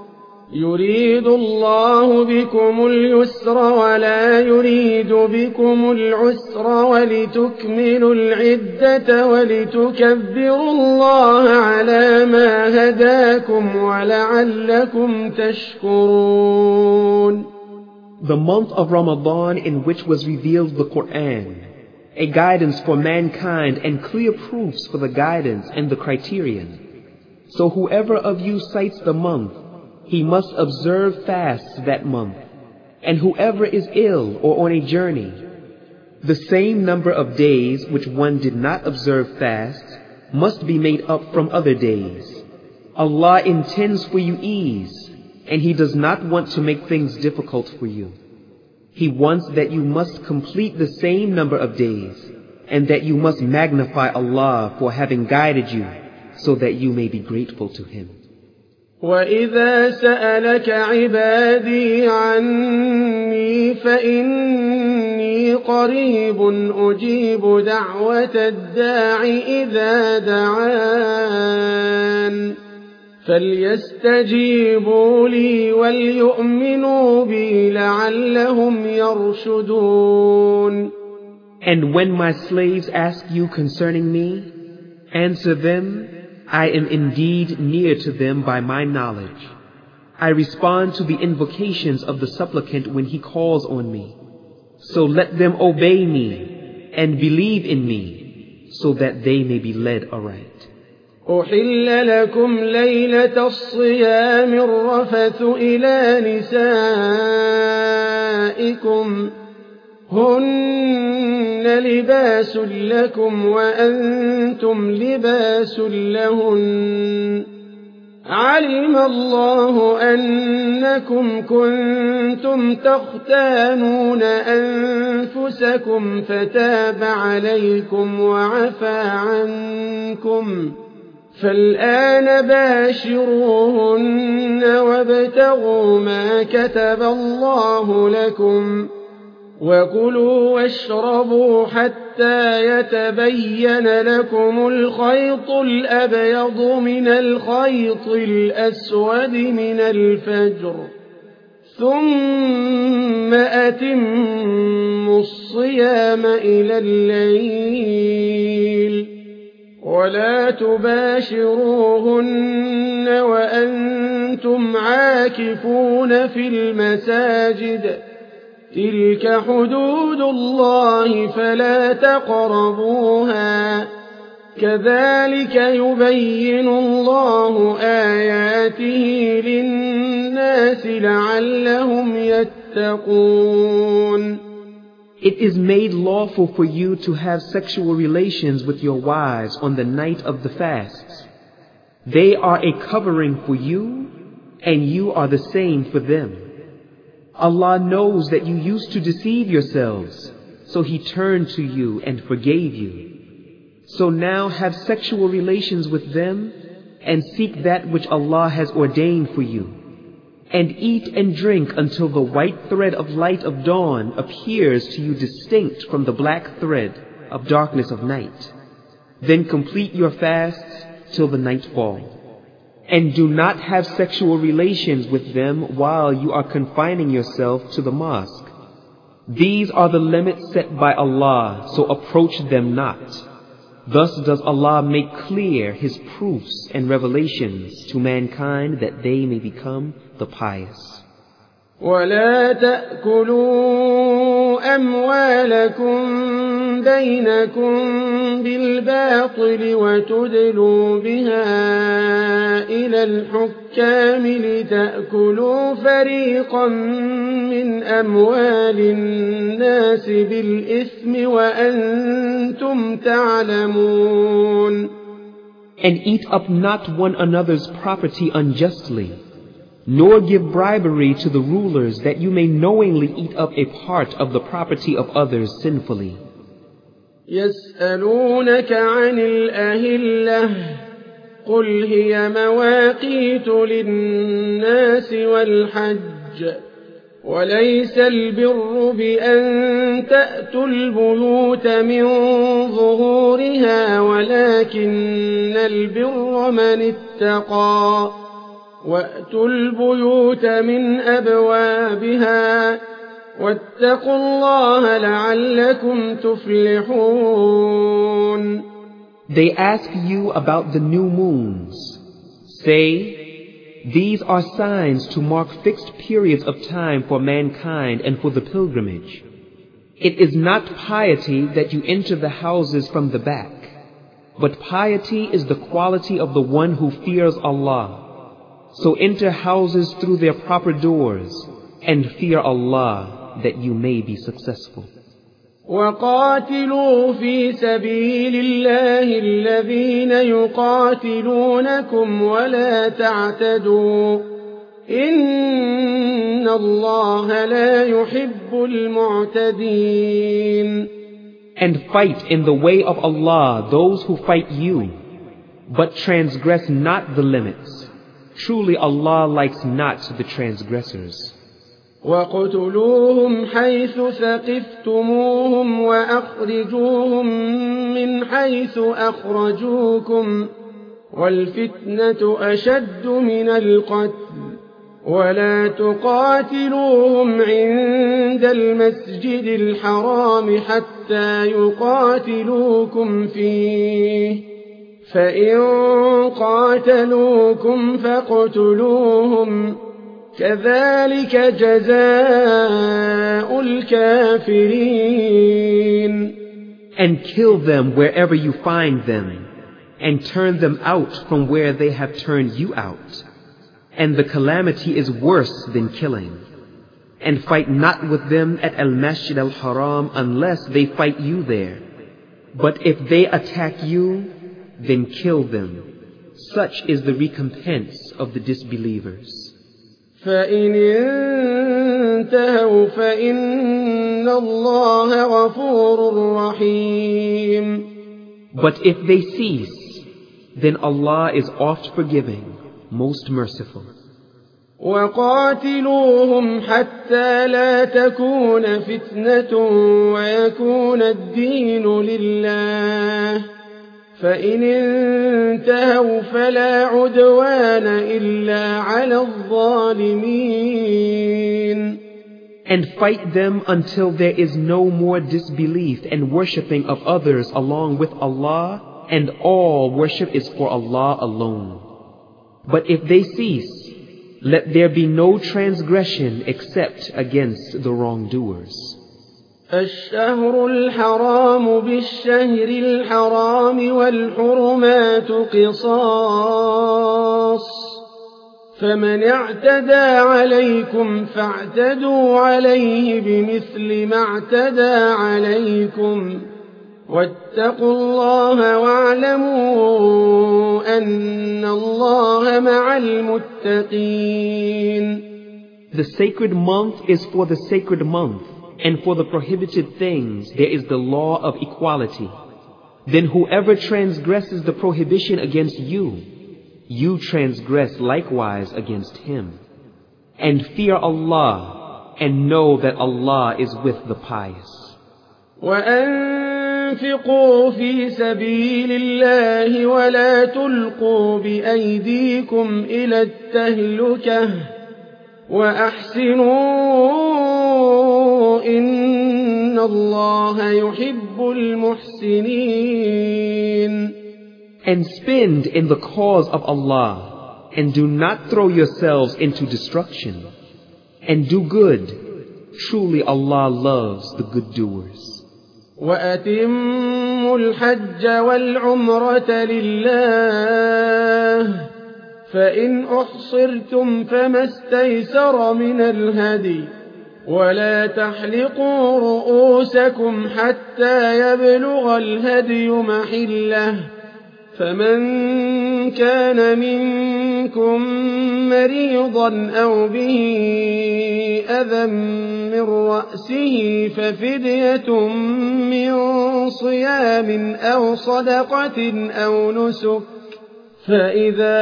[SPEAKER 2] يريد الله بكم اليسر ولا يريد بكم العسر ولتكملوا العدة ولتكبروا الله على ما هداكم ولعلكم تشكرون.
[SPEAKER 3] The month of Ramadan in which was revealed the Quran, a guidance for mankind and clear proofs for the guidance and the criterion. So whoever of you cites the month, he must observe fasts that month, and whoever is ill or on a journey, the same number of days which one did not observe fasts must be made up from other days. Allah intends for you ease, and He does not want to make things difficult for you. He wants that you must complete the same number of days, and that you must magnify Allah for having guided you, so that you may be grateful to Him.
[SPEAKER 2] وَإِذَا سَأَلَكَ عِبَادِي عَنِّي فَإِنِّي قَرِيبٌ أُجِيبُ دَعْوَةَ الدَّاعِ إِذَا دَعَانِ فَلْيَسْتَجِيبُوا لِي وَلْيُؤْمِنُوا بِي لَعَلَّهُمْ يَرْشُدُونَ.
[SPEAKER 3] And when my slaves ask you concerning me, answer them, I am indeed near to them by my knowledge. I respond to the invocations of the supplicant when he calls on me. So let them obey me and believe in me, so that they may be led aright.
[SPEAKER 2] أحل لكم ليلة الصيام الرفث إلى نسائكم هن لباس لكم وأنتم لباس لهن علم الله أنكم كنتم تختانون أنفسكم فتاب عليكم وعفى عنكم فالآن باشروهن وابتغوا ما كتب الله لكم وكلوا واشربوا حتى يتبين لكم الخيط الأبيض من الخيط الأسود من الفجر ثم أتموا الصيام إلى الليل ولا تباشروهن وأنتم عاكفون في المساجد تلك حدود الله فلا تقربوها كذلك يبين الله آياته للناس لعلهم يتقون.
[SPEAKER 3] It is made lawful for you to have sexual relations with your wives on the night of the fasts. They are a covering for you, and you are the same for them. Allah knows that you used to deceive yourselves, so He turned to you and forgave you. So now have sexual relations with them, and seek that which Allah has ordained for you. And eat and drink until the white thread of light of dawn appears to you distinct from the black thread of darkness of night. Then complete your fasts till the nightfall. And do not have sexual relations with them while you are confining yourself to the mosque. These are the limits set by Allah, so approach them not. Thus does Allah make clear His proofs and revelations to mankind that they may become the pious.
[SPEAKER 2] ولا تأكلوا أموالكم بينكم بالباطل وتدلوا بها إلى الحكام لتأكلوا فريقا من أموال الناس بالإثم وأنتم تعلمون.
[SPEAKER 3] And eat up not one another's property unjustly, nor give bribery to the rulers that you may knowingly eat up a part of the property of others sinfully.
[SPEAKER 2] يسألونك عن الأهلة قل هي مواقيت للناس والحج وليس البر بأن تأتوا البيوت من ظهورها ولكن البر من اتقى وأتوا البيوت من أبوابها واتقوا الله لعلكم تفلحون.
[SPEAKER 3] They ask you about the new moons. Say, these are signs to mark fixed periods of time for mankind and for the pilgrimage. It is not piety that you enter the houses from the back, but piety is the quality of the one who fears Allah. So enter houses through their proper doors and fear Allah that you may be successful.
[SPEAKER 2] وقاتلوا في سبيل الله الذين يقاتلونكم ولا تعتدوا إن الله لا يحب المعتدين.
[SPEAKER 3] And fight in the way of Allah those who fight you, but transgress not the limits. Truly Allah likes not the transgressors.
[SPEAKER 2] وَاقْتُلُوهُمْ حَيْثُ ثَقِفْتُمُوهُمْ وَأَخْرِجُوهُمْ مِنْ حَيْثُ أَخْرَجُوكُمْ وَالْفِتْنَةُ أَشَدُّ مِنَ الْقَتْلِ وَلَا تُقَاتِلُوهُمْ عِندَ الْمَسْجِدِ الْحَرَامِ حَتَّى يُقَاتِلُوكُمْ فِيهِ فَإِنْ قَاتَلُوكُمْ فَاقْتُلُوهُمْ كذلك جزاء الكافرين.
[SPEAKER 3] And kill them wherever you find them, and turn them out from where they have turned you out. And the calamity is worse than killing. And fight not with them at Al-Masjid Al-Haram unless they fight you there. But if they attack you, then kill them. Such is the recompense of the disbelievers.
[SPEAKER 2] فإن انتهوا فإن الله غفور رحيم.
[SPEAKER 3] But if they cease, then Allah is oft forgiving, most merciful.
[SPEAKER 2] وقاتلوهم حتى لا تكون فتنة ويكون الدين لله فإن انتهوا فلا عدوان إلا على الظالمين.
[SPEAKER 3] And fight them until there is no more disbelief and worshipping of others along with Allah, and all worship is for Allah alone. But if they cease, let there be no transgression except against the wrongdoers.
[SPEAKER 2] الشهر الحرام بالشهر الحرام والحرمات قصاص فمن اعتدى عليكم فاعتدوا عليه بمثل ما اعتدى عليكم واتقوا الله واعلموا أن الله مع المتقين.
[SPEAKER 3] The sacred month is for the sacred month, and for the prohibited things there is the law of equality. Then whoever transgresses the prohibition against you, you transgress likewise against him. And fear Allah, and know that Allah is with the pious.
[SPEAKER 2] وأنفقوا في سبيل الله ولا تلقوا بأيديكم إلى التهلكة وأحسنوا إن الله يحب المحسنين.
[SPEAKER 3] And spend in the cause of Allah, and do not throw yourselves into destruction, and do good. Truly Allah loves the good doers.
[SPEAKER 2] وأتموا الحج والعمرة لله فإن أحصرتم فما استيسر من الهدي ولا تحلقوا رؤوسكم حتى يبلغ الهدي محله فمن كان منكم مريضا أو به أذى من رأسه ففدية من صيام أو صدقة أو نسك فإذا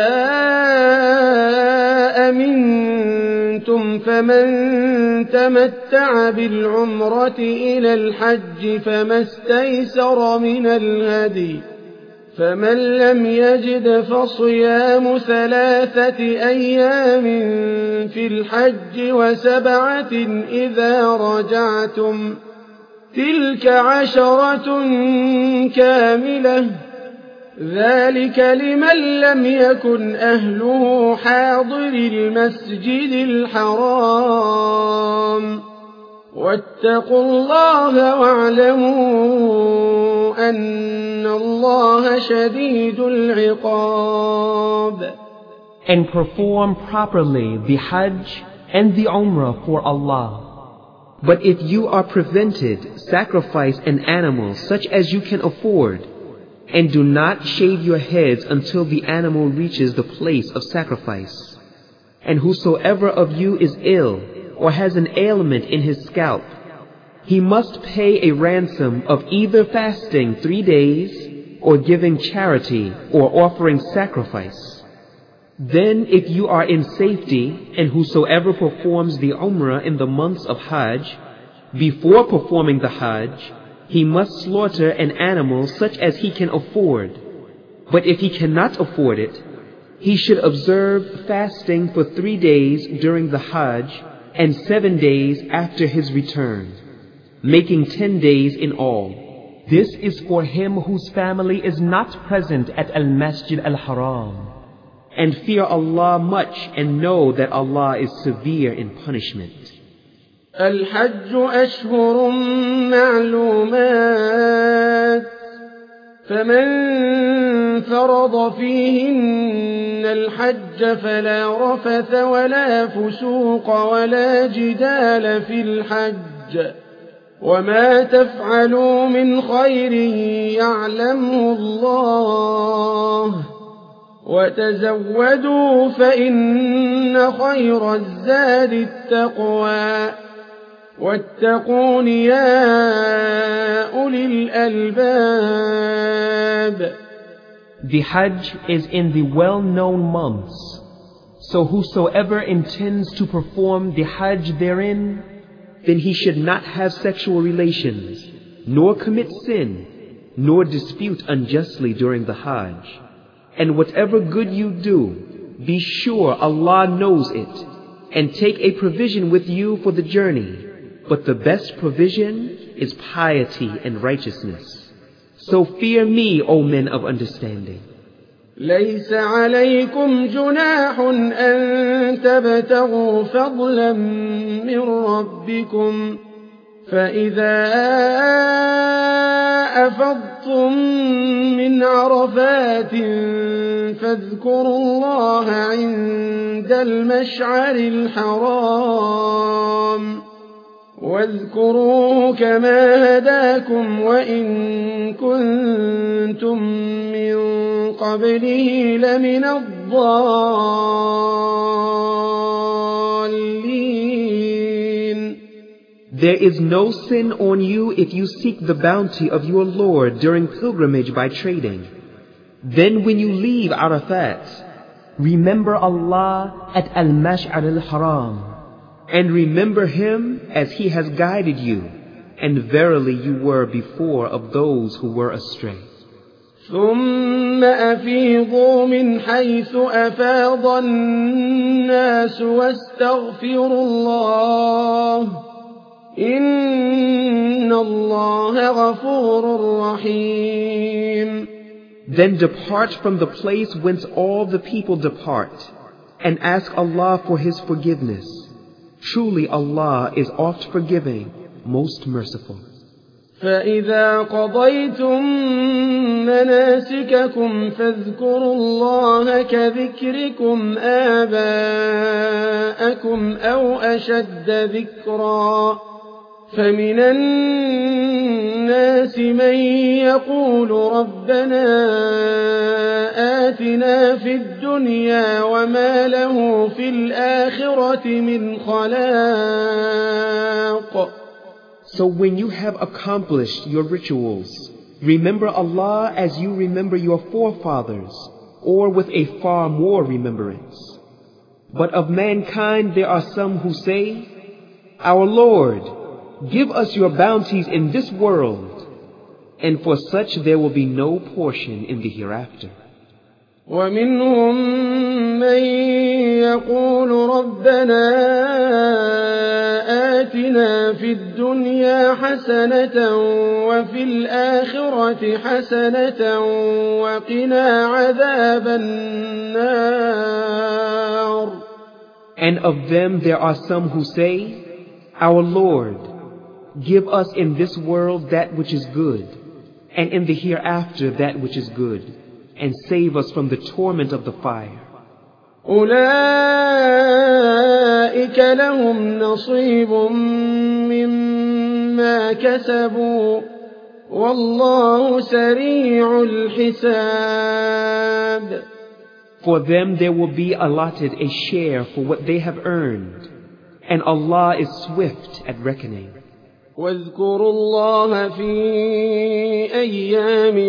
[SPEAKER 2] أمنتم فمن تمتع بالعمرة إلى الحج فما استيسر من الهدي فمن لم يجد فصيام 3 أيام في الحج و7 إذا رجعتم تلك 10 كاملة ذلك لمن لم يكن أهله حاضر المسجد الحرام واتقوا الله واعلموا أن الله شديد العقاب.
[SPEAKER 1] And perform properly the Hajj and the Umrah for Allah.
[SPEAKER 3] But if you are prevented, sacrifice an animal such as you can afford, and do not shave your heads until the animal reaches the place of sacrifice. And whosoever of you is ill, or has an ailment in his scalp, he must pay a ransom of either fasting 3 days, or giving charity, or offering sacrifice. Then if you are in safety, and whosoever performs the Umrah in the months of Hajj, before performing the Hajj, he must slaughter an animal such as he can afford. But if he cannot afford it, he should observe fasting for 3 days during the Hajj, and 7 days after his return, making 10 days in all.
[SPEAKER 1] This is for him whose family is not present at Al-Masjid Al-Haram.
[SPEAKER 3] And fear Allah much, and know that Allah is severe in punishment.
[SPEAKER 2] الحج أشهر معلومات فمن فرض فيهن الحج فلا رفث ولا فسوق ولا جدال في الحج وما تفعلوا من خير يعلمه الله وتزودوا فإن خير الزاد التقوى واتقون يا أولي الألباب.
[SPEAKER 1] The Hajj is in the well-known months, so whosoever intends to perform the Hajj therein,
[SPEAKER 3] then he should not have sexual relations, nor commit sin, nor dispute unjustly during the Hajj. And whatever good you do, be sure Allah knows it, and take a provision with you for the journey. But the best provision is piety and righteousness. So fear me, O men of understanding.
[SPEAKER 2] ليس عليكم جناح أن تبتغوا فضلا من ربكم فإذا أفضتم من عرفات فاذكروا الله عند المشعر الحرام واذكروه كما هداكم وإن كنتم من قبله لمن الضالين.
[SPEAKER 3] There is no sin on you if you seek the bounty of your Lord during pilgrimage by trading. Then when you leave Arafat,
[SPEAKER 1] remember Allah at Al-Mash'ar al-Haram,
[SPEAKER 3] and remember Him as He has guided you, and verily you were before of those who were astray.
[SPEAKER 2] ثم أفيضوا من حيث أفاض الناس واستغفروا الله إن الله غفور رحيم.
[SPEAKER 3] Then depart from the place whence all the people depart, and ask Allah for His forgiveness. Truly Allah is oft forgiving, most merciful.
[SPEAKER 2] فإذا قضيتم مناسككم فاذكروا الله كذكركم آباءكم أو أشد ذكرا فمن الناس من يقول ربنا آتنا في الدنيا وما له في الآخرة من خلاق.
[SPEAKER 3] So when you have accomplished your rituals, remember Allah as you remember your forefathers, or with a far more remembrance. But of mankind there are some who say, Our Lord, give us your bounties in this world, and for such there will be no portion in the hereafter.
[SPEAKER 2] ومنهم من يقول ربنا آتنا في الدنيا حسنة وفي الآخرة حسنة وقنا عذاب النار.
[SPEAKER 3] And of them there are some who say, Our Lord, give us in this world that which is good, and in the hereafter that which is good, and save us from the torment of the fire.
[SPEAKER 2] أولئك لهم نصيب مما كسبوا والله سريع الحساب.
[SPEAKER 3] For them there will be allotted a share for what they have earned, and Allah is swift at reckoning.
[SPEAKER 2] واذكروا الله في أيام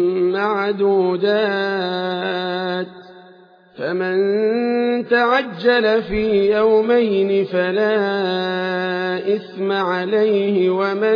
[SPEAKER 2] معدودات فمن تعجل في يومين فلا إثم عليه ومن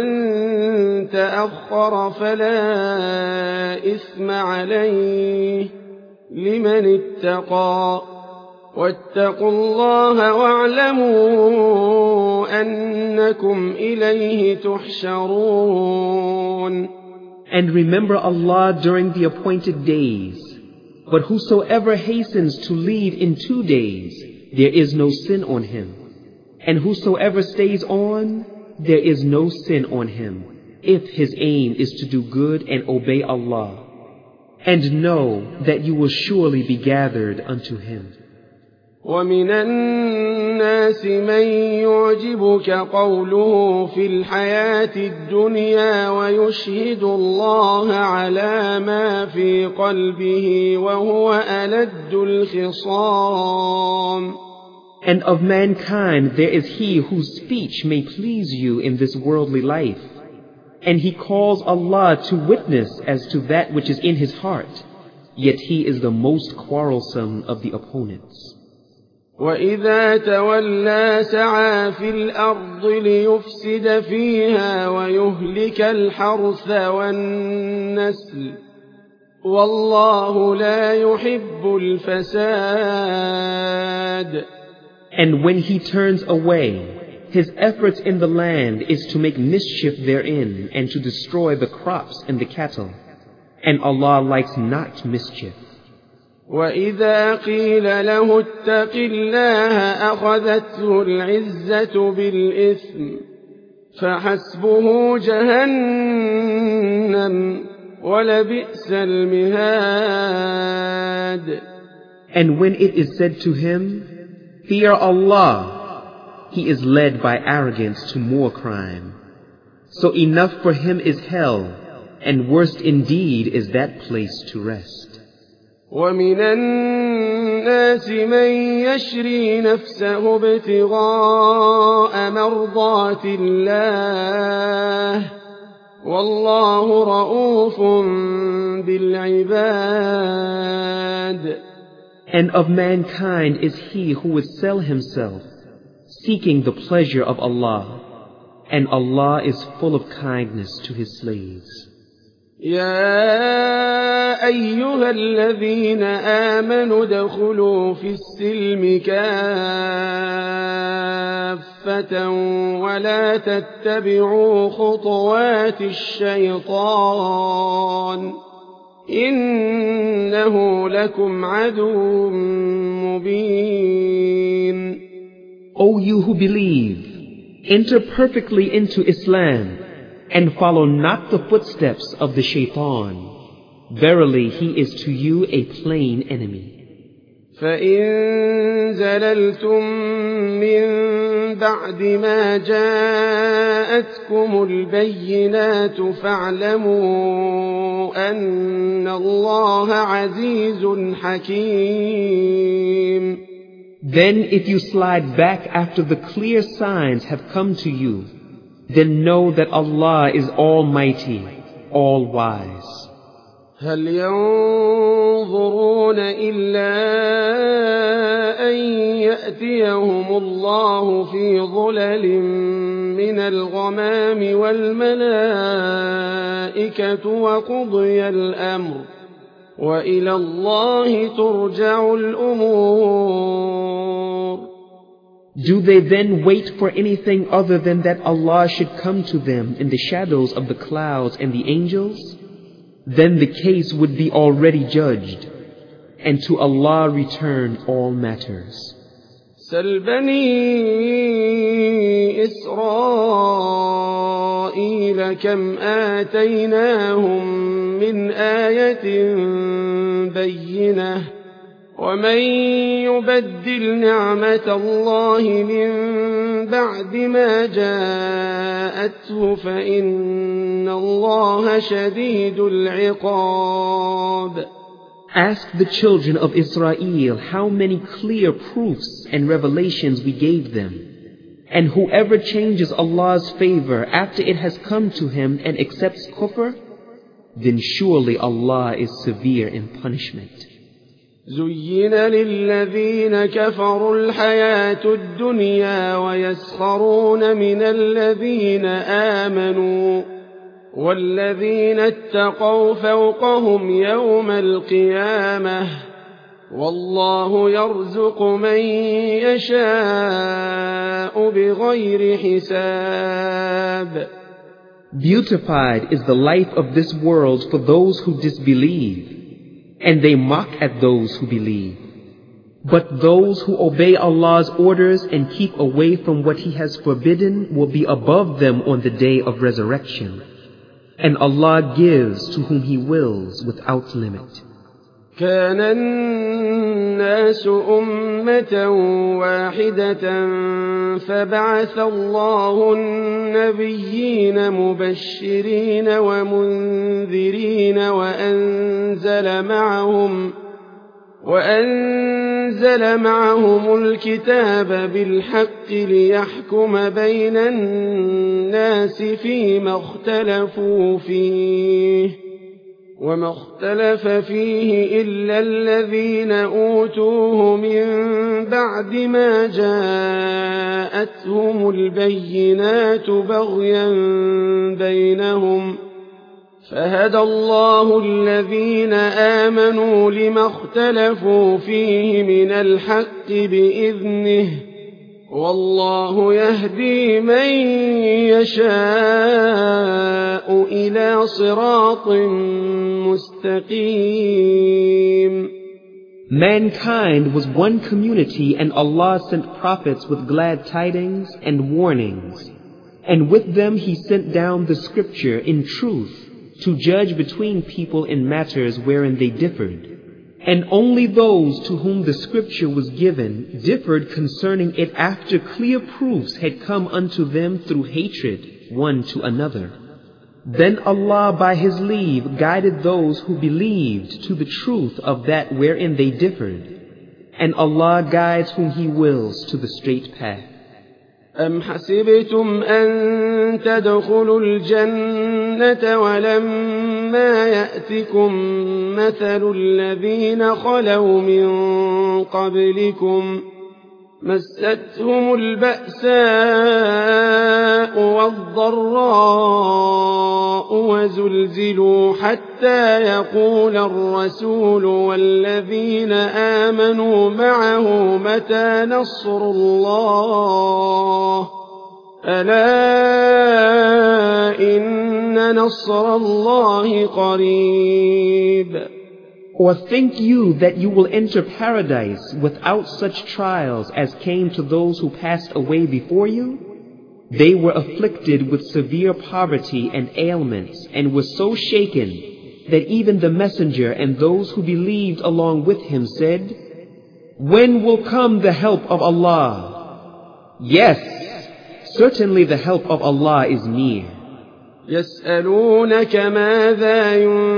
[SPEAKER 2] تأخر فلا إثم عليه لمن اتقى واتقوا الله واعلموا أنكم إليه تحشرون.
[SPEAKER 3] And remember Allah during the appointed days. But whosoever hastens to lead in 2 days, there is no sin on him. And whosoever stays on, there is no sin on him, if his aim is to do good and obey Allah. And know that you will surely be gathered unto him.
[SPEAKER 2] ومن الناس من يعجبك قوله في الحياة الدنيا ويشهد الله على ما في قلبه وهو ألد الخصام.
[SPEAKER 3] And of mankind there is he whose speech may please you in this worldly life, and he calls Allah to witness as to that which is in his heart, yet he is the most quarrelsome of the opponents.
[SPEAKER 2] وإذا تولى سعى في الأرض ليفسد فيها ويهلك الحرث والنسل والله لا يحب الفساد.
[SPEAKER 3] And when he turns away, his efforts in the land is to make mischief therein and to destroy the crops and the cattle, and Allah likes not mischief.
[SPEAKER 2] وإذا قيل له اتق الله أخذته العزة بالإثم فحسبه جهنم ولبئس المهاد.
[SPEAKER 3] And when it is said to him, Fear Allah, he is led by arrogance to more crime. So enough for him is hell, and worst indeed is that place to rest.
[SPEAKER 2] ومن الناس من يشري نفسه ابتغاء مرضات الله والله رؤوف بالعباد.
[SPEAKER 3] And of mankind is he who would sell himself, seeking the pleasure of Allah, and Allah is full of kindness to his slaves.
[SPEAKER 2] يا أيها الذين آمنوا ادخلوا في السلم كافة ولا تتبعوا خطوات الشيطان إنه لكم عدو مبين.
[SPEAKER 3] O you who believe, enter perfectly into Islam and follow not the footsteps of the shaitan. Verily, he is to you a plain enemy.
[SPEAKER 2] فإن زللتم من بعد ما جاءتكم البينات فاعلموا أن الله عزيز حكيم.
[SPEAKER 3] Then if you slide back after the clear signs have come to you, then know that Allah is Almighty, All-Wise.
[SPEAKER 2] هل ينظرون إلا أن يأتيهم الله في ظلل من الغمام والملائكة وقضي الأمر وإلى الله ترجع الأمور.
[SPEAKER 3] Do they then wait for anything other than that Allah should come to them in the shadows of the clouds and the angels? Then the case would be already judged, and to Allah return all matters.
[SPEAKER 2] سل بني إسرائيل كم آتيناهم من آية بينة ومن يبدل نعمة الله من بعد ما جاءته فإن الله شديد العقاب.
[SPEAKER 3] Ask the children of Israel how many clear proofs and revelations we gave them. And whoever changes Allah's favor after it has come to him and accepts kufr, then surely Allah is severe in punishment.
[SPEAKER 2] زين للذين كفروا الحياة الدنيا ويسخرون من الذين آمنوا والذين اتقوا فوقهم يوم القيامة والله يرزق من يشاء بغير حساب.
[SPEAKER 3] Beautified is the life of this world for those who disbelieve, and they mock at those who believe. But those who obey Allah's orders and keep away from what He has forbidden will be above them on the day of resurrection. And Allah gives to whom He wills without limit.
[SPEAKER 2] كان الناس أمة واحدة فبعث الله النبيين مبشرين ومنذرين وأنزل معهم الكتاب بالحق ليحكم بين الناس فيما اختلفوا فيه وما اختلف فيه إلا الذين أوتوه من بعد ما جاءتهم البينات بغيا بينهم فهدى الله الذين آمنوا لما اختلفوا فيه من الحق بإذنه والله يهدي من يشاء إلى صراط مستقيم.
[SPEAKER 3] Mankind was one community, and Allah sent prophets with glad tidings and warnings. And with them He sent down the scripture in truth to judge between people in matters wherein they differed. And only those to whom the scripture was given differed concerning it after clear proofs had come unto them through hatred one to another. Then Allah by His leave guided those who believed to the truth of that wherein they differed. And Allah guides whom He wills to the straight path.
[SPEAKER 2] أم حسبتم أن تدخلوا الجنة ولما يأتكم مثل الذين خلوا من قبلكم مستهم البأساء والضراء وزلزلوا حتى يقول الرسول والذين آمنوا معه متى نصر الله ألا إن نصر الله قريب.
[SPEAKER 3] Or think you that you will enter paradise without such trials as came to those who passed away before you? They were afflicted with severe poverty and ailments and were so shaken that even the messenger and those who believed along with him said, "When will come the help of Allah?" Yes, certainly the help of Allah is near.
[SPEAKER 2] يسألونك ماذا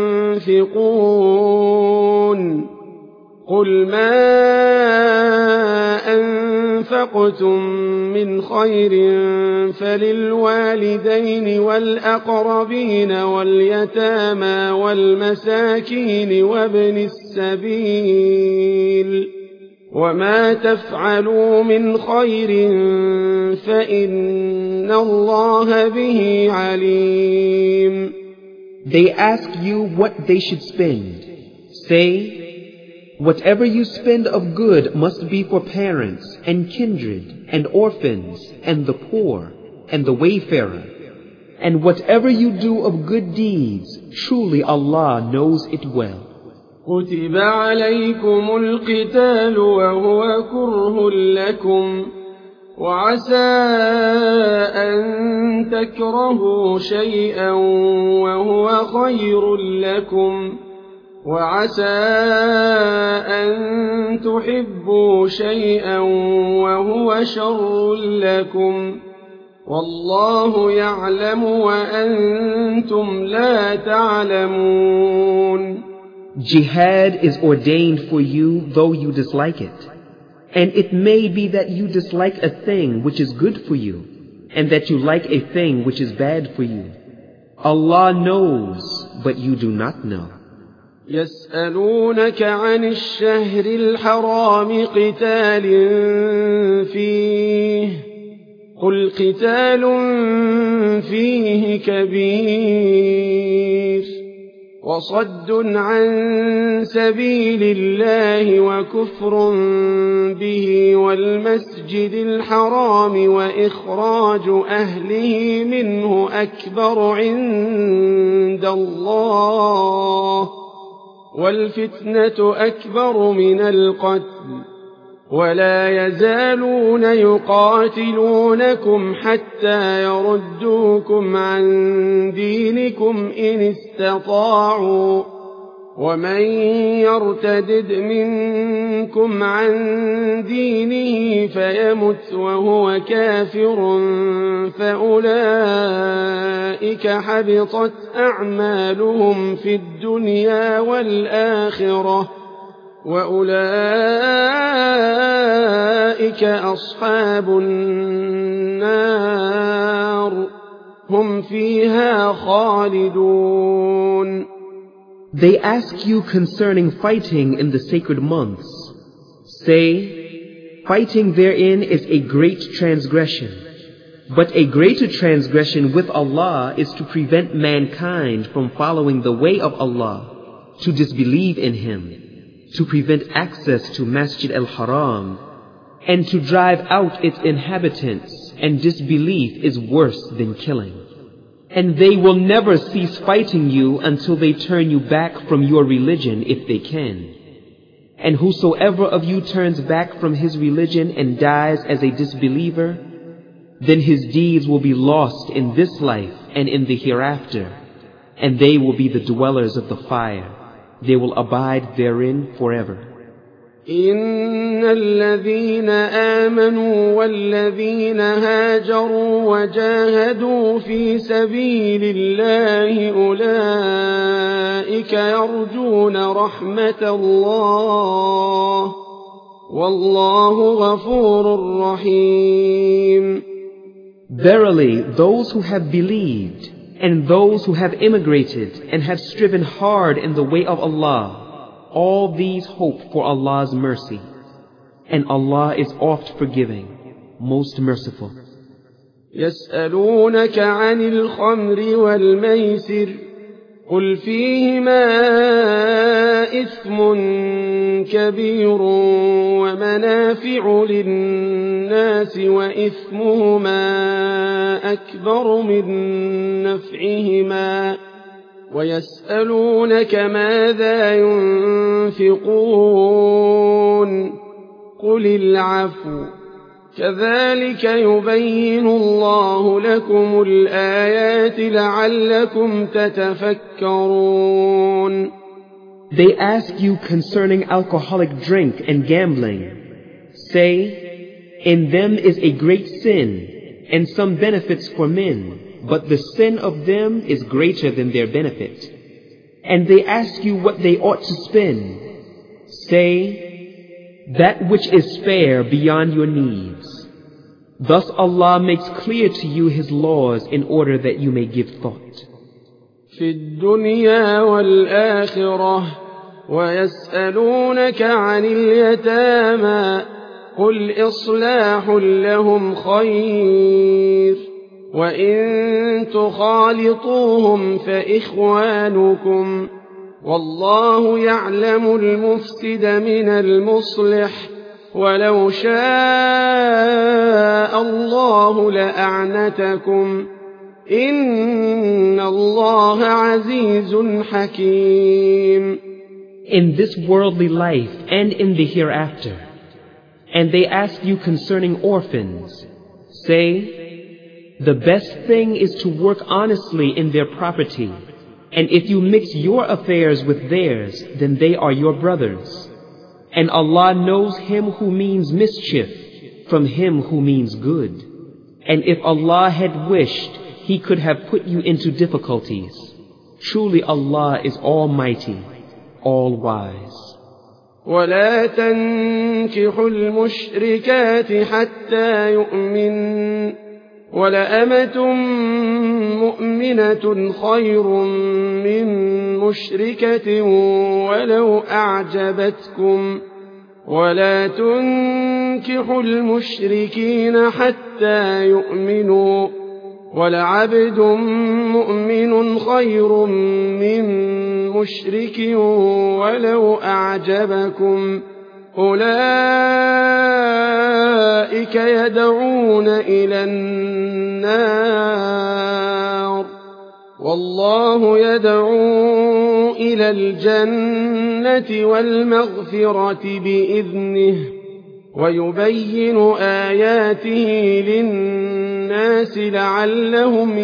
[SPEAKER 2] ينفقون قل ما أنفقتم من خير فللوالدين والأقربين واليتامى والمساكين وابن السبيل وما تفعلوا من خير فإن الله به عليم.
[SPEAKER 3] They ask you what they should spend. Say, whatever you spend of good must be for parents and kindred and orphans and the poor and the wayfarer. And whatever you do of good deeds, truly Allah knows it well.
[SPEAKER 2] كتب عليكم القتال وهو كره لكم وعسى أن تكرهوا شيئا وهو خير لكم وعسى أن تحبوا شيئا وهو شر لكم والله يعلم وأنتم لا تعلمون.
[SPEAKER 3] Jihad is ordained for you though you dislike it. And it may be that you dislike a thing which is good for you, and that you like a thing which is bad for you. Allah knows, but you do not know.
[SPEAKER 2] يسألونك عن الشهر الحرام قتال فيه قل قتال فيه كبير وصد عن سبيل الله وكفر به والمسجد الحرام وإخراج أهله منه أكبر عند الله والفتنة أكبر من القتل ولا يزالون يقاتلونكم حتى يردوكم عن دينكم إن استطاعوا ومن يرتدد منكم عن دينه فيمت وهو كافر فأولئك حبطت أعمالهم في الدنيا والآخرة وأولئك أصحاب النار هم فيها خالدون.
[SPEAKER 3] They ask you concerning fighting in the sacred months. Say, fighting therein is a great transgression. But a greater transgression with Allah is to prevent mankind from following the way of Allah, to disbelieve in Him, to prevent access to Masjid al-Haram, and to drive out its inhabitants, and disbelief is worse than killing. And they will never cease fighting you until they turn you back from your religion if they can. And whosoever of you turns back from his religion and dies as a disbeliever, then his deeds will be lost in this life and in the hereafter, and they will be the dwellers of the fire. They will abide therein forever.
[SPEAKER 2] إن الذين آمنوا والذين هاجروا وجاهدوا في سبيل الله أولئك يرجون رحمة الله والله غفور رحيم.
[SPEAKER 3] Verily, those who have believed and those who have immigrated and have striven hard in the way of Allah, all these hope for Allah's mercy, and Allah is oft forgiving, most merciful.
[SPEAKER 2] يسألونك عن الخمر والميسر قل فيهما إثم كبير ومنافع للناس وإثمهما أكبر من نفعهما ويسألونك ماذا ينفقون قل العفو كذلك يبين الله لكم الآيات لعلكم تتفكرون.
[SPEAKER 3] They ask you concerning alcoholic drink and gambling. Say, in them is a great sin and some benefits for men, but the sin of them is greater than their benefit. And they ask you what they ought to spend. Say, that which is fair beyond your needs. Thus Allah makes clear to you His laws in order that you may give thought.
[SPEAKER 2] في الدنيا والآخرة ويسألونك عن اليتامى قل إصلاح لهم خير وإن تخالطوهم فإخوانكم والله يعلم المفسد من المصلح ولو شاء الله لأعنتكم إن الله عزيز حكيم.
[SPEAKER 1] In this worldly life and in the hereafter. And they ask you concerning orphans. Say, the best thing is to work honestly in their property. And if you mix your affairs with theirs, then they are your brothers. And Allah knows him who means mischief from him who means good. And if Allah had wished, He could have put you into difficulties. Truly Allah is Almighty, All-Wise.
[SPEAKER 2] ولا تنكحوا المشركات حتى يؤمن ولأمة مؤمنة خير من مشركة ولو أعجبتكم ولا تنكحوا المشركين حتى يؤمنوا ولعبد مؤمن خير من مشرك ولو أعجبكم أولئك يدعون إلى النار والله يدعو إلى الجنة والمغفرة بإذنه ويبين آياته للناس لعلهم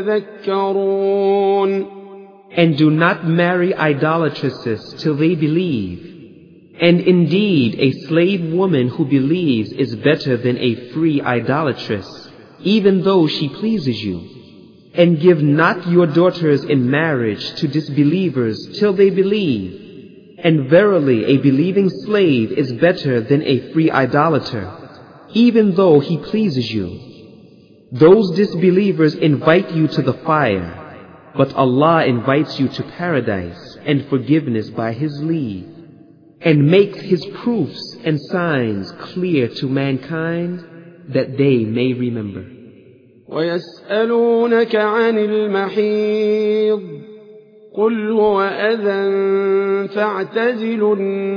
[SPEAKER 2] يتذكرون.
[SPEAKER 1] And do not marry idolatresses till they believe. And indeed, a slave woman who believes is better than a free idolatress, even though she pleases you. And give not your daughters in marriage to disbelievers till they believe. And verily, a believing slave is better than a free idolater, even though he pleases you. Those disbelievers invite you to the fire, but Allah invites you to paradise and forgiveness by His leave, and makes His proofs and signs clear to mankind that they may remember.
[SPEAKER 2] ويسألونك عن المحيض قل هو أذى فاعتزلوا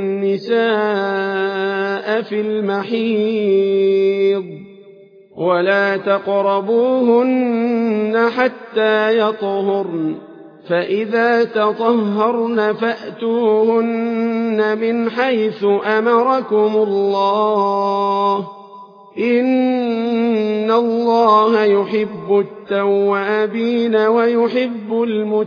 [SPEAKER 2] النساء في المحيض ولا تقربوهن حتى يطهرن فإذا تطهرن فأتوهن من حيث أمركم الله إن الله يحب التوابين ويحب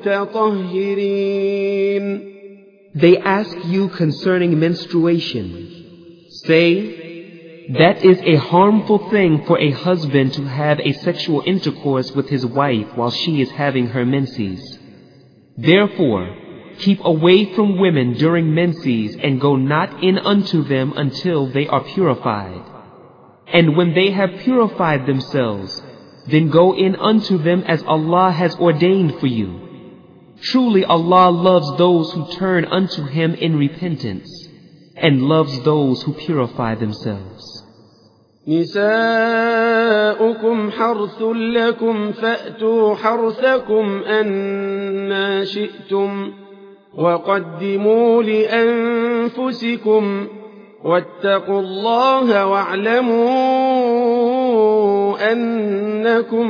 [SPEAKER 2] المتطهرين.
[SPEAKER 1] They ask you concerning menstruation. Say, that is a harmful thing for a husband to have a sexual intercourse with his wife while she is having her menses. Therefore, keep away from women during menses and go not in unto them until they are purified. And when they have purified themselves, then go in unto them as Allah has ordained for you. Truly Allah loves those who turn unto Him in repentance, and loves those who purify themselves.
[SPEAKER 2] نساؤكم حرث لكم فأتوا حرثكم أنى شئتم وقدموا لأنفسكم واتقوا الله واعلموا أنكم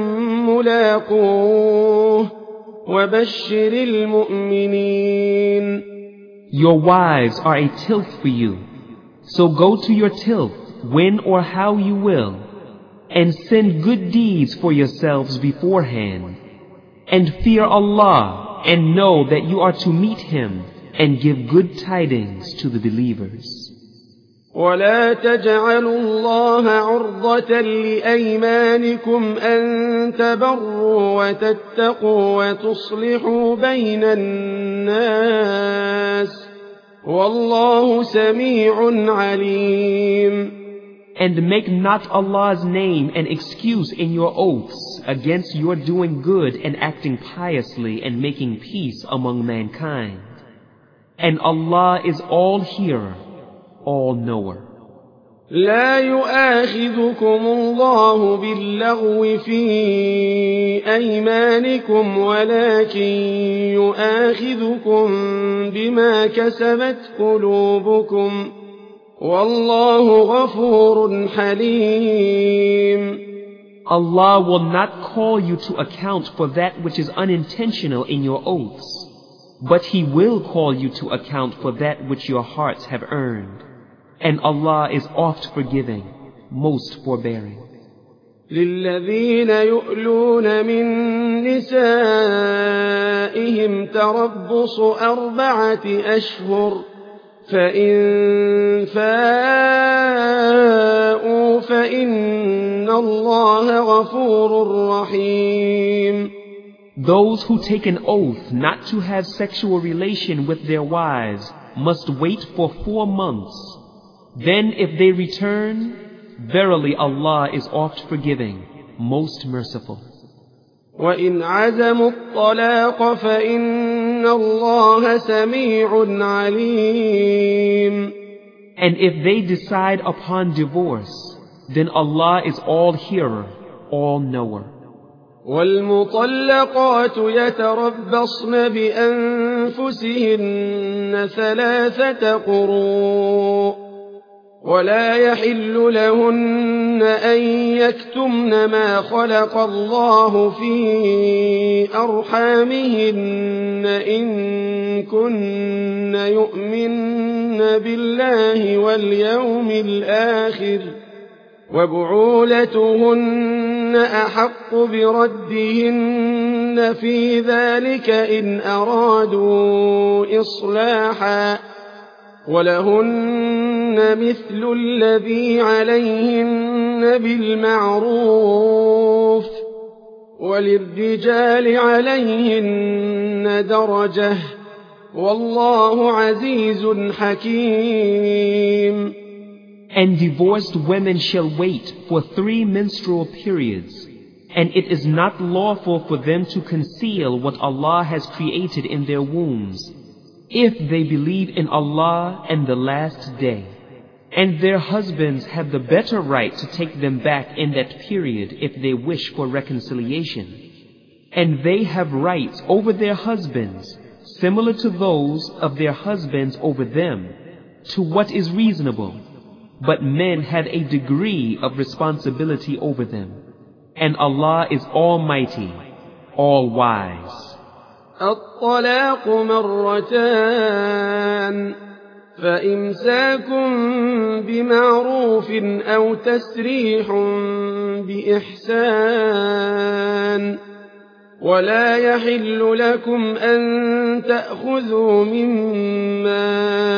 [SPEAKER 2] ملاقوه وبشر المؤمنين.
[SPEAKER 1] Your wives are a tilth for you, so go to your tilth when or how you will, and send good deeds for yourselves beforehand, and fear Allah, and know that you are to meet Him, and give good tidings to the believers.
[SPEAKER 2] ولا تجعلوا الله عرضة لأيمانكم أن تبروا وتتقوا وتصلحوا بين الناس والله سميع عليم.
[SPEAKER 1] And make not Allah's name an excuse in your oaths against your doing good and acting piously and making peace among mankind. And Allah is all hearer, all knower.
[SPEAKER 2] لا يؤاخذكم الله باللغو في أيمانكم ولكن يؤاخذكم بما كسبت قلوبكم والله غفور حليم.
[SPEAKER 1] Allah will not call you to account for that which is unintentional in your oaths, but He will call you to account for that which your hearts have earned. And Allah is oft forgiving, most forbearing.
[SPEAKER 2] للذين يؤلون من نسائهم تربص 4 أشهر فإن فاءوا فإن الله غفور رحيم.
[SPEAKER 1] Those who take an oath not to have sexual relation with their wives must wait for 4 months. Then if they return, verily Allah is oft forgiving, most merciful.
[SPEAKER 2] وإن عزموا الطلاق فإن الله سميع عليم.
[SPEAKER 1] And if they decide upon divorce, then Allah is all hearer, all knower.
[SPEAKER 2] والمطلقات يتربصن بأنفسهن 3 قروء ولا يحل لهن أن يكتمن ما خلق الله في أرحامهن إن كن يؤمن بالله واليوم الآخر وبعولتهن أحق بردهن في ذلك إن أرادوا إصلاحا ولهن مثل الذي عليهن بالمعروف وللرجال عليهن درجة والله عزيز حكيم.
[SPEAKER 1] And divorced women shall wait for 3 menstrual periods, and it is not lawful for them to conceal what Allah has created in their wombs, if they believe in Allah and the last day. And their husbands have the better right to take them back in that period if they wish for reconciliation. And they have rights over their husbands, similar to those of their husbands over them, to what is reasonable. But men have a degree of responsibility over them. And Allah is almighty, all wise.
[SPEAKER 2] الطلاق مرتان فإمساك بمعروف أو تسريح بإحسان ولا يحل لكم أن تأخذوا مما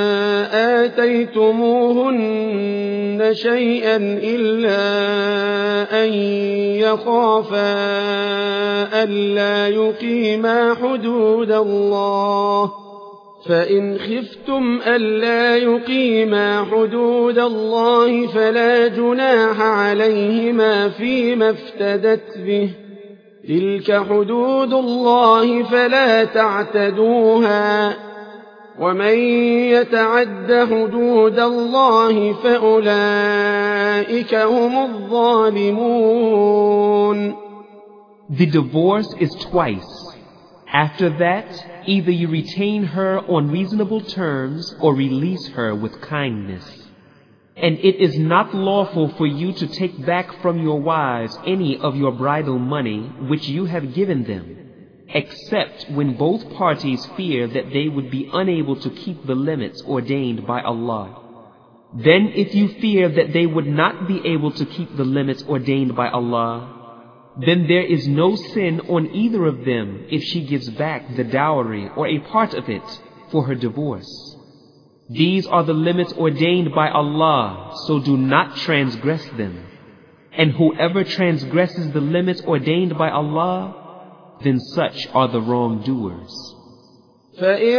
[SPEAKER 2] آتيتموهن شيئا إلا أن يخافا ألا يقيما حدود الله فإن خفتم ألا يقيما حدود الله فلا جناح عليهما فيما افتدت به تلك حدود الله فلا تعتدوها ومن يتعد حدود الله فأولئك هم الظالمون.
[SPEAKER 1] The divorce is twice. After that, either you retain her on reasonable terms or release her with kindness. And it is not lawful for you to take back from your wives any of your bridal money which you have given them, except when both parties fear that they would be unable to keep the limits ordained by Allah. Then if you fear that they would not be able to keep the limits ordained by Allah, then there is no sin on either of them if she gives back the dowry or a part of it for her divorce. These are the limits ordained by Allah, so do not transgress them. And whoever transgresses the limits ordained by Allah, then such are the wrongdoers.
[SPEAKER 2] فإن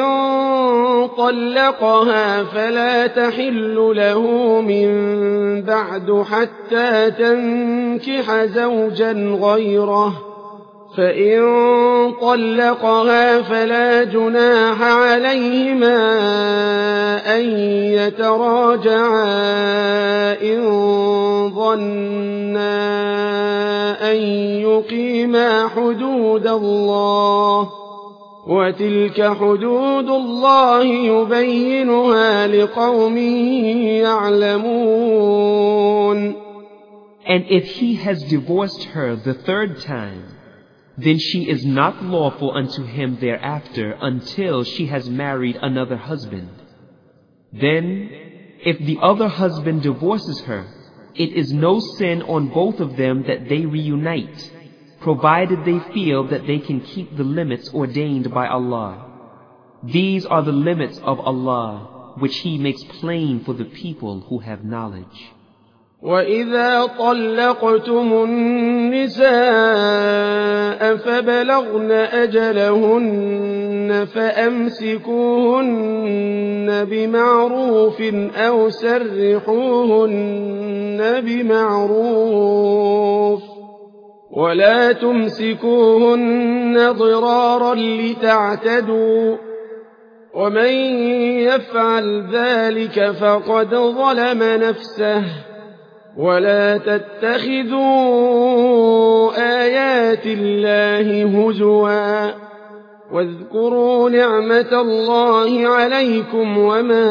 [SPEAKER 2] طلقها فلا تحل له من بعد حتى تنكح زوجا غيره فإن طلقها فلا جناح عليهما أن يتراجعا إن ظنا أن يقيما حدود الله وتلك حدود الله يبينها لقوم يعلمون.
[SPEAKER 1] And if he has divorced her the third time, then she is not lawful unto him thereafter until she has married another husband. Then, if the other husband divorces her, it is no sin on both of them that they reunite, provided they feel that they can keep the limits ordained by Allah. These are the limits of Allah, which He makes plain for the people who have knowledge.
[SPEAKER 2] وَإِذَا طَلَّقْتُمُ النِّسَاءَ فَبَلَغْنَ أَجَلَهُنَّ فَأَمْسِكُوهُنَّ بِمَعْرُوفٍ أَوْ سَرِّحُوهُنَّ بِمَعْرُوفٍ وَلَا تُمْسِكُوهُنَّ ضِرَارًا لِتَعْتَدُوا وَمَن يَفْعَلْ ذَلِكَ فَقَدْ ظَلَمَ نَفْسَهُ ولا تتخذوا آيات الله هزوا واذكروا نعمة الله عليكم وما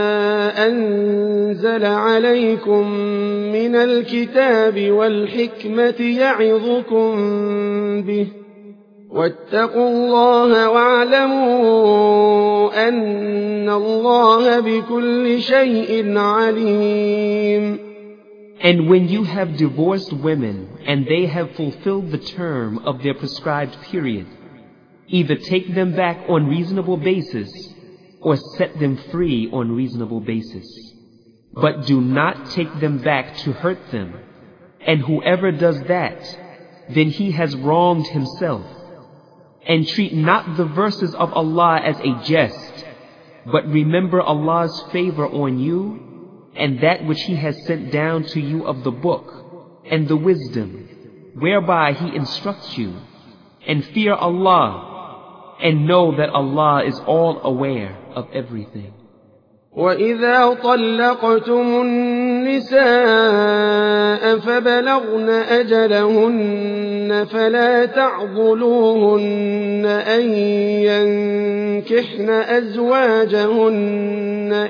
[SPEAKER 2] أنزل عليكم من الكتاب والحكمة يعظكم به واتقوا الله واعلموا أن الله بكل شيء عليم.
[SPEAKER 1] And when you have divorced women and they have fulfilled the term of their prescribed period, either take them back on reasonable basis or set them free on reasonable basis. But do not take them back to hurt them. And whoever does that, then he has wronged himself. And treat not the verses of Allah as a jest, but remember Allah's favor on you and that which He has sent down to you of the book and the wisdom, whereby He instructs you, and fear Allah, and know that Allah is all aware of everything.
[SPEAKER 2] وَإِذَا طَلَّقْتُمُ النِّسَاءَ فَبَلَغْنَ أَجَلَهُنَّ فَلَا تَعْضُلُوهُنَّ أَن يَنكِحْنَ أَزْوَاجَهُنَّ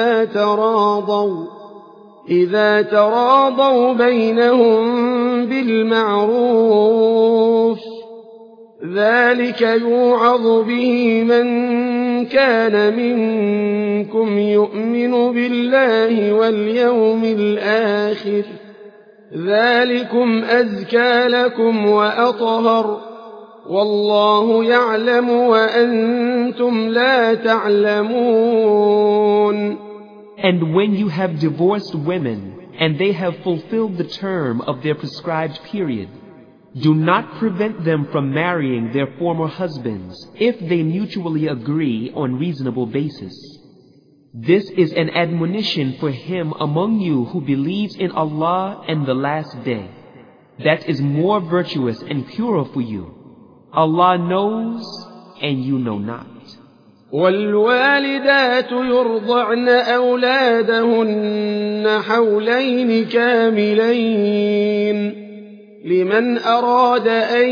[SPEAKER 2] إِذَا تَرَاضَوْا بَيْنَهُم بِالْمَعْرُوفِ ذَلِكَ يُوعَظُ بِهِ مَن كَانَ مِنكُمْ يُؤْمِنُ بِاللَّهِ وَالْيَوْمِ الْآخِرِ ذَلِكُمْ أَزْكَىٰ لَكُمْ وَأَطْهَرُ وَاللَّهُ يَعْلَمُ وَأَنتُمْ لَا تَعْلَمُونَ.
[SPEAKER 1] And when you have divorced women and they have fulfilled the term of their prescribed period, do not prevent them from marrying their former husbands if they mutually agree on reasonable basis. This is an admonition for him among you who believes in Allah and the last day. That is more virtuous and purer for you. Allah knows and you know not.
[SPEAKER 2] والوالدات يرضعن أولادهن حولين كاملين لمن أراد أن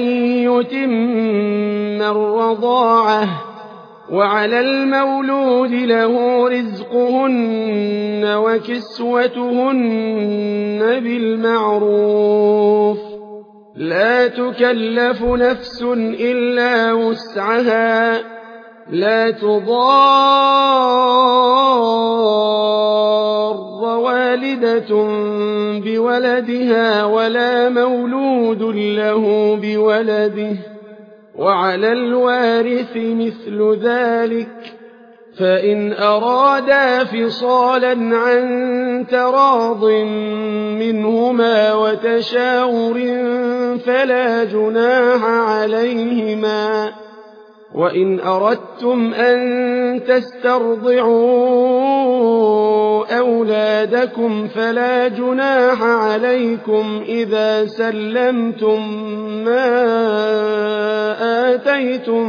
[SPEAKER 2] يتم الرضاعة وعلى المولود له رزقهن وكسوتهن بالمعروف لا تكلف نفس إلا وسعها لا تضار والدة بولدها ولا مولود له بولده وعلى الوارث مثل ذلك فإن أرادا فصالا عن تراض منهما وتشاور فلا جناح عليهما وإن أردتم أن تسترضعوا أولادكم فلا جناح عليكم إذا سلمتم ما آتيتم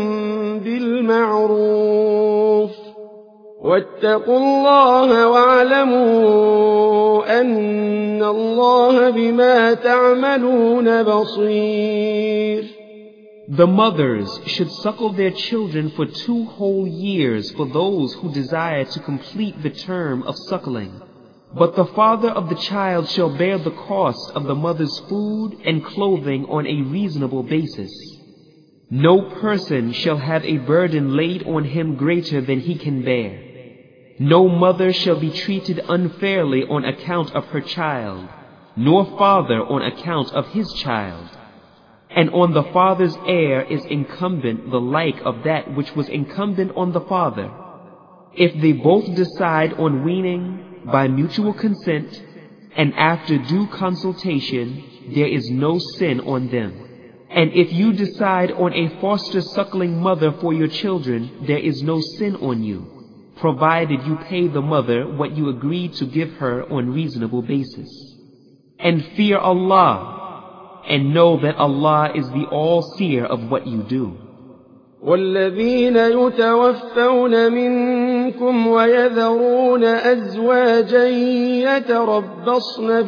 [SPEAKER 2] بالمعروف واتقوا الله واعلموا أن الله بما تعملون بصير.
[SPEAKER 1] The mothers should suckle their children for 2 whole years for those who desire to complete the term of suckling. But the father of the child shall bear the cost of the mother's food and clothing on a reasonable basis. No person shall have a burden laid on him greater than he can bear. No mother shall be treated unfairly on account of her child, nor father on account of his child. And on the father's heir is incumbent the like of that which was incumbent on the father. If they both decide on weaning by mutual consent, and after due consultation, there is no sin on them. And if you decide on a foster suckling mother for your children, there is no sin on you, provided you pay the mother what you agreed to give her on reasonable basis. And fear Allah, and know that Allah is the all-seer of what you do.
[SPEAKER 2] والذين يتوفون منكم ويذرون أزواجا يتربصن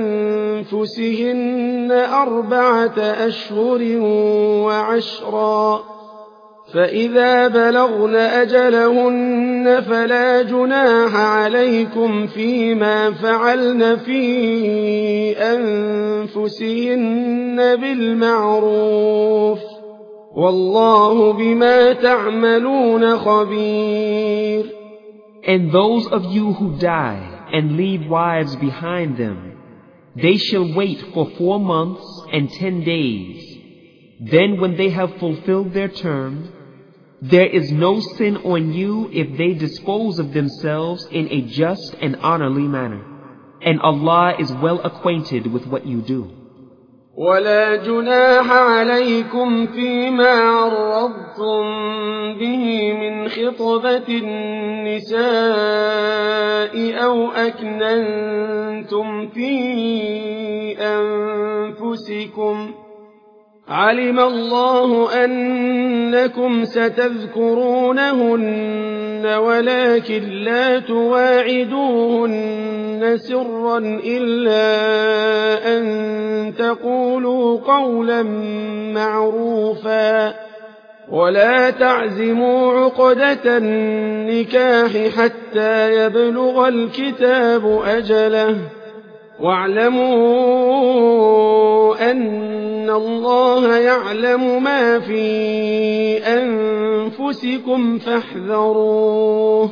[SPEAKER 2] بأنفسهن 4 أشهر و10 فإذا بلغن أجلهن فلا جناح عليكم فيما فعلن في أنفسهن بالمعروف والله بما تعملون خبير.
[SPEAKER 1] And those of you who die and leave wives behind them, they shall wait for 4 months and 10 days. Then when they have fulfilled their term, there is no sin on you if they dispose of themselves in a just and honorly manner. And Allah is well acquainted with what you do.
[SPEAKER 2] ولا جناح عليكم فيما عرضتم به من خطبة النساء أو أكننتم في أنفسكم علم الله أنكم ستذكرونهن ولكن لا تواعدوهن سرا إلا أن تقولوا قولا معروفا ولا تعزموا عقدة النكاح حتى يبلغ الكتاب أجله واعلموا أن الله يعلم ما في أنفسكم فاحذروه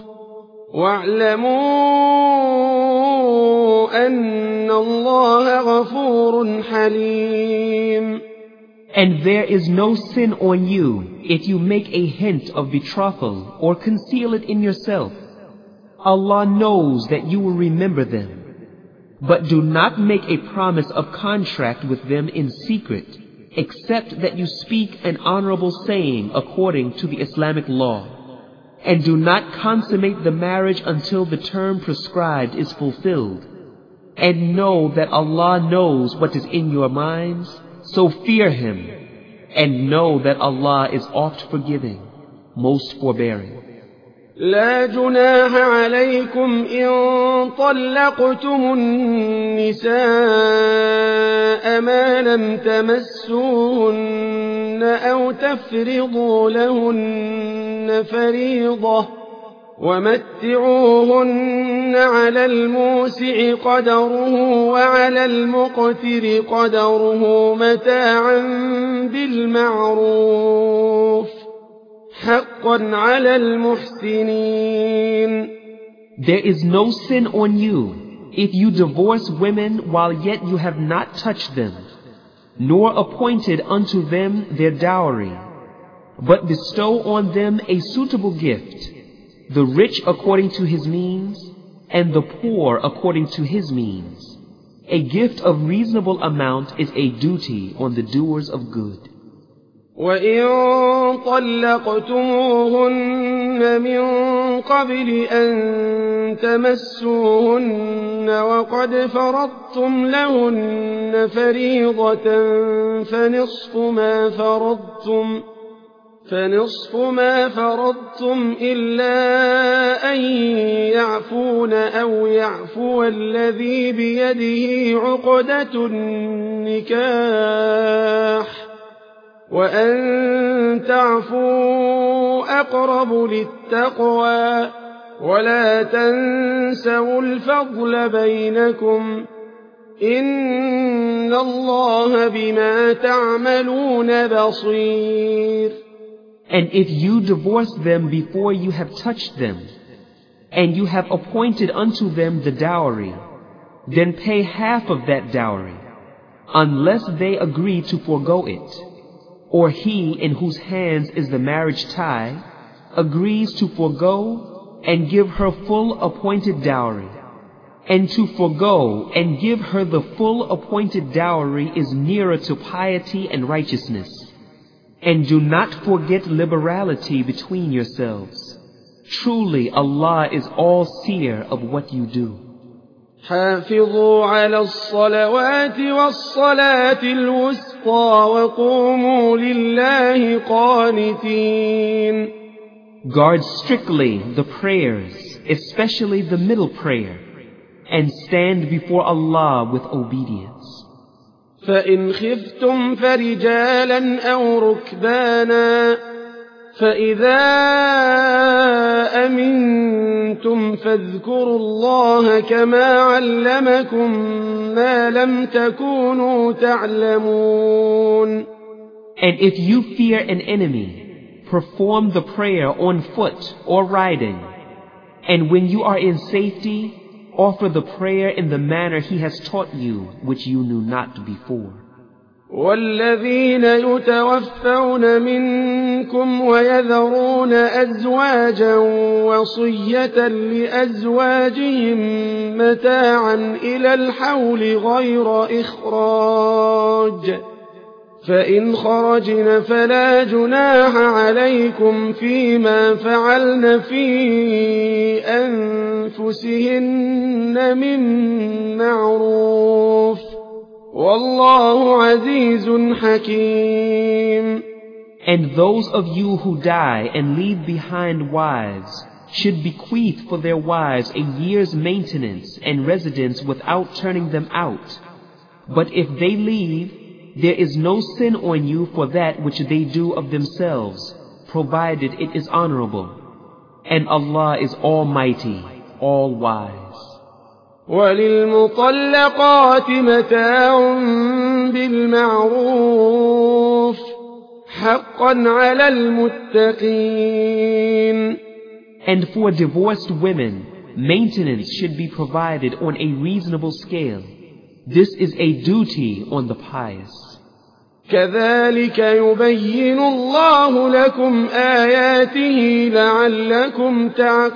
[SPEAKER 2] واعلموا أن الله غفور حليم.
[SPEAKER 1] And there is no sin on you if you make a hint of betrothal or conceal it in yourself. Allah knows that you will remember them. But do not make a promise of contract with them in secret, except that you speak an honorable saying according to the Islamic law. And do not consummate the marriage until the term prescribed is fulfilled. And know that Allah knows what is in your minds, so fear Him, and know that Allah is oft forgiving, most forbearing.
[SPEAKER 2] لا جناح عليكم إن طلقتم النساء ما لم تمسوهن أو تفرضوا لهن فريضة ومتعوهن على الموسع قدره وعلى المقتر قدره متاعا بالمعروف حقا على المحسنين.
[SPEAKER 1] There is no sin on you if you divorce women while yet you have not touched them, nor appointed unto them their dowry, but bestow on them a suitable gift, the rich according to his means, and the poor according to his means. A gift of reasonable amount is a duty on the doers of good.
[SPEAKER 2] وإن طلقتموهن من قبل أن تمسوهن وقد فرضتم لهن فريضة فنصف ما فرضتم إلا أن يعفون أو يعفو الذي بيده عقدة النكاح وأن تعفوا أقرب للتقوى ولا تنسوا الفضل بينكم إن الله بما تعملون بصير.
[SPEAKER 1] And if you divorce them before you have touched them, and you have appointed unto them the dowry, then pay half of that dowry, unless they agree to forego it, or he in whose hands is the marriage tie agrees to forego and give her full appointed dowry. And to forego and give her the full appointed dowry is nearer to piety and righteousness. And do not forget liberality between yourselves. Truly Allah is all seer of what you do.
[SPEAKER 2] حافظوا على الصلوات والصلاة الوسطى وقوموا لله قانتين.
[SPEAKER 1] Guard strictly the prayers, especially the middle prayer, and stand before Allah with obedience.
[SPEAKER 2] فإن خفتم فرجالا أو ركبانا فإذا أمنتم فاذكروا الله كما علمكم ما لم تكونوا تعلمون.
[SPEAKER 1] And if you fear an enemy, perform the prayer on foot or riding. And when you are in safety, offer the prayer in the manner he has taught you, which you knew not before.
[SPEAKER 2] والذين يتوفون منكم ويذرون أزواجا وصية لأزواجهم متاعا إلى الحول غير إخراج فإن خرجن فلا جناح عليكم فيما فعلن في أنفسهن من معروف والله عزيز حكيم.
[SPEAKER 1] And those of you who die and leave behind wives should bequeath for their wives a year's maintenance and residence without turning them out. But if they leave, there is no sin on you for that which they do of themselves, provided it is honorable. And Allah is Almighty, All-Wise.
[SPEAKER 2] وللمطلقات متاع بالمعروف حقا على المتقين.
[SPEAKER 1] And for divorced women, maintenance should be provided on a reasonable scale. This is a duty on the pious.
[SPEAKER 2] كذلك يبين الله لكم آياته لعلكم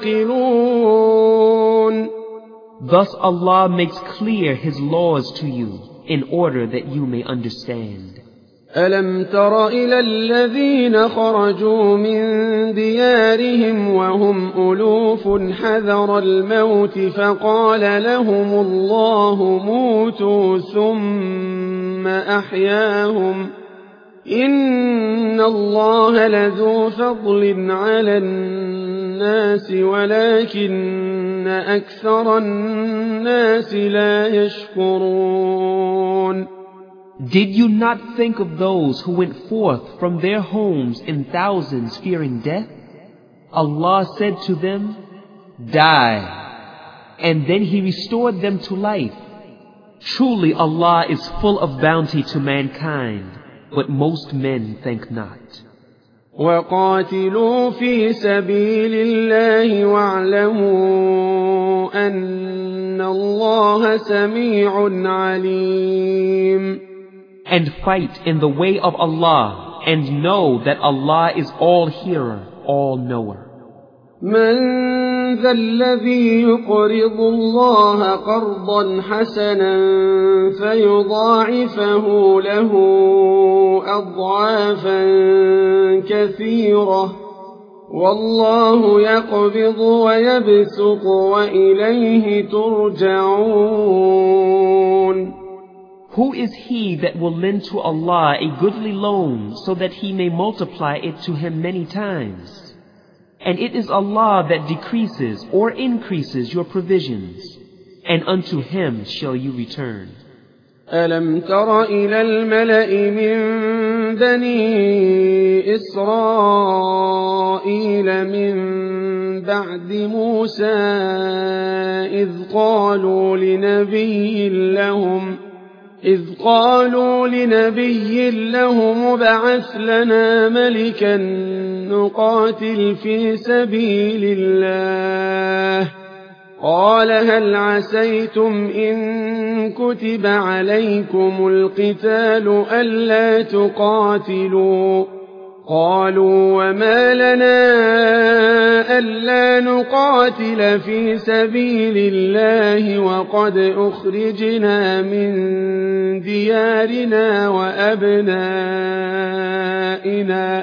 [SPEAKER 2] تعقلون.
[SPEAKER 1] Thus Allah makes clear His laws to you in order that you may understand.
[SPEAKER 2] ألم تر إلى الذين خرجوا من ديارهم وهم ألوف حذر الموت فقال لهم الله موتوا ثم أحياهم إن الله لذو فضل على الناس ولكن أكثر الناس لا يشكرون.
[SPEAKER 1] Did you not think of those who went forth from their homes in thousands fearing death? Allah said to them, "Die," and then He restored them to life. Truly Allah is full of bounty to mankind, but most men think not.
[SPEAKER 2] وقاتلوا في سبيل الله واعلموا أن الله سميع عليم.
[SPEAKER 1] And fight in the way of Allah, and know that Allah is all hearer, all knower.
[SPEAKER 2] من ذا الذي يقرض الله قرضا حسنا فيضاعفه له أضعافا كثيرة والله يقبض ويبسط وإليه ترجعون.
[SPEAKER 1] Who is he that will lend to Allah a goodly loan so that he may multiply it to him many times? And it is Allah that decreases or increases your provisions, and unto him shall you return.
[SPEAKER 2] ألم تر إلى الملأ من بني إسرائيل من بعد موسى إذ قالوا لنبي لهم ابعث لنا ملكا نقاتل في سبيل الله قال هل عسيتم إن كتب عليكم القتال ألا تقاتلوا قالوا وما لنا ألا نقاتل في سبيل الله وقد أخرجنا من ديارنا وأبنائنا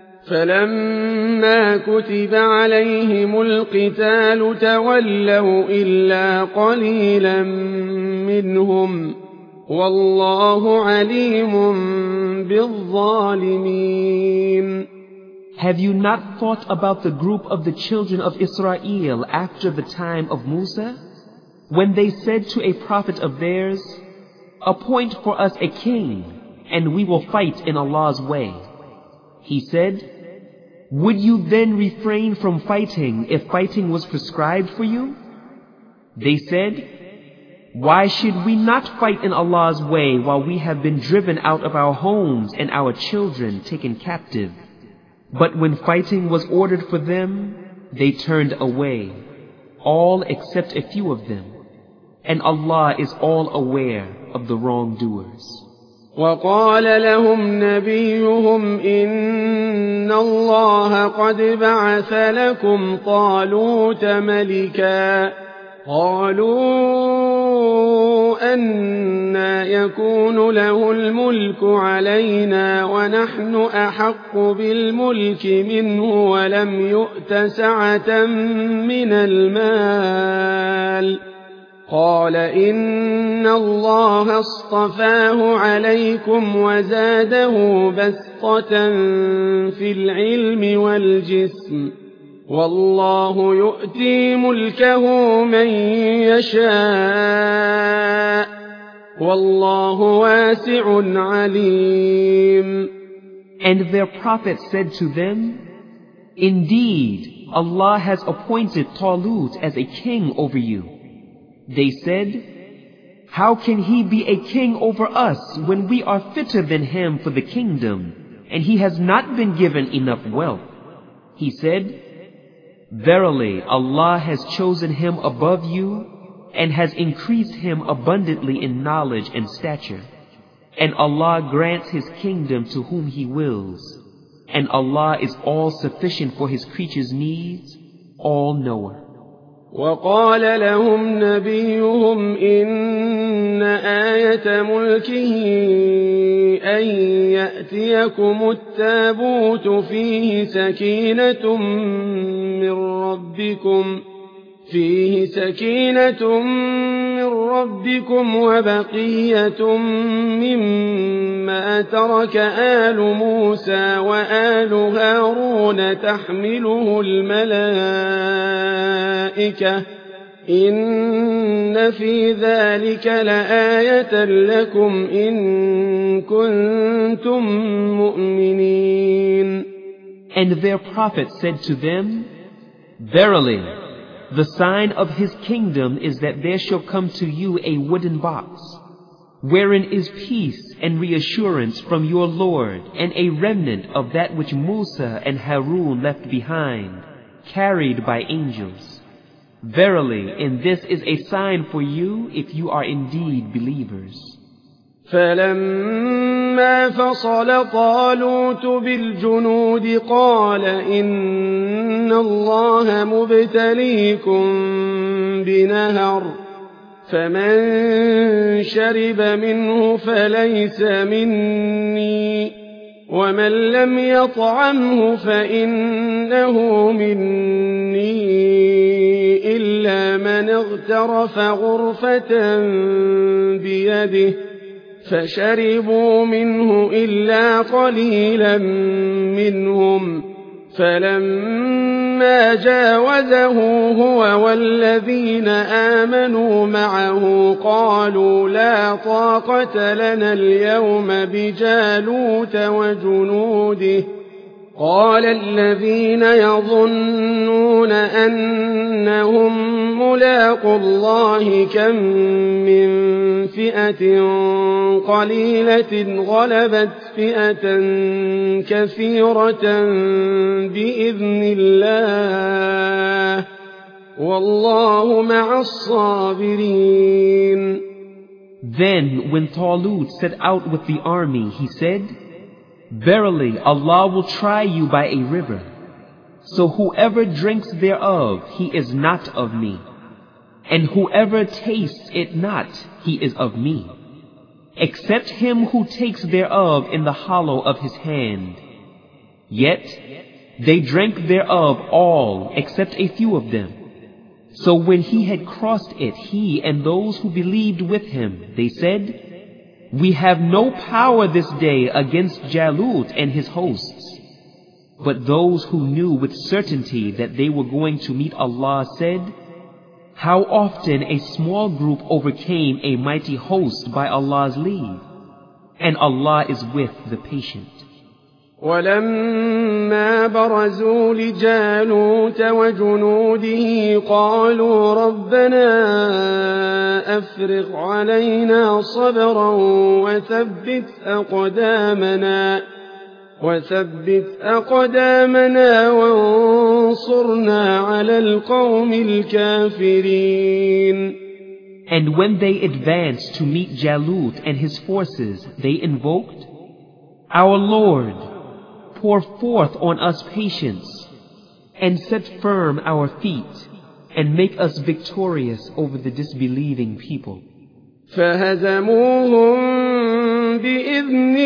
[SPEAKER 2] فلما كتب عليهم القتال تولوا إلا قليلا منهم والله عليم بالظالمين.
[SPEAKER 1] Have you not thought about the group of the children of Israel after the time of Musa, when they said to a prophet of theirs, appoint for us a king, and we will fight in Allah's way? He said, would you then refrain from fighting if fighting was prescribed for you? They said, why should we not fight in Allah's way while we have been driven out of our homes and our children taken captive? But when fighting was ordered for them, they turned away, all except a few of them. And Allah is all aware of the wrongdoers.
[SPEAKER 2] وقال لهم نبيهم إن الله قد بعث لكم طالوت ملكا قالوا أنى يكون له الملك علينا ونحن أحق بالملك منه ولم يؤت سعة من المال قال إن الله اصطفاه عليكم وزاده بسطة في العلم والجسم والله يؤتي ملكه من يشاء والله واسع عليم.
[SPEAKER 1] And their prophet said to them, indeed, Allah has appointed Talut as a king over you. They said, how can he be a king over us when we are fitter than him for the kingdom, and he has not been given enough wealth? He said, verily, Allah has chosen him above you and has increased him abundantly in knowledge and stature. And Allah grants his kingdom to whom he wills. And Allah is all sufficient for his creatures' needs, all knower.
[SPEAKER 2] وقال لهم نبيهم إن آية ملكه أن يأتيكم التابوت فيه سكينة من ربكم وبقية مما ترك آل موسى وآل هارون تحمله الملائكة إن في ذلك لآية لكم إن كنتم مؤمنين.
[SPEAKER 1] And their prophet said to them, verily, the sign of his kingdom is that there shall come to you a wooden box, wherein is peace and reassurance from your Lord, and a remnant of that which Musa and Harun left behind, carried by angels. Verily, in this is a sign for you if you are indeed believers.
[SPEAKER 2] فلما ولما فصل طالوت بالجنود قال إن الله مبتليكم بنهر فمن شرب منه فليس مني ومن لم يطعمه فإنه مني إلا من اغترف غرفة بيده فشربوا منه إلا قليلا منهم فلما جاوزه هو والذين آمنوا معه قالوا لا طاقة لنا اليوم بجالوت وجنوده قال الذين يظنون أنهم ملاقو الله كم من فئة قليلة غلبت فئة كثيرة بإذن الله والله مع الصابرين.
[SPEAKER 1] Then when Talut set out with the army, he said, Verily, Allah will try you by a river. So whoever drinks thereof, he is not of me. And whoever tastes it not, he is of me. Except him who takes thereof in the hollow of his hand. Yet they drank thereof all, except a few of them. So when he had crossed it, he and those who believed with him, they said, We have no power this day against Jalut and his hosts. But those who knew with certainty that they were going to meet Allah said, How often a small group overcame a mighty host by Allah's leave, and Allah is with the patient.
[SPEAKER 2] ولما برزوا لجالوت وجنوده قالوا ربنا أفرغ علينا صبرا وثبت أقدامنا وانصرنا على القوم الكافرين.
[SPEAKER 1] And when they advanced to meet Jalut and his forces, they invoked, Our Lord, pour forth on us patience, and set firm our feet, and make us victorious over the disbelieving people.
[SPEAKER 2] فهزموهم بإذن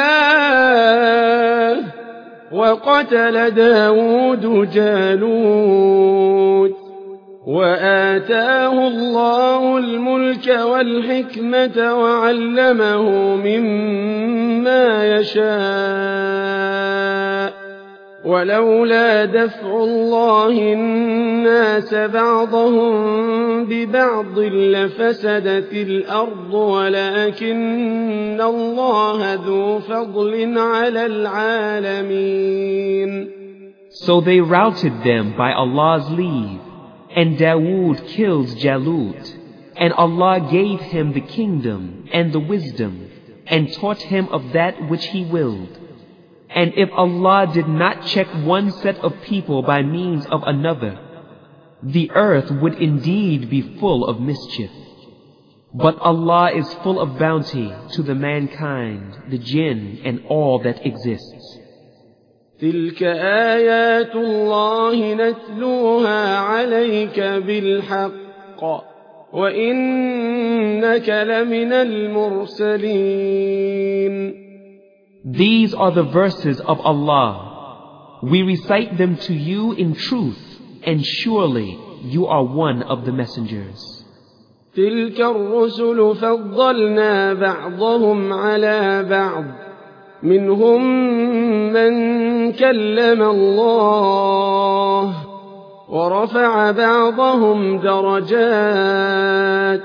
[SPEAKER 2] الله وقتل داود جالوت وآتاه الله الملك والحكمة وعلمه مما يشاء ولولا دفع الله الناس بعضهم ببعض لفسدت الأرض ولكن الله ذو فضل على العالمين.
[SPEAKER 1] So they routed them by Allah's leave, and Dawood killed Jalut, and Allah gave him the kingdom and the wisdom, and taught him of that which he willed. And if Allah did not check one set of people by means of another, the earth would indeed be full of mischief. But Allah is full of bounty to the mankind, the jinn, and all that exists.
[SPEAKER 2] تلك آيات الله نتلوها عليك بالحق وإنك لمن المرسلين.
[SPEAKER 1] These are the verses of Allah. We recite them to you in truth, and surely you are one of the messengers.
[SPEAKER 2] تلك الرسل فضلنا بعضهم على بعض منهم من كلم الله ورفع بعضهم درجات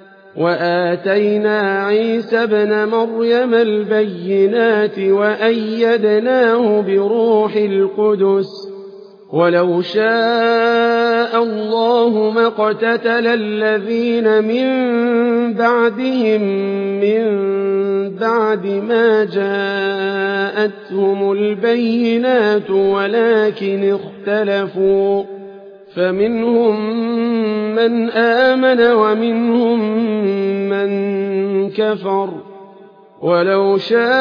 [SPEAKER 2] وآتينا عيسى ابن مريم البينات وأيدناه بروح القدس ولو شاء الله ما اقتتل الذين من بعدهم من بعد ما جاءتهم البينات ولكن اختلفوا فمنهم من آمن ومنهم من كفر ولو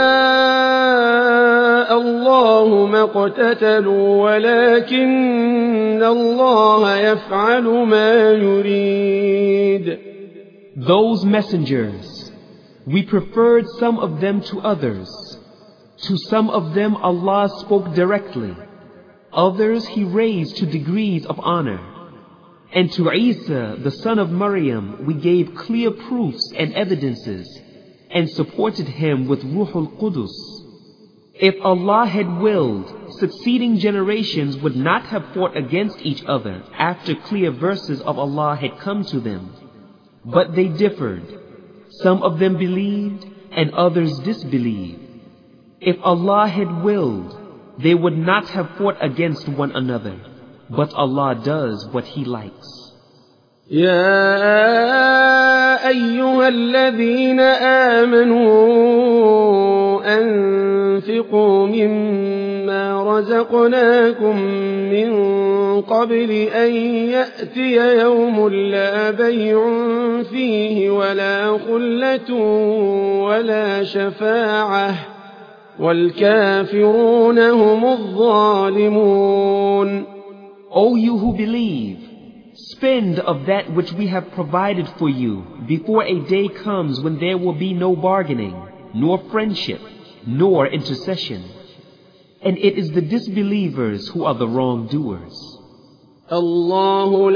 [SPEAKER 2] شاء الله ما اقتتلوا ولكن الله يفعل ما يريد.
[SPEAKER 3] Those messengers, we preferred some of them to others. To some of them Allah spoke directly. Others He raised to degrees of honor. And to Isa, the son of Maryam, we gave clear proofs and evidences, and supported him with Ruhul Qudus. If Allah had willed, succeeding generations would not have fought against each other after clear verses of Allah had come to them. But they differed. Some of them believed, and others disbelieved. If Allah had willed, they would not have fought against one another. But Allah does what He likes.
[SPEAKER 2] يا أيها الذين آمنوا أنفقوا مما رزقناكم من قبل أن يأتي يوم لا بيع فيه ولا خلة ولا شفاعة والكافرون هم الظالمون.
[SPEAKER 3] O you who believe, spend of that which we have provided for you before a day comes when there will be no bargaining, nor friendship, nor intercession. And it is the disbelievers who are the wrongdoers.
[SPEAKER 2] الله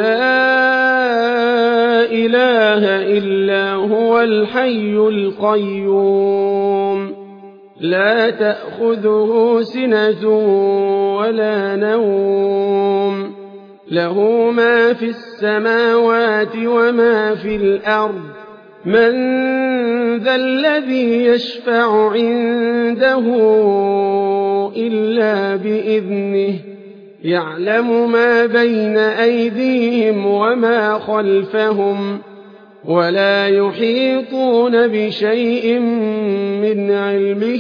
[SPEAKER 2] لا إله إلا هو الحي القيوم لا تأخذه سنة ولا نوم له ما في السماوات وما في الأرض من ذا الذي يشفع عنده إلا بإذنه يعلم ما بين أيديهم وما خلفهم ولا يحيطون بشيء من علمه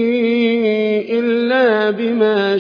[SPEAKER 2] إلا بما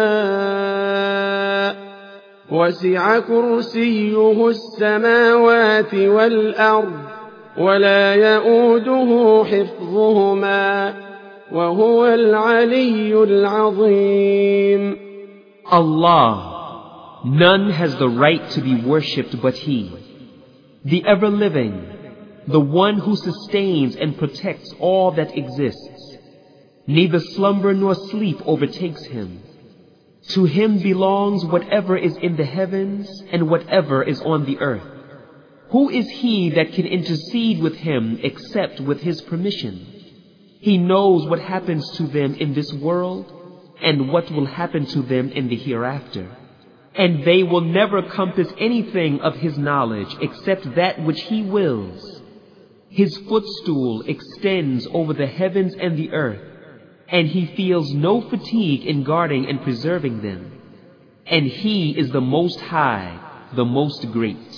[SPEAKER 2] شاء وسع كرسيه السماوات والأرض ولا يؤوده حفظهما وهو العلي العظيم.
[SPEAKER 3] Allah, none has the right to be worshipped but He, the ever-living, the one who sustains and protects all that exists. Neither slumber nor sleep overtakes Him. To Him belongs whatever is in the heavens and whatever is on the earth. Who is He that can intercede with Him except with His permission? He knows what happens to them in this world and what will happen to them in the hereafter. And they will never compass anything of His knowledge except that which He wills. His footstool extends over the heavens and the earth, and He feels no fatigue in guarding and preserving them. And He is the Most High, the Most Great.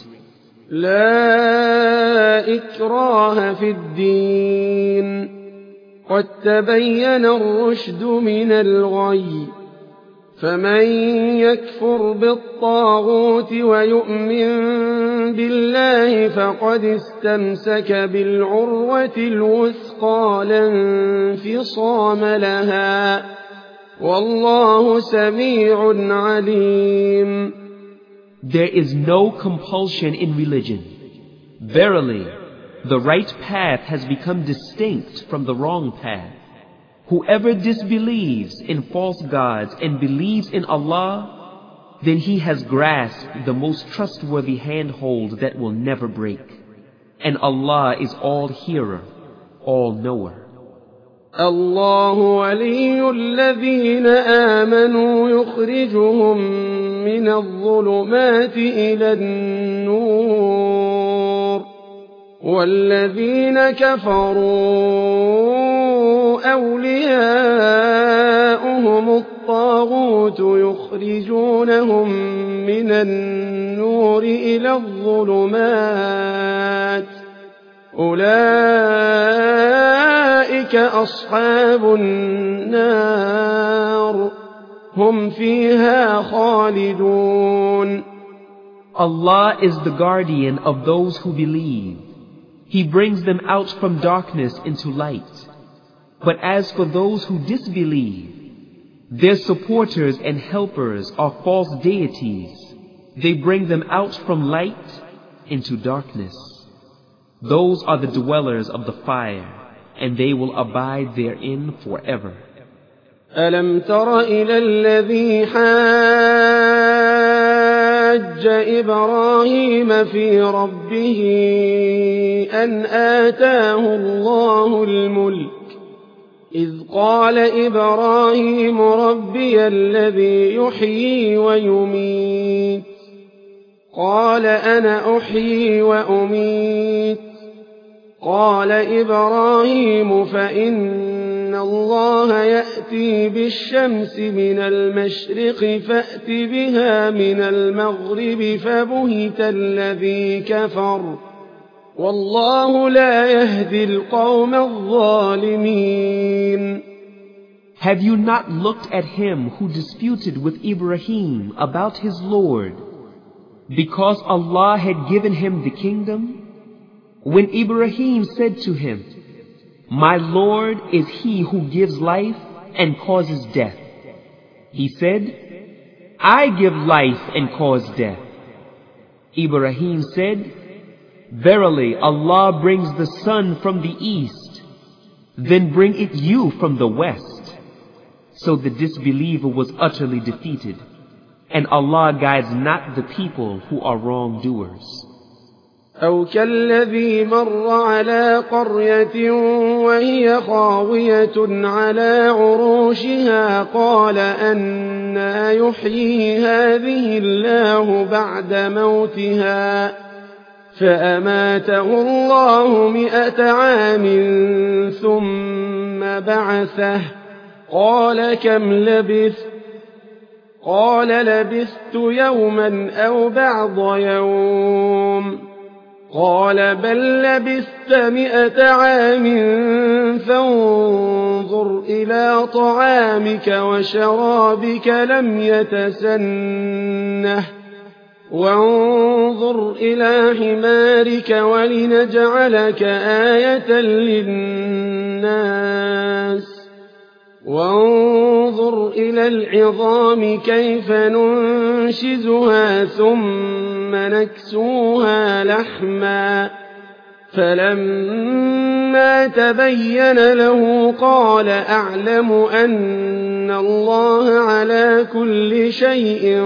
[SPEAKER 2] لا إكراه في الدين قد تبين الرشد من الغي فمن يكفر بالطاغوت ويؤمن بالله فقد استمسك بالعروة الوثقى لا انفصام لها والله سميع عليم.
[SPEAKER 3] There is no compulsion in religion. Verily, the right path has become distinct from the wrong path. Whoever disbelieves in false gods and believes in Allah, then he has grasped the most trustworthy handhold that will never break. And Allah is all hearer, all knower.
[SPEAKER 2] الله ولي الذين آمنوا يخرجهم من الظلمات إلى النور والذين كفروا أولياؤهم الطاغوت يخرجونهم من النور إلى الظلمات أولئك أصحاب النار هم فيها خالدون.
[SPEAKER 3] Allah is the guardian of those who believe. He brings them out from darkness into light.
[SPEAKER 1] But as for those who disbelieve, their supporters and helpers are false deities. They bring them out from light into darkness. Those are the dwellers of the fire, and they will abide therein forever.
[SPEAKER 2] ألم تر إلى الذي حاج إبراهيم في ربه أن آتاه الله الملك إذ قال إبراهيم ربي الذي يحيي ويميت قال أنا أحيي وأميت قال إبراهيم فإن الله يأتي بالشمس من المشرق فأت بها من المغرب فبهت الذي كفر والله لا يهدي القوم الظالمين.
[SPEAKER 1] Have you not looked at him who disputed with Ibrahim about his Lord, because Allah had given him the kingdom? When Ibrahim said to him, "My Lord is he who gives life and causes death," he said, "I give life and cause death." Ibrahim said, "Verily Allah brings the sun from the east, then bring it you from the west." So the disbeliever was utterly defeated, and Allah guides not the people who are wrongdoers.
[SPEAKER 2] أو كالذي مر على قرية وهي خاوية على عروشها قال أنى يحيي هذه الله بعد موتها فأماته الله 100 عام ثم بعثه قال كم لبثت قال لبثت يوما أو بعض يوم قال بل لبثت 100 عام فانظر إلى طعامك وشرابك لم يتسنه وانظر إلى حمارك ولنجعلك آية للناس وانظر إلى العظام كيف ننشزها ثم نكسوها لحما فلما تبين له قال أعلم أن الله على كل شيء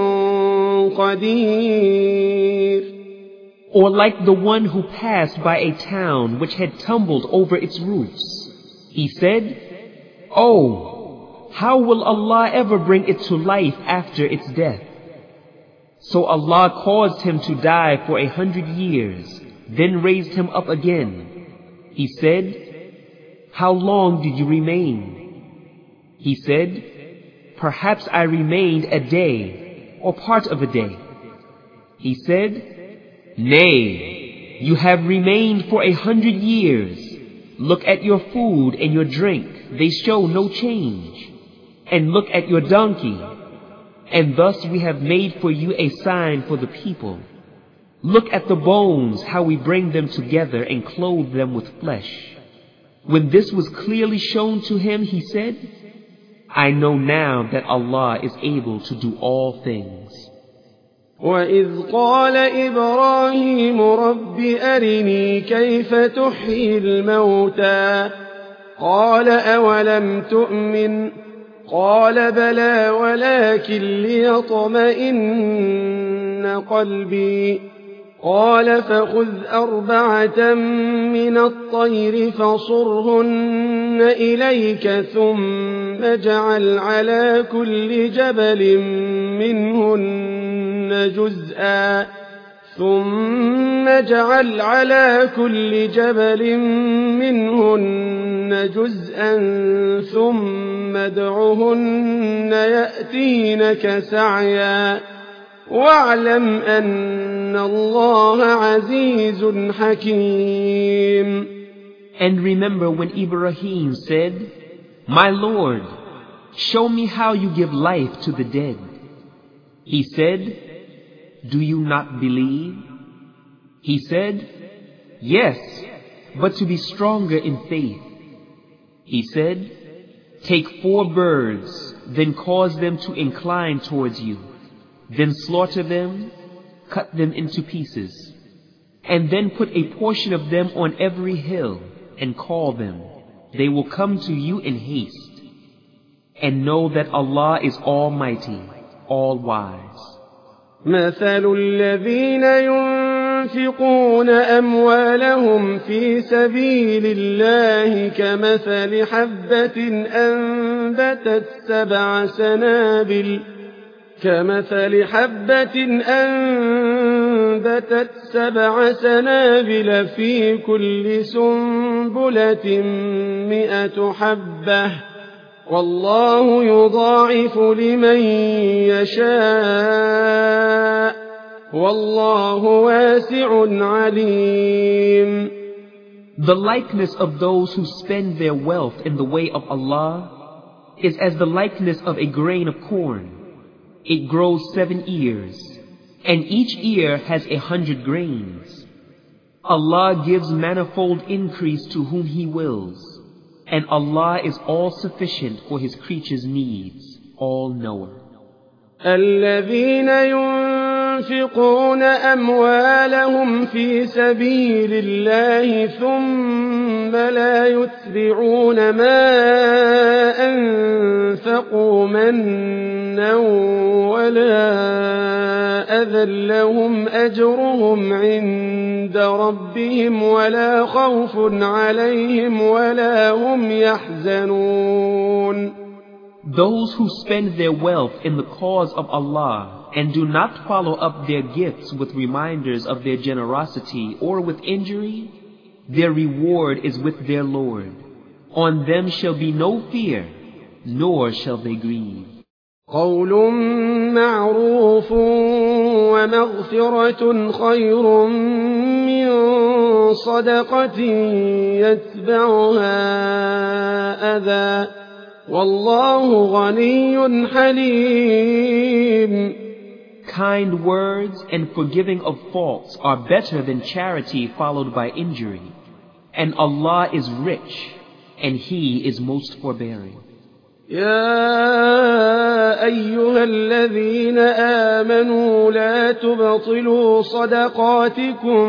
[SPEAKER 2] قدير.
[SPEAKER 1] Or like the one who passed by a town which had tumbled over its roofs, he said, "Oh, how will Allah ever bring it to life after its death?" So Allah caused him to die for 100 years, then raised him up again. He said, "How long did you remain?" He said, "Perhaps I remained a day, or part of a day." He said, "Nay, you have remained for 100 years. Look at your food and your drink, they show no change. And look at your donkey, and thus we have made for you a sign for the people. Look at the bones, how we bring them together and clothe them with flesh." When this was clearly shown to him, he said, "I know now that Allah is able to do all things."
[SPEAKER 2] وإذ قال إبراهيم رب أرني كيف تحيي الموتى قال أولم تؤمن قال بلى ولكن ليطمئن قلبي قال فخذ 4 من الطير فصرهن إليك ثم اجعل على كل جبل منهن جزءا ثم ادعهن يأتينك سعيا واعلم أن الله عزيز حكيم.
[SPEAKER 1] And remember when Ibrahim said, "My Lord, show me how you give life to the dead." He said, "Do you not believe?" He said, "Yes, but to be stronger in faith." He said, "Take 4 birds, then cause them to incline towards you, then slaughter them, cut them into pieces, and then put a portion of them on every hill, and call them. They will come to you in haste. And know that Allah is Almighty, All-Wise."
[SPEAKER 2] مثل الذين ينفقون أموالهم في سبيل الله كمثل حبة أنبتت 7 سنابل في كل سنبلة 100 حبة والله يضاعف لمن يشاء والله واسع عليم.
[SPEAKER 1] The likeness of those who spend their wealth in the way of Allah is as the likeness of a grain of corn. It grows 7 ears, and each ear has 100 grains. Allah gives manifold increase to whom He wills, and Allah is all-sufficient for His creatures' needs, all-knower.
[SPEAKER 2] الذين ينفقون أموالهم في سبيل الله ثم لا يتبعون ما أنفقوا منا ولا أذى لهم أجرهم عند ربهم ولا خوف عليهم ولا هم يحزنون.
[SPEAKER 1] Those who spend their wealth in the cause of Allah and do not follow up their gifts with reminders of their generosity or with injury, their reward is with their Lord. On them shall be no fear, nor shall they grieve.
[SPEAKER 2] قول معروف ومغفرة خير من صدقة يتبعها أذى والله غني حليم.
[SPEAKER 1] Kind words and forgiving of faults are better than charity followed by injury, and Allah is rich, and He is most forbearing.
[SPEAKER 2] يا أيها الذين آمنوا لا تبطلوا صدقاتكم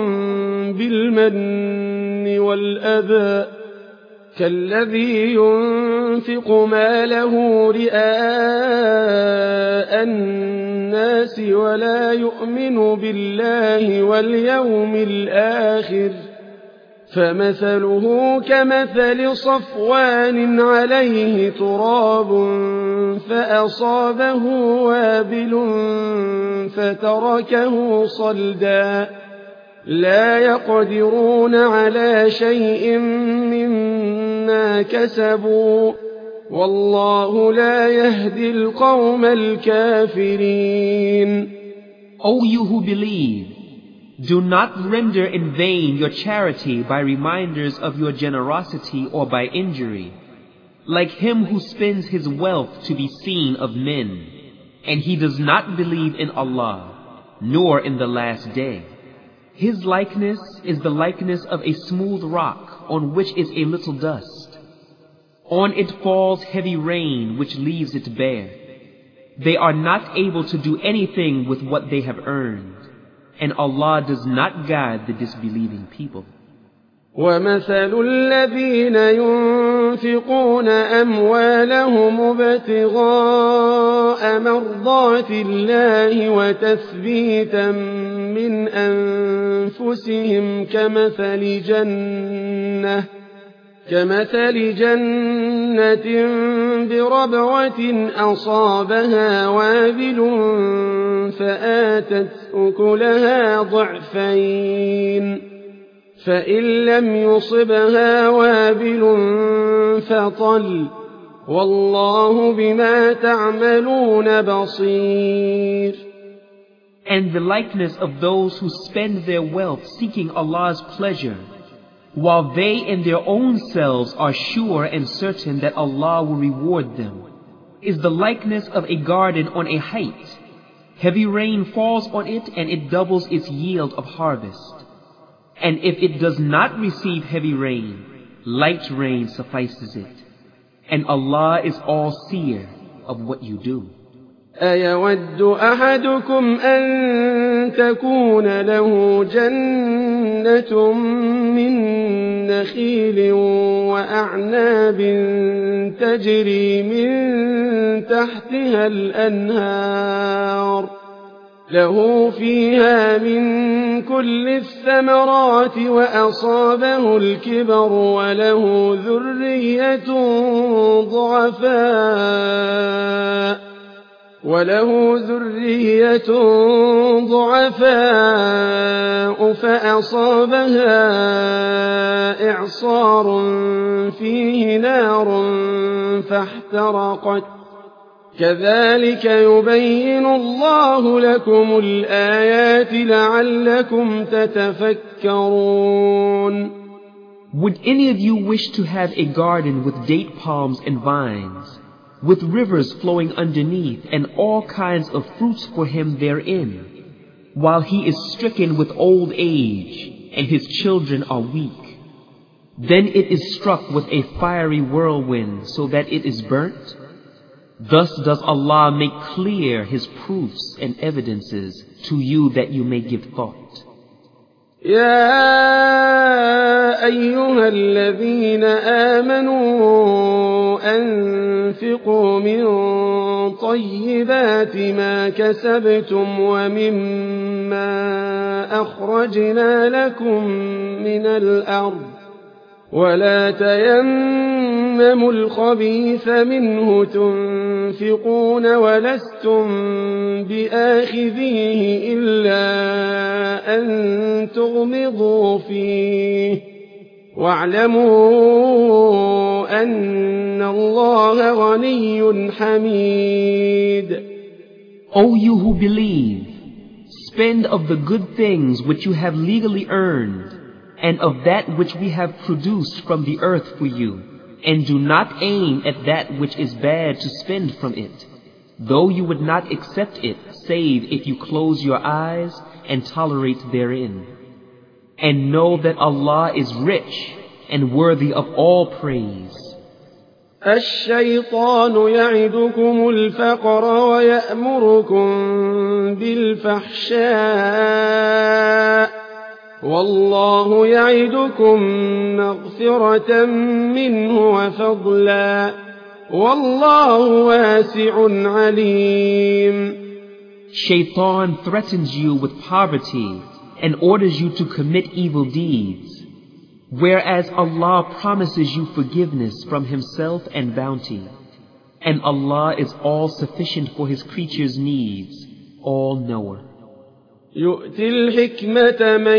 [SPEAKER 2] بالمن والأذى كالذي ينفق ماله رئاء الناس ولا يؤمن بالله واليوم الآخر فمثله كمثل صفوان عليه تراب فأصابه وابل فتركه صلدا لا يقدرون على شيء مما كسبوا والله لا يهدي القوم الكافرين.
[SPEAKER 1] O you who believe, do not render in vain your charity by reminders of your generosity or by injury, like him who spends his wealth to be seen of men, and he does not believe in Allah, nor in the last day. His likeness is the likeness of a smooth rock on which is a little dust. On it falls heavy rain which leaves it bare. They are not able to do anything with what they have earned, and Allah does not guide the disbelieving people.
[SPEAKER 2] ومثل الذين ينفقون أموالهم ابتغاء مرضات الله وتثبيتا من أنفسهم كمثل جنة بربوة أصابها وابل فآتت أكلها ضعفين فإن لم يصبها وابل فطل والله بما تعملون بصير.
[SPEAKER 1] And the likeness of those who spend their wealth seeking Allah's pleasure, while they in their own selves are sure and certain that Allah will reward them, is the likeness of a garden on a height. Heavy rain falls on it and it doubles its yield of harvest. And if it does not receive heavy rain, light rain suffices it. And Allah is all-seer of what you do.
[SPEAKER 2] أيود أحدكم أن تكون له جنة من نخيل وأعناب تجري من تحتها الأنهار له فيها من كل الثمرات وأصابه الكبر وله ذرية ضعفاء فأصابها إعصار فيه نار فاحترقت كذلك يبين الله لكم الآيات لعلكم تتفكرون.
[SPEAKER 1] Would any of you wish to have a garden with date palms and vines, with rivers flowing underneath and all kinds of fruits for him therein, while he is stricken with old age and his children are weak? Then it is struck with a fiery whirlwind so that it is burnt. Thus does Allah make clear His proofs and evidences to you that you may give thought.
[SPEAKER 2] يا أيها الذين آمنوا أنفقوا من طيبات ما كسبتم ومما أخرجنا لكم من الأرض ولا تيمموا الخبيث منه تنفقون ولستم بآخذيه إلا أن تغمضوا فيه واعلموا أن الله غني حميد.
[SPEAKER 1] O you who believe, spend of the good things which you have legally earned, and of that which we have produced from the earth for you, and do not aim at that which is bad to spend from it, though you would not accept it save if you close your eyes and tolerate therein. And know that Allah is rich and worthy of all praise.
[SPEAKER 2] الشيطان يعدكم الفقر ويأمركم بالفحشاء والله يعدكم مغفرة منه وفضلا والله واسع عليم.
[SPEAKER 1] Shaitan threatens you with poverty and orders you to commit evil deeds, whereas Allah promises you forgiveness from Himself and bounty. And Allah is all sufficient for His creatures' needs, all knower.
[SPEAKER 2] يؤتي الحكمة من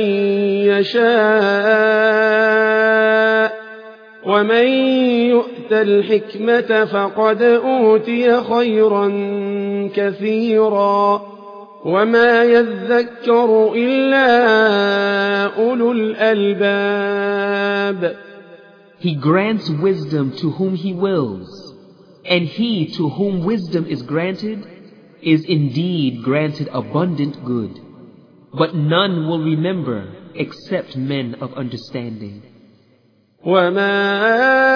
[SPEAKER 2] يشاء ومن يؤت الحكمة فقد أوتي خيرا كثيرا وما يذكر إلا أولو الألباب.
[SPEAKER 1] He grants wisdom to whom He wills, and he to whom wisdom is granted is indeed granted abundant good. But none will remember except men of understanding.
[SPEAKER 2] وما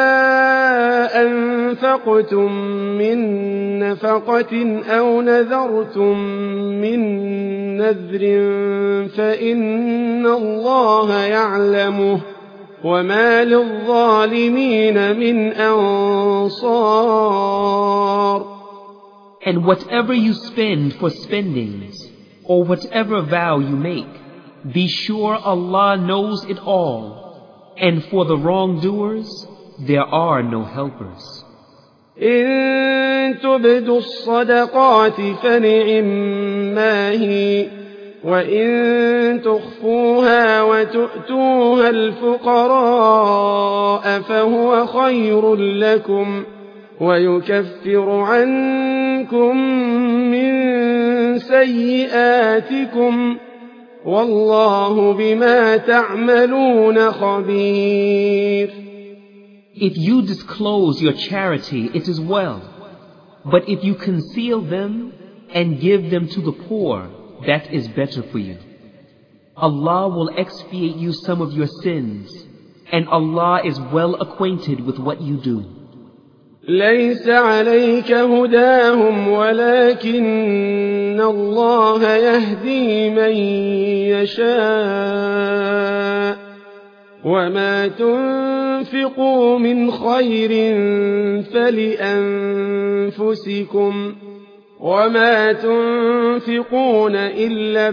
[SPEAKER 2] أنفقتم من نفقة أو نذرتم من نذر فإن الله يعلمه وما للظالمين من أنصار.
[SPEAKER 1] And whatever you spend for spendings, or whatever vow you make, be sure Allah knows it all, and for the wrongdoers there are no helpers.
[SPEAKER 2] إن تبدوا الصدقات فنعما هي وإن تخفوها وتؤتوها الفقراء فهو خير لكم ويكفر عنكم من سيئاتكم والله بما تعملون خبير.
[SPEAKER 1] If you disclose your charity, it is well. But if you conceal them and give them to the poor, that is better for you. Allah will expiate you some of your sins, and Allah is well acquainted with what you do.
[SPEAKER 2] ليس عليك هداهم ولكن الله يهدي من يشاء وما تنفقوا من خير فلأنفسكم وما تنفقون إلا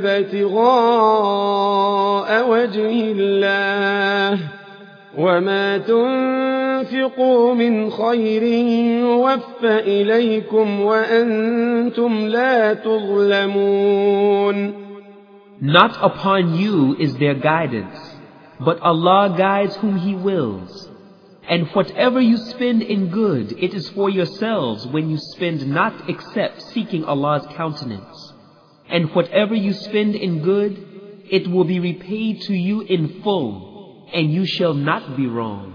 [SPEAKER 2] ابتغاء وجه الله وما تنفقوا من خير يوفى إليكم وأنتم لا تظلمون.
[SPEAKER 1] Not upon you is their guidance, but Allah guides whom He wills. And whatever you spend in good, it is for yourselves when you spend not except seeking Allah's countenance. And whatever you spend in good, it will be repaid to you in full, and you shall not be wrong.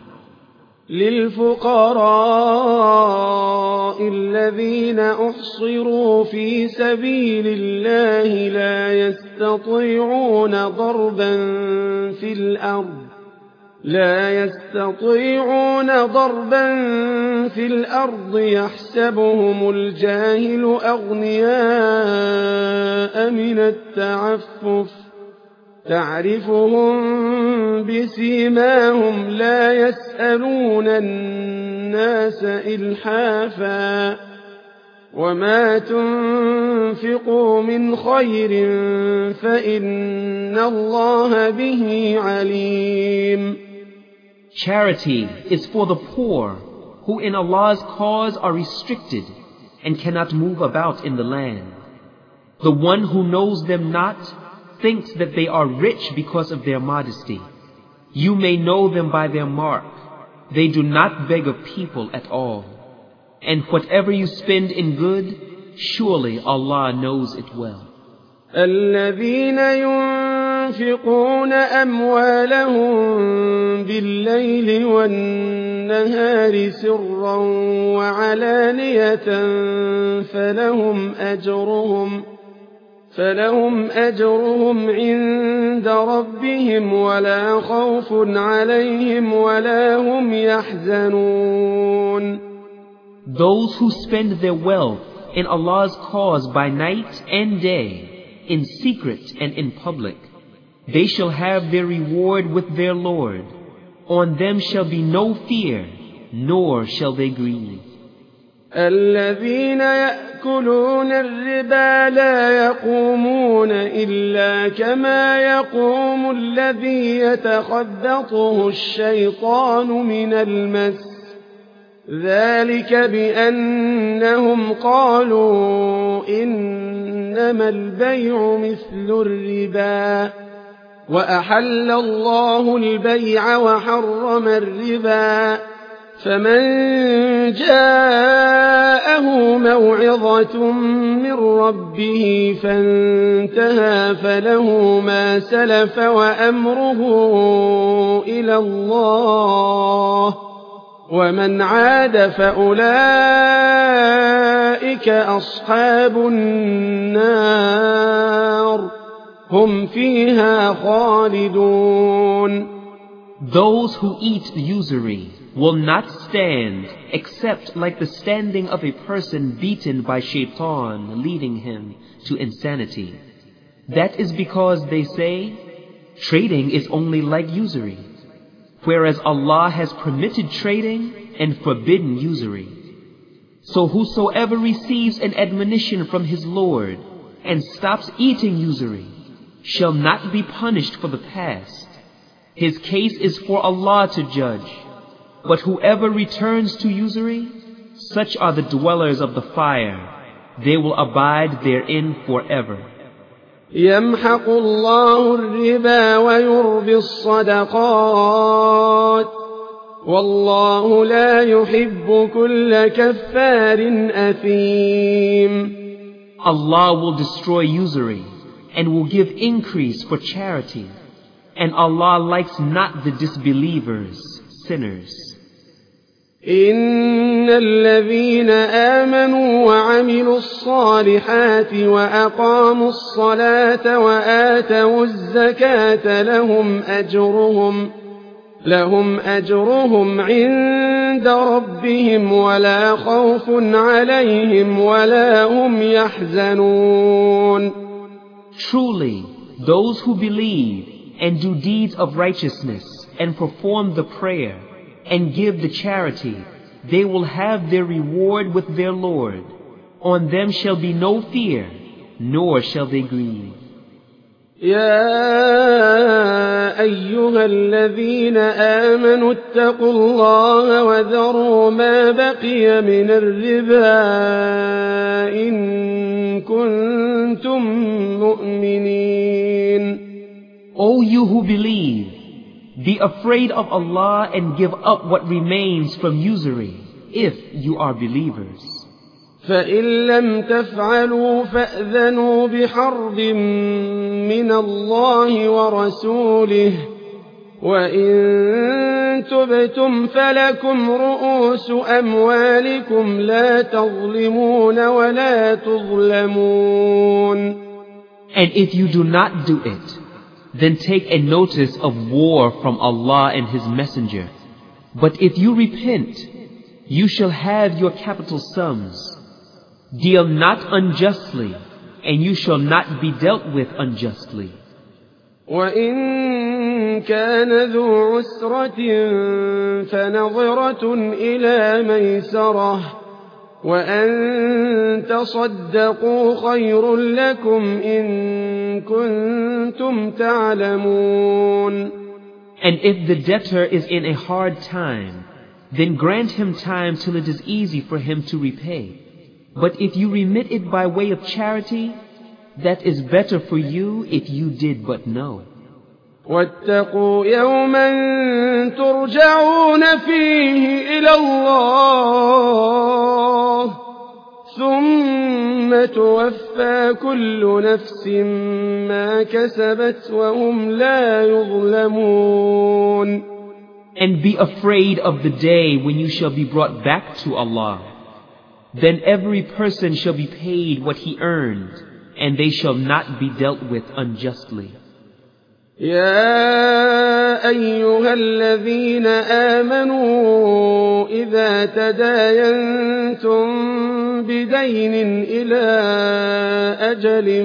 [SPEAKER 2] للفقراء الذين أحصروا في سبيل الله لا يستطيعون ضربا في الأرض يحسبهم الجاهل أغنياء من التعفف تعرفهم بسيماهم لا يسألون الناس إلحافا وما تنفقوا من خير فإن الله به عليم.
[SPEAKER 1] Charity is for the poor who in Allah's cause are restricted and cannot move about in the land. The one who knows them not thinks that they are rich because of their modesty. You may know them by their mark. They do not beg of people at all. And whatever you spend in good, surely Allah knows it well.
[SPEAKER 2] الذين ينفقون أموالهم بالليل والنهار سرا وعلانية فلهم أجرهم عند ربهم ولا خوف عليهم ولا هم يحزنون.
[SPEAKER 1] Those who spend their wealth in Allah's cause by night and day, in secret and in public, they shall have their reward with their Lord. On them shall be no fear, nor shall they grieve.
[SPEAKER 2] الذين يأكلون الربا لا يقومون إلا كما يقوم الذي يتخبطه الشيطان من المس ذلك بأنهم قالوا إنما البيع مثل الربا وأحل الله البيع وحرم الربا فمن جاءه موعظة من ربه فانتهى فله ما سلف وأمره إلى الله ومن عاد فأولئك أصحاب النار هم فيها خالدون.
[SPEAKER 1] Those who eat usury will not stand except like the standing of a person beaten by shaitan, leading him to insanity. That is because they say, trading is only like usury, whereas Allah has permitted trading and forbidden usury. So whosoever receives an admonition from his Lord and stops eating usury shall not be punished for the past. His case is for Allah to judge. But whoever returns to usury, such are the dwellers of the fire. They will abide therein forever.
[SPEAKER 2] يمحق الله الربا ويربي الصدقات والله لا يحب كل كفار أثيم.
[SPEAKER 1] Allah will destroy usury and will give increase for charity. And Allah likes not the disbelievers, sinners.
[SPEAKER 2] إن الذين آمنوا وعملوا الصالحات وأقاموا الصلاة وآتوا الزكاة لهم أجرهم عند ربهم ولا خوف عليهم ولا هم يحزنون.
[SPEAKER 1] Truly, those who believe and do deeds of righteousness and perform the prayer and give the charity, they will have their reward with their Lord. On them shall be no fear, nor shall they grieve.
[SPEAKER 2] يا أيها الذين آمنوا اتقوا الله وذروا ما بقي من الربا إن كنتم مؤمنين.
[SPEAKER 1] O you who believe, be afraid of Allah and give up what remains from usury, if you are believers.
[SPEAKER 2] فإن لم تفعلوا فأذنوا بحرب من الله ورسوله وإن تبتم فلكم رؤوس أموالكم لا تظلمون ولا تظلمون.
[SPEAKER 1] And if you do not do it, then take a notice of war from Allah and His Messenger. But if you repent, you shall have your capital sums. Deal not unjustly, and you shall not be dealt with unjustly.
[SPEAKER 2] وإن كان ذو عسرة فنظرة إلى ميسرة وأن تصدقوا خير لكم إن كنتم تعلمون.
[SPEAKER 1] And if the debtor is in a hard time, then grant him time till it is easy for him to repay. But if you remit it by way of charity, that is better for you if you did but know.
[SPEAKER 2] واتقوا يوما ترجعون فيه إلى الله ثم توفى كل نفس ما كسبت وهم لا يظلمون.
[SPEAKER 1] And be afraid of the day when you shall be brought back to Allah. Then every person shall be paid what he earned, and they shall not be dealt with unjustly.
[SPEAKER 2] يا أيها الذين آمنوا إذا تداينتم بدين إلى أجل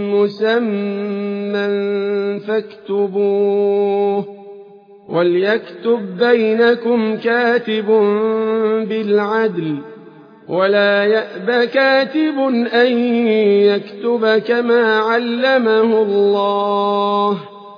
[SPEAKER 2] مسمى فاكتبوه وليكتب بينكم كاتب بالعدل ولا يأب كاتب أن يكتب كما علمه الله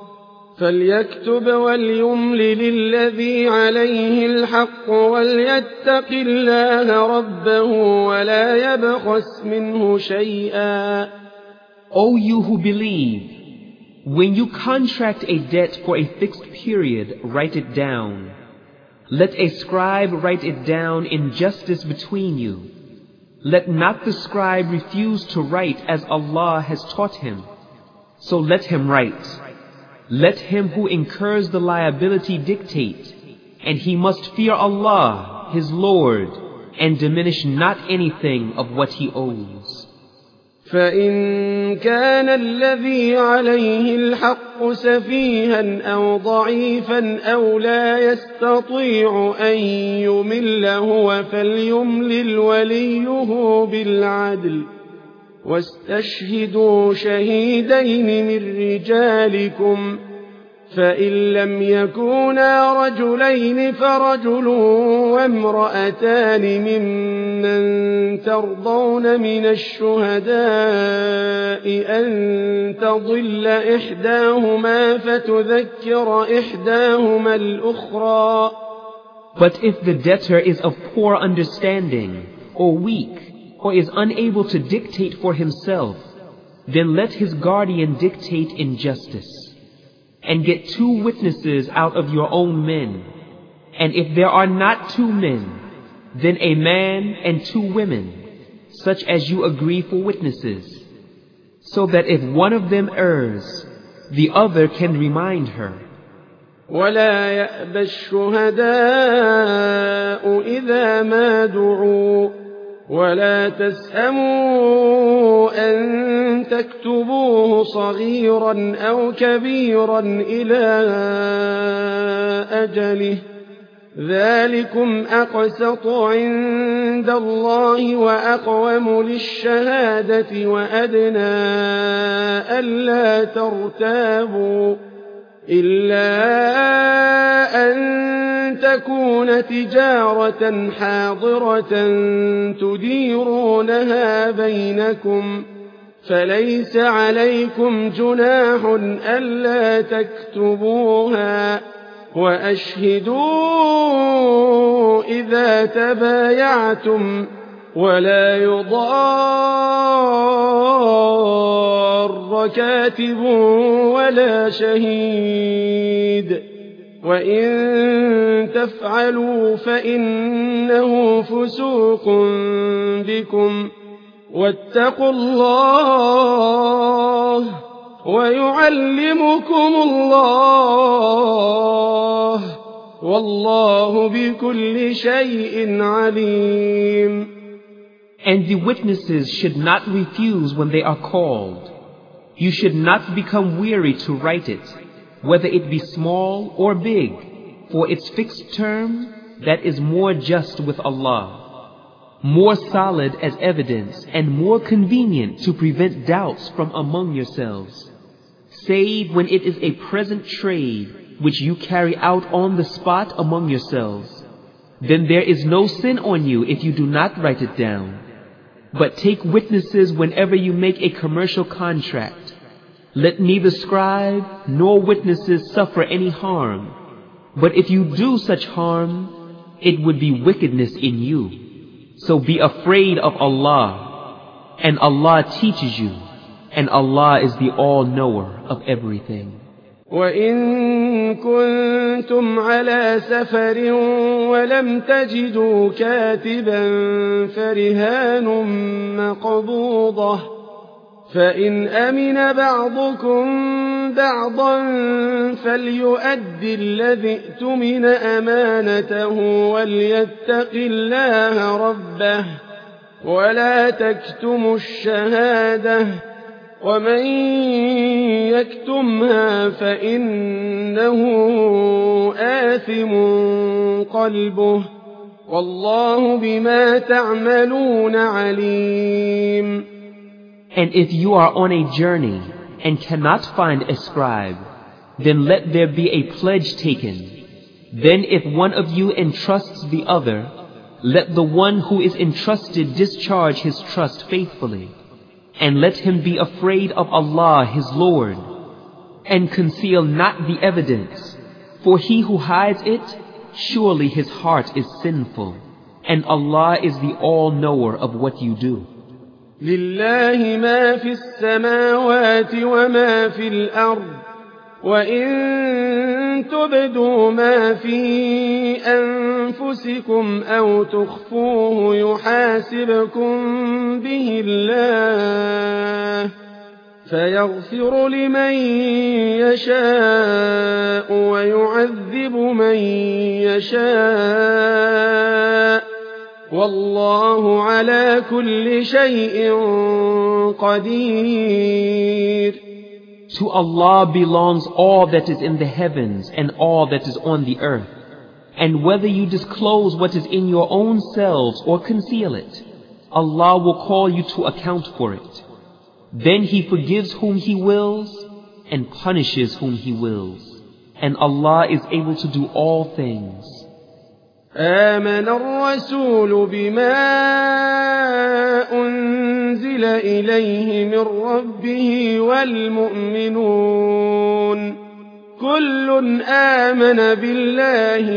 [SPEAKER 2] فليكتب وليملل الذي عليه الحق وليتق الله ربه ولا يبخس منه شيئا.
[SPEAKER 1] O you who believe, when you contract a debt for a fixed period, write it down. Let a scribe write it down in justice between you. Let not the scribe refuse to write as Allah has taught him. So let him write. Let him who incurs the liability dictate, and he must fear Allah, his Lord, and diminish not anything of what he owes.
[SPEAKER 2] فإن كان الذي عليه الحق سفيها أو ضعيفا أو لا يستطيع أن يمل هو فليملل وليه بالعدل واستشهدوا شهيدين من رجالكم فإن لم يكونا رجلين فرجل وامرأتان ممن ترضون من الشهداء أن تضل إحداهما فتذكر إحداهما الأخرى.
[SPEAKER 1] But if the debtor is of poor understanding or weak or is unable to dictate for himself, then let his guardian dictate in justice. And get 2 witnesses out of your own men. And if there are not 2 men, then a man and 2 women, such as you agree for witnesses, so that if one of them errs, the other can remind her.
[SPEAKER 2] ولا يأبى الشهداء إذا ما دعوا ولا تسأموا أن تكتبوه صغيرا أو كبيرا إلى أجله ذلكم أقسط عند الله وأقوم للشهادة وأدنى ألا ترتابوا إلا أن تكون تجارة حاضرة تديرونها بينكم فليس عليكم جناح ألا تكتبوها وأشهدوا إذا تبايعتم ولا يضار كاتب ولا شهيد وإن تفعلوا فإنه فسوق بكم واتقوا الله ويعلمكم الله والله بكل شيء عليم.
[SPEAKER 1] And the witnesses should not refuse when they are called. You should not become weary to write it, whether it be small or big, for its fixed term that is more just with Allah, more solid as evidence and more convenient to prevent doubts from among yourselves, save when it is a present trade which you carry out on the spot among yourselves. Then there is no sin on you if you do not write it down. But take witnesses whenever you make a commercial contract. Let neither scribe nor witnesses suffer any harm. But if you do such harm, it would be wickedness in you. So be afraid of Allah, and Allah teaches you, and Allah is the all-knower of everything.
[SPEAKER 2] وَإِن كُنتُمْ عَلَى سَفَرٍ وَلَمْ تَجِدُوا كَاتِبًا فَرِهَانٌ مَّقْبُوضَةٌ فَإِنْ أَمِنَ بَعْضُكُمْ بَعْضًا فَلْيُؤَدِّ الَّذِي اؤْتُمِنَ أَمَانَتَهُ وَلْيَتَّقِ اللَّهَ رَبَّهُ وَلَا تَكْتُمُوا الشَّهَادَةَ ومن يكتمها فإنه آثم قلبه والله بما تعملون عليم.
[SPEAKER 1] And if you are on a journey and cannot find a scribe, then let there be a pledge taken. Then if one of you entrusts the other, let the one who is entrusted discharge his trust faithfully. And let him be afraid of Allah his Lord, and conceal not the evidence, for he who hides it, surely his heart is sinful, and Allah is the all-knower of what you do.
[SPEAKER 2] لله ما في السماوات وما في الأرض وإن تبدوا ما في أنفسكم أو تخفوه يحاسبكم به الله فيغفر لمن يشاء ويعذب من يشاء والله على كل شيء قدير.
[SPEAKER 1] To Allah belongs all that is in the heavens and all that is on the earth. And whether you disclose what is in your own selves or conceal it, Allah will call you to account for it. Then He forgives whom He wills and punishes whom He wills. And Allah is able to do all things.
[SPEAKER 2] آمن الرسول بما أنزل إليه من ربه والمؤمنون كل آمن بالله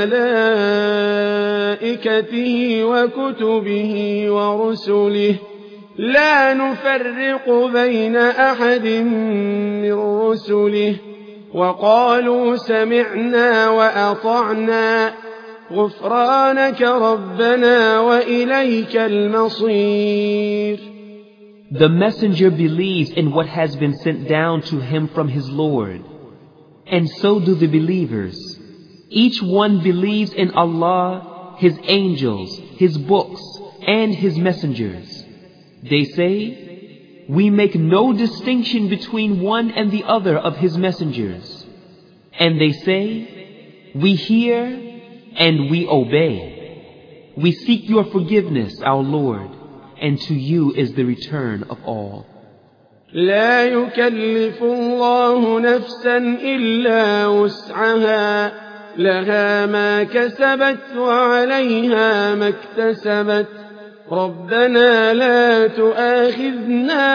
[SPEAKER 2] وملائكته وكتبه ورسله لا نفرق بين أحد من رسله وقالوا سمعنا وأطعنا غفرانك ربنا وإليك المصير.
[SPEAKER 1] The messenger believes in what has been sent down to him from his Lord, and so do the believers. Each one believes in Allah, His angels, His books, and His messengers. They say, we make no distinction between one and the other of His messengers. And they say, we hear and we obey. We seek your forgiveness, our Lord, and to you is the return of all.
[SPEAKER 2] لا يكلف الله نفسا إلا وسعها لها ما كسبت وعليها ما اكتسبت ربنا لا تؤاخذنا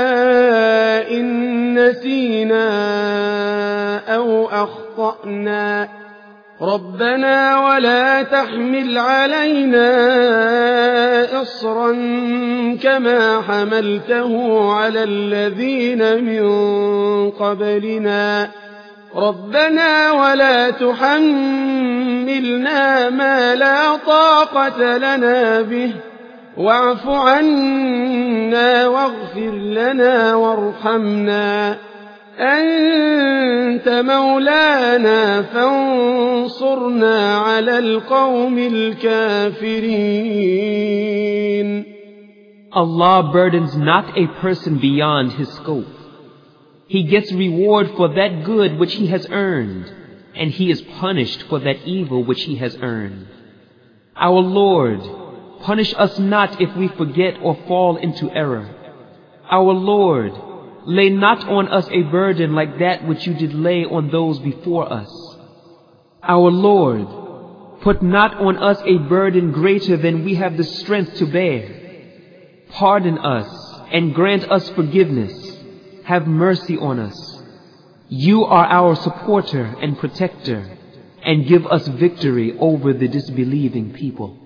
[SPEAKER 2] إن نسينا أو أخطأنا ربنا ولا تحمل علينا إصرا كما حملته على الذين من قبلنا ربنا ولا تحملنا ما لا طاقة لنا به واعف عنا واغفر لنا وارحمنا أنت مولانا فانصرنا على القوم الكافرين.
[SPEAKER 1] Allah burdens not a person beyond his scope. He gets reward for that good which he has earned, and he is punished for that evil which he has earned. Our Lord, punish us not if we forget or fall into error. Our Lord, lay not on us a burden like that which you did lay on those before us. Our Lord, put not on us a burden greater than we have the strength to bear. Pardon us and grant us forgiveness. Have mercy on us. You are our supporter and protector, and give us victory over the disbelieving people.